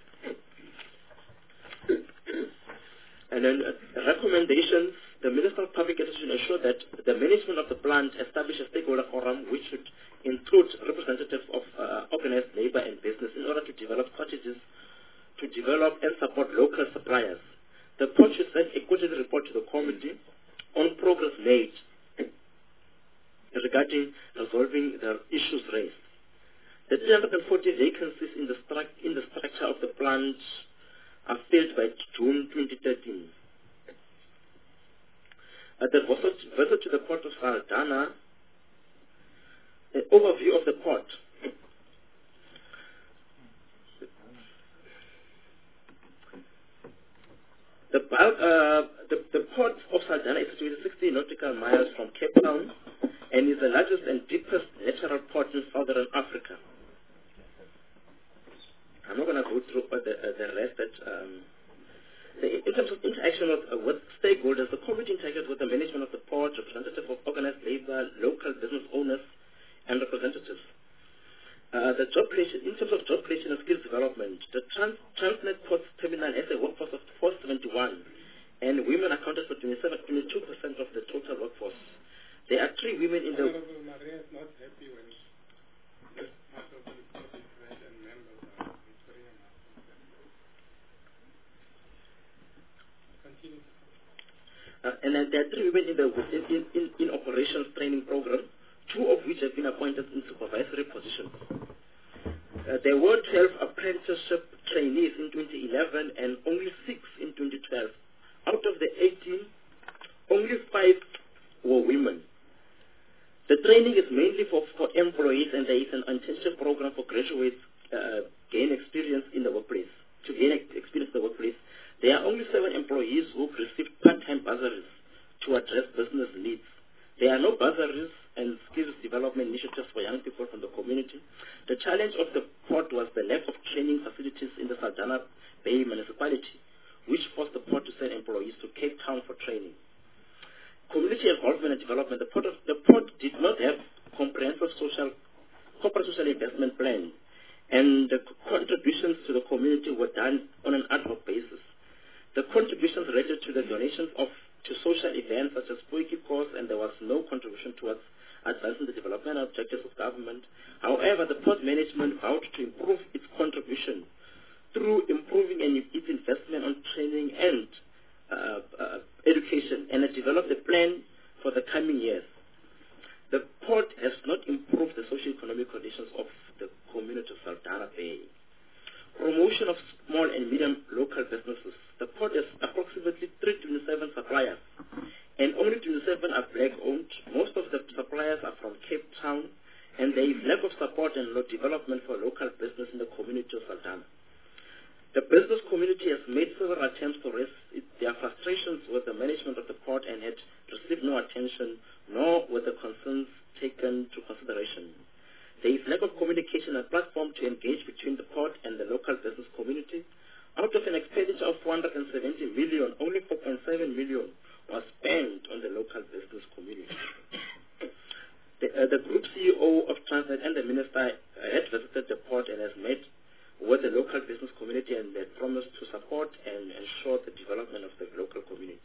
And then recommendations, the Minister of Public Education ensured that the management of the plant establish a stakeholder forum which should include representatives of organized labor and business in order to develop strategies to develop and support local suppliers. The port should send a quarterly report to the committee on progress made regarding resolving the issues raised. The 340 vacancies in the structure of the plant are filled by June 2013. The visit to the port of Saldanha, an overview of the port. The port of Saldanha is situated 60 nautical miles from Cape Town and is the largest and deepest natural port in southern Africa. I'm not going to go through the rest. In terms of interaction with stakeholders, the committee interacted with the management of the port, representatives of organized labor, local business owners, and representatives. In terms of job creation and skills development, the Transnet Ports Terminal has a workforce of 471, and women accounted for 22% of the total workforce. There are 3 women in the... Maria is not happy when part of the report is read and members are Victoria. Continue. And there are 3 women in operations training program, 2 of which have been appointed in supervisory positions. There were 12 apprenticeship trainees in 2011 and only 6 in 2012. Out of the 18, only 5 were women. The training is mainly for employees, and there is an internship program for graduates gain experience in the workplace. To gain experience in the workplace, there are only 7 employees who received part-time bursaries to address business needs. There are no bursaries and skills development initiatives for young people from the community. The challenge of the port was the lack of training facilities in the Saldanha Bay municipality, which forced the port to send employees to Cape Town for training. Community involvement and development. The port did not have comprehensive corporate social investment plan, and the contributions to the community were done on an ad hoc basis. The contributions related to the donations to social events such as Poiki course, and there was no contribution towards advancing the development objectives of government. However, the port management vowed to improve its contribution through improving its investment on training and education, and it developed a plan for the coming years. The port has not improved the socio-economic conditions of the community of Saldanha Bay. Promotion of small and medium local businesses. The port has approximately 327 suppliers, and only 27 are black-owned. Most of the suppliers are from Cape Town, and there is lack of support and no development for local business in the community of Saldanha. The business community has made several attempts to raise their frustrations with the management of the port and had received no attention, nor were the concerns taken to consideration. There is lack of communication and platform to engage between the port and the local business community. Out of an expenditure of 470 million, only 4.7 million was spent on the local business community. The group CEO of Transnet and the minister had visited the port and has met with the local business community, and they promised to support and ensure the development of the local community.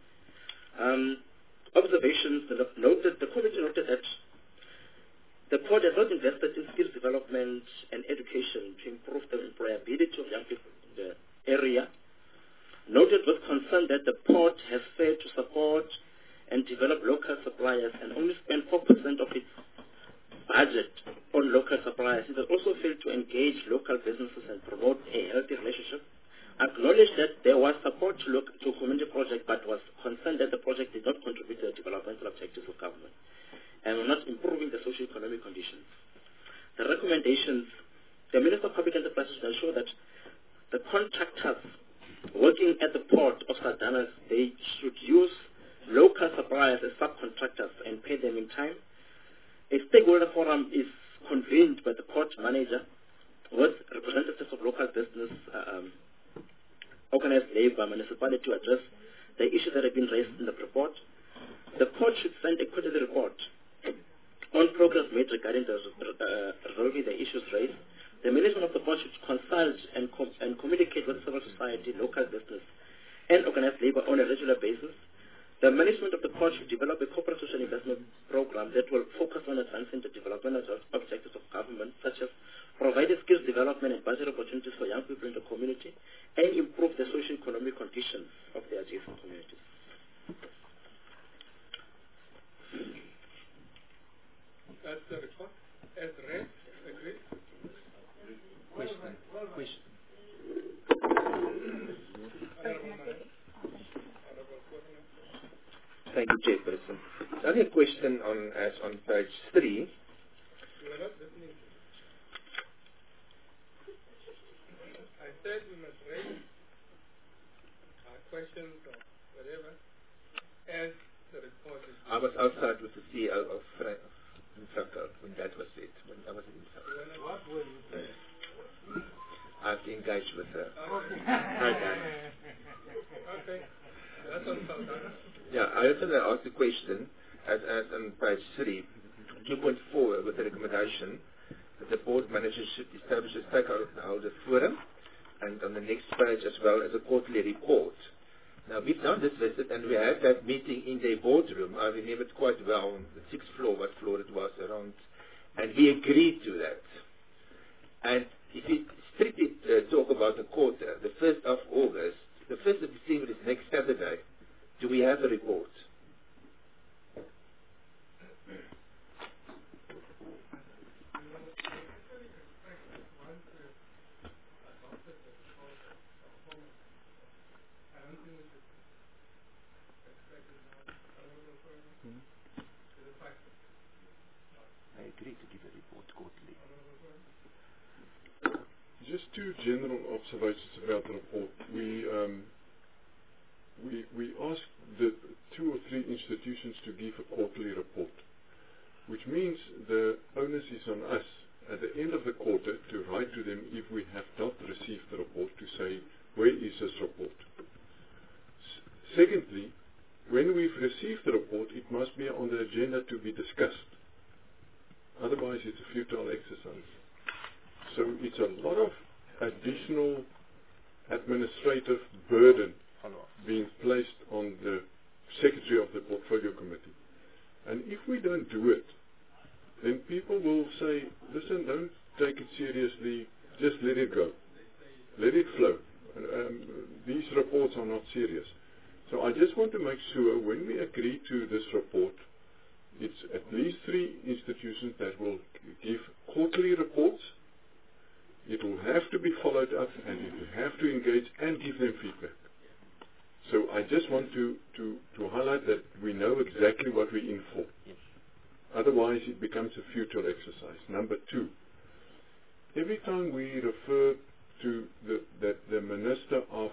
Observations. The committee noted that the port has not invested in skills development and education to improve the employability of young people in the area. Noted with concern that the port has failed to support and develop local suppliers and only spent 4% of its budget on local suppliers. It has also failed to engage local businesses and promote a healthy relationship. Acknowledged that there was support to community project, but was concerned that the project did not contribute to the developmental objectives of government and were not improving the socio-economic conditions. The recommendations. The Minister of Public Enterprises should ensure that the contractors working at the port of Saldanha, they should use local suppliers as subcontractors and pay them in time. A stakeholder forum is convened by the port manager with representatives of local business, organized labor, municipality to address the issues that have been raised in the report. The court should send a quarterly report on progress made regarding resolving the issues raised. The management of the board should consult and communicate with civil society, local business, and organized labor on a regular basis. The management of the court should develop a corporate social investment program that will focus on advancing the development objectives of government, such as providing skills development and budget opportunities for young people in the community, and improve the socio-economic conditions of the adjacent communities. That's the report. As read, agreed? Question. Thank you, Chairperson. Only a question on page 3. You are not listening. I said we must raise our questions or whatever as the report is. I was outside with the CEO of Insaka when that was it, when I was in Insaka. What were you saying? I've engaged with her. Okay. Okay. That's on Saldana. Yeah, I also asked the question as on page 3, 2.4, with the recommendation that the board managers should establish a stakeholder forum, and on the next page as well as a quarterly report. Now, we've done this visit, and we had that meeting in their boardroom. I remember it quite well, on the 6th floor, what floor it was around, and we agreed to that. And if we strictly talk about the quarter, the 1st of August, the 1st of December is next Saturday, do we have a report? I agree to give a report quarterly. Just two general observations about the report. We asked the 2 or 3 institutions to give a quarterly report, which means the onus is on us at the end of the quarter to write to them if we have not received the report, to say, where is this report? Secondly, when we've received the report, it must be on the agenda to be discussed. Otherwise, it's a futile exercise. So it's a lot of additional administrative burden being placed on the Secretary of the Portfolio Committee. And if we don't do it, then people will say, listen, don't take it seriously, just let it go. Let it flow. These reports are not serious. So I just want to make sure when we agree to this report, it's at least 3 institutions that will give quarterly reports. It will have to be followed up, and it will have to engage and give them feedback. So I just want to highlight that we know exactly what we're in for. Otherwise, it becomes a futile exercise. Number 2, every time we refer to that the Minister of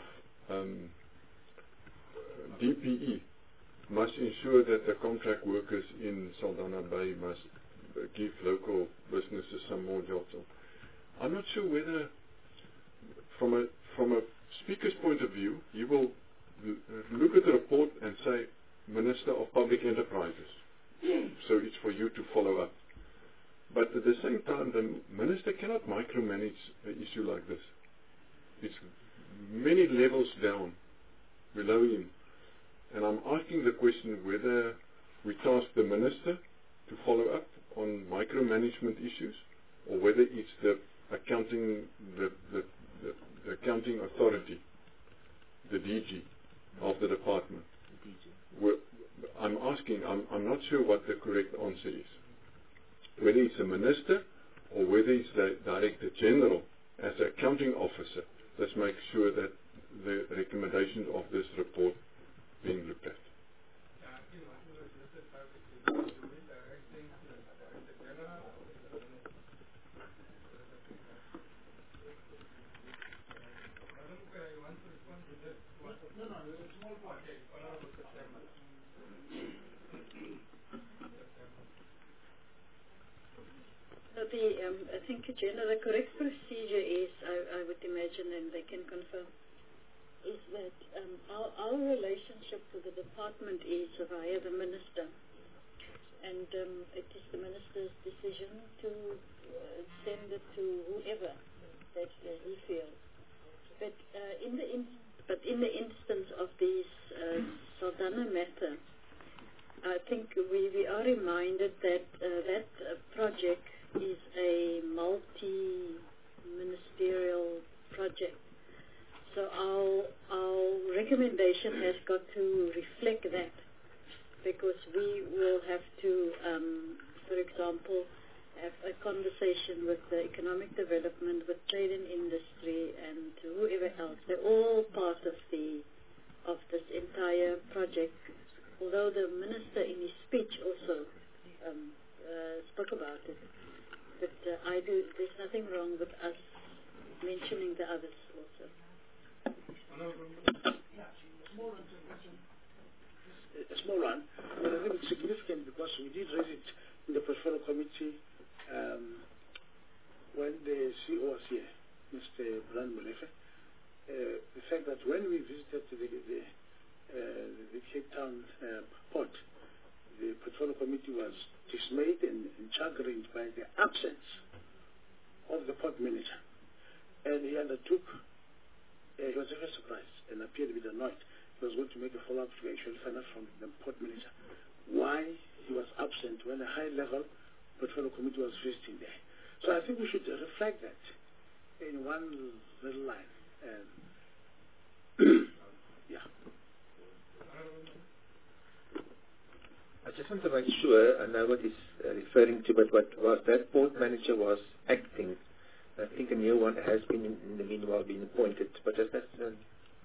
DPE must ensure that the contract workers in Saldanha Bay must give local businesses some more jobs. I'm not sure whether, from a speaker's point of view, you will look at the report and say, Minister of Public Enterprises. So it's for you to follow up. But at the same time, the Minister cannot micromanage an issue like this. It's many levels down, below him. And I'm asking the question whether we task the Minister to follow up on micromanagement issues, or whether it's the accounting, the accounting authority, the DG of the department. I'm asking, I'm not sure what the correct answer is. Whether it's a Minister or whether it's the Director General as an accounting officer, let's make sure that the recommendations of this report being looked at. I think, Jenna, the correct procedure is, I would imagine, and they can confirm, is that our relationship with the department is via the minister, and it is the minister's decision to send it to whoever that he feels. But in the instance of this Saldanha matter, I think we are reminded that that project is a multi-ministerial project. So our recommendation has got to reflect that, because we will have to, for example, have a conversation with the economic development, with trade and industry, and whoever else. They're all part of this entire project. Although the minister in his speech also spoke about it, but there's nothing wrong with us mentioning the others also. A small one, but I think it's significant because we did raise it in the portfolio committee when the CEO was here, Mr. Brian Molefe. The fact that when we visited the Cape Town port, the portfolio committee was dismayed and chagrined by the absence of the port manager, and he undertook. He was very surprised and appeared a bit annoyed. He was going to make a follow-up to actually find out from the port manager why he was absent when a high-level portfolio committee was visiting there. So I think we should reflect that in one little line. Yeah. I just want to make sure I know what he's referring to, but what was that port manager was acting. I think a new one has been, in the meanwhile, been appointed, but just that's note.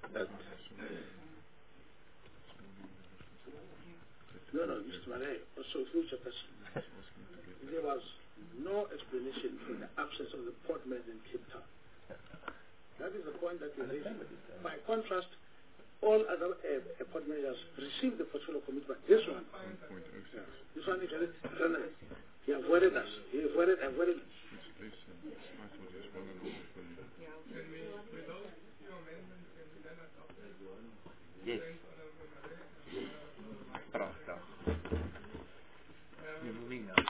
No, Mr. Malay, also future person. There was no explanation for the absence of the port manager in Cape Town. That is the point that we're raising. By contrast, all other port managers received the portfolio commitment. This one, he avoided us. He avoided us. Yes. We're moving now.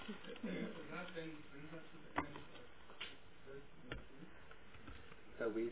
So with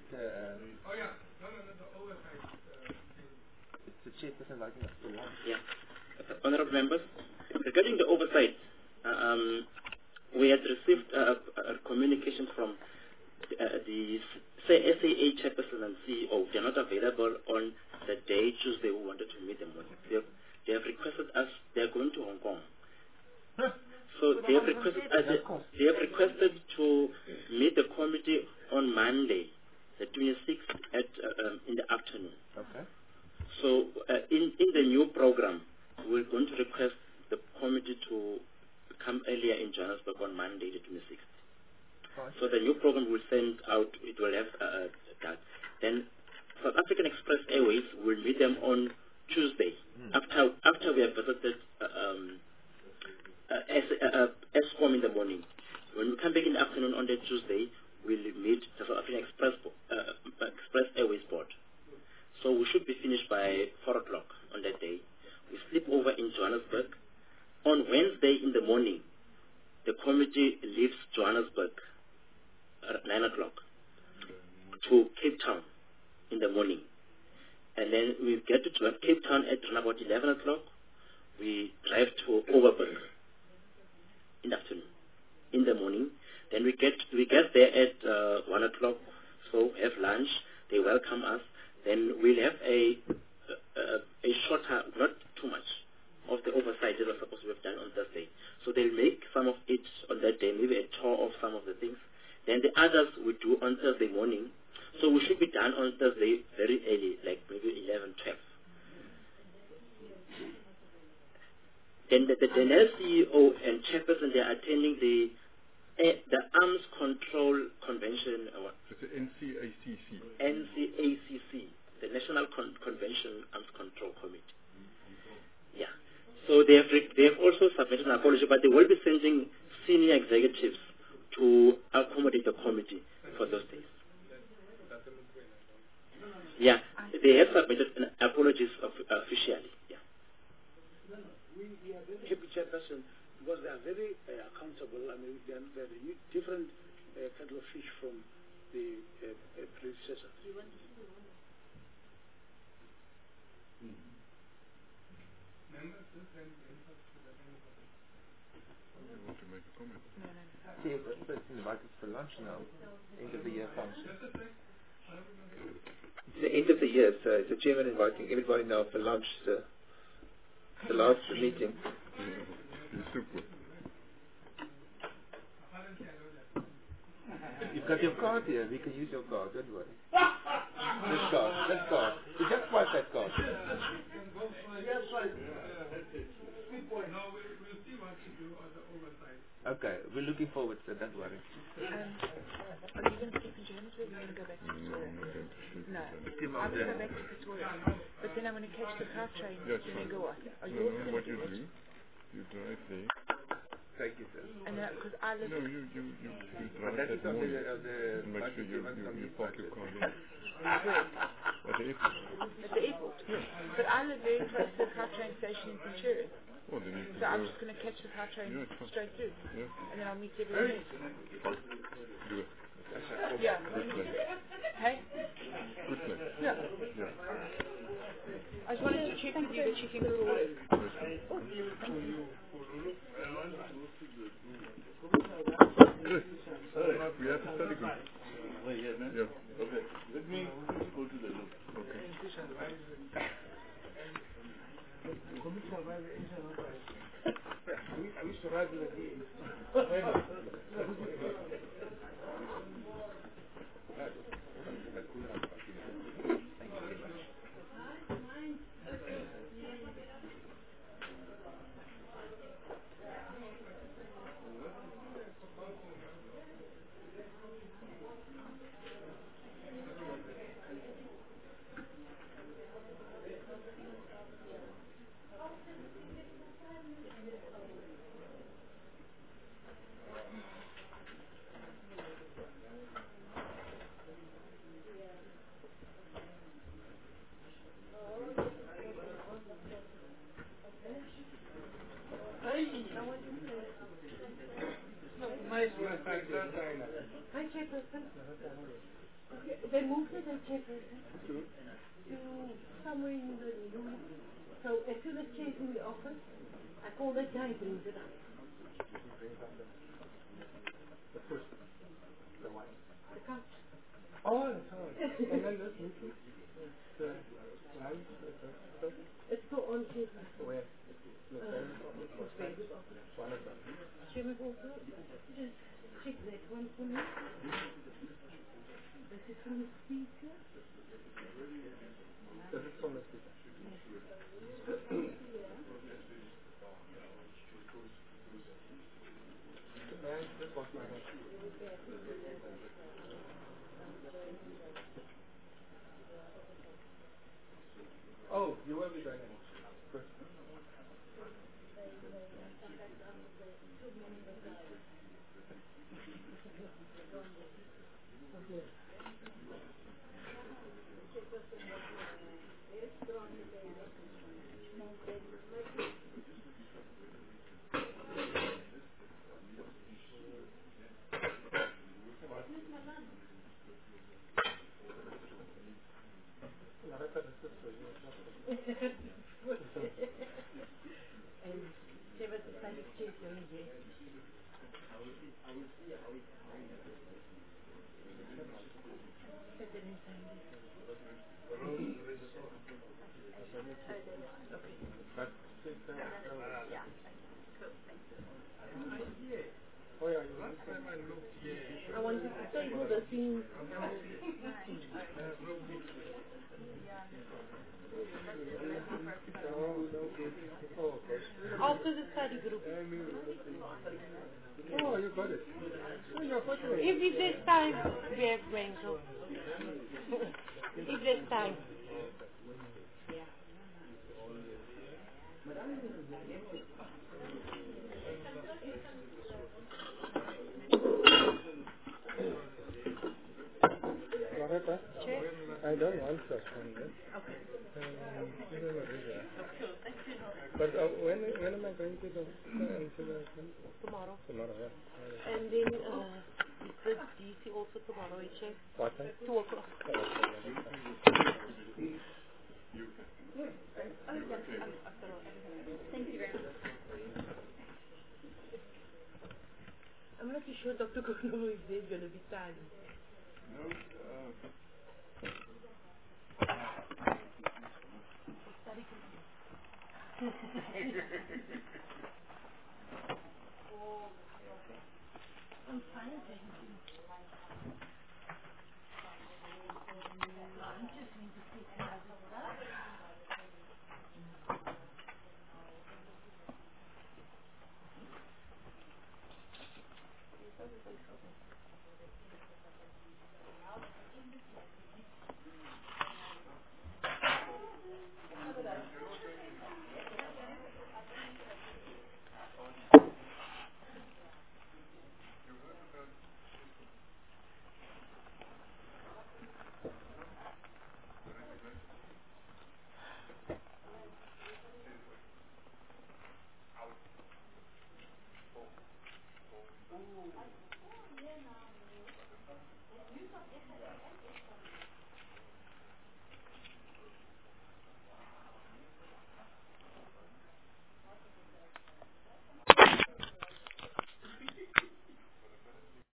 the chairperson liking us. Yeah. Honorable members, regarding the oversight, we had received a communication from the SAA chairperson and CEO. They are not available on the day, Tuesday, we wanted to meet them. They have requested us, they are going to Hong Kong. So they have requested to meet the committee on Monday, the 26th in the afternoon. Okay. So in the new program, we're going to request the committee to come earlier in Johannesburg on Monday, the 26th. Right. So the new program will send out, it will have that. Then South African Express Airways will meet them on Tuesday, after we have visited Eskom in the morning. When we come back in the afternoon on the Tuesday, we'll meet the South African Express Airways board. So we should be finished by 4 o'clock on that day. We sleep over in Johannesburg. On Wednesday in the morning, the committee leaves Johannesburg at 9 o'clock to Cape Town in the morning. And then we get to Cape Town at around about 11 o'clock. We drive to Overberg in the afternoon. In the morning, then we get there at 1 o'clock, so have lunch. They welcome us. Then we'll have a shorter, not too much, of the oversight that was supposed to have done on Thursday. So they'll make some of it on that day, maybe a tour of some of the things. Then the others we do on Thursday morning. So we should be done on Thursday very early, like maybe 11, 12. Then the CEO and chairperson, they are attending the Arms Control Convention. It's the NCACC. NCACC, the National Convention Arms Control Committee. Yeah. So they have also submitted an apology, but they will be sending senior executives to accommodate the committee for those days. Yeah, they have submitted apologies officially. Yeah. We are very happy, Chairperson, because they are very accountable. I mean, they are different kettle of fish from the predecessor. You want to make a comment? Chairperson invited for lunch now. End of the year function. It's the end of the year, so it's the chairman inviting everybody now for lunch, sir. The last meeting. You've got your card here. We can use your card. Don't worry. This card. You just swipe that card. Okay, we're looking forward to it. Don't worry. Are you going to keep in Johannesburg or are you going to go back to Pretoria? No. I'm going to go back to Pretoria. But then I'm going to catch the car train to Megawatt. Are you also going to do that? You drive there. Thank you, sir. And because I live... No, you drive that morning and make sure you park your car there. Where? At the airport. At the airport? Yes. But I live very close to the car train station in Centurion. Oh, then you can so I'm just going to catch the car train straight through. Yeah. And then I'll meet everyone else. Do it. Yeah. Good plan. Hey? Good plan. Yeah. I just wanted to check with you that you think it will work. Oh, thank you. Good. We have a study group. Yeah. Okay. Let me go to the loop. Okay. I wish to ride with the Hi, Chairperson. Okay, they moved it, Chairperson, to somewhere in the room. So as soon as Chair's in the office, I call that guy, brings it up. The first, the one. The couch. Oh, that's all. And then this meeting, it's for on Chairperson. Where? One of them. Chairman also, just check that one for me. This is from the speaker. This is from the speaker. This was my hand. Oh, you will be going in. Good. I wanted to table the thing. After the study group. Oh, you got it. If there's time, we have rental. If there's time. Loretta? Check. I don't want to attend it. Okay. But when am I going to the Tomorrow. Tomorrow, yeah. And then is the DC also tomorrow, I check? What time? 2 o'clock. Thank you very much. I'm not too sure Dr. Kono if there's going to be time. No.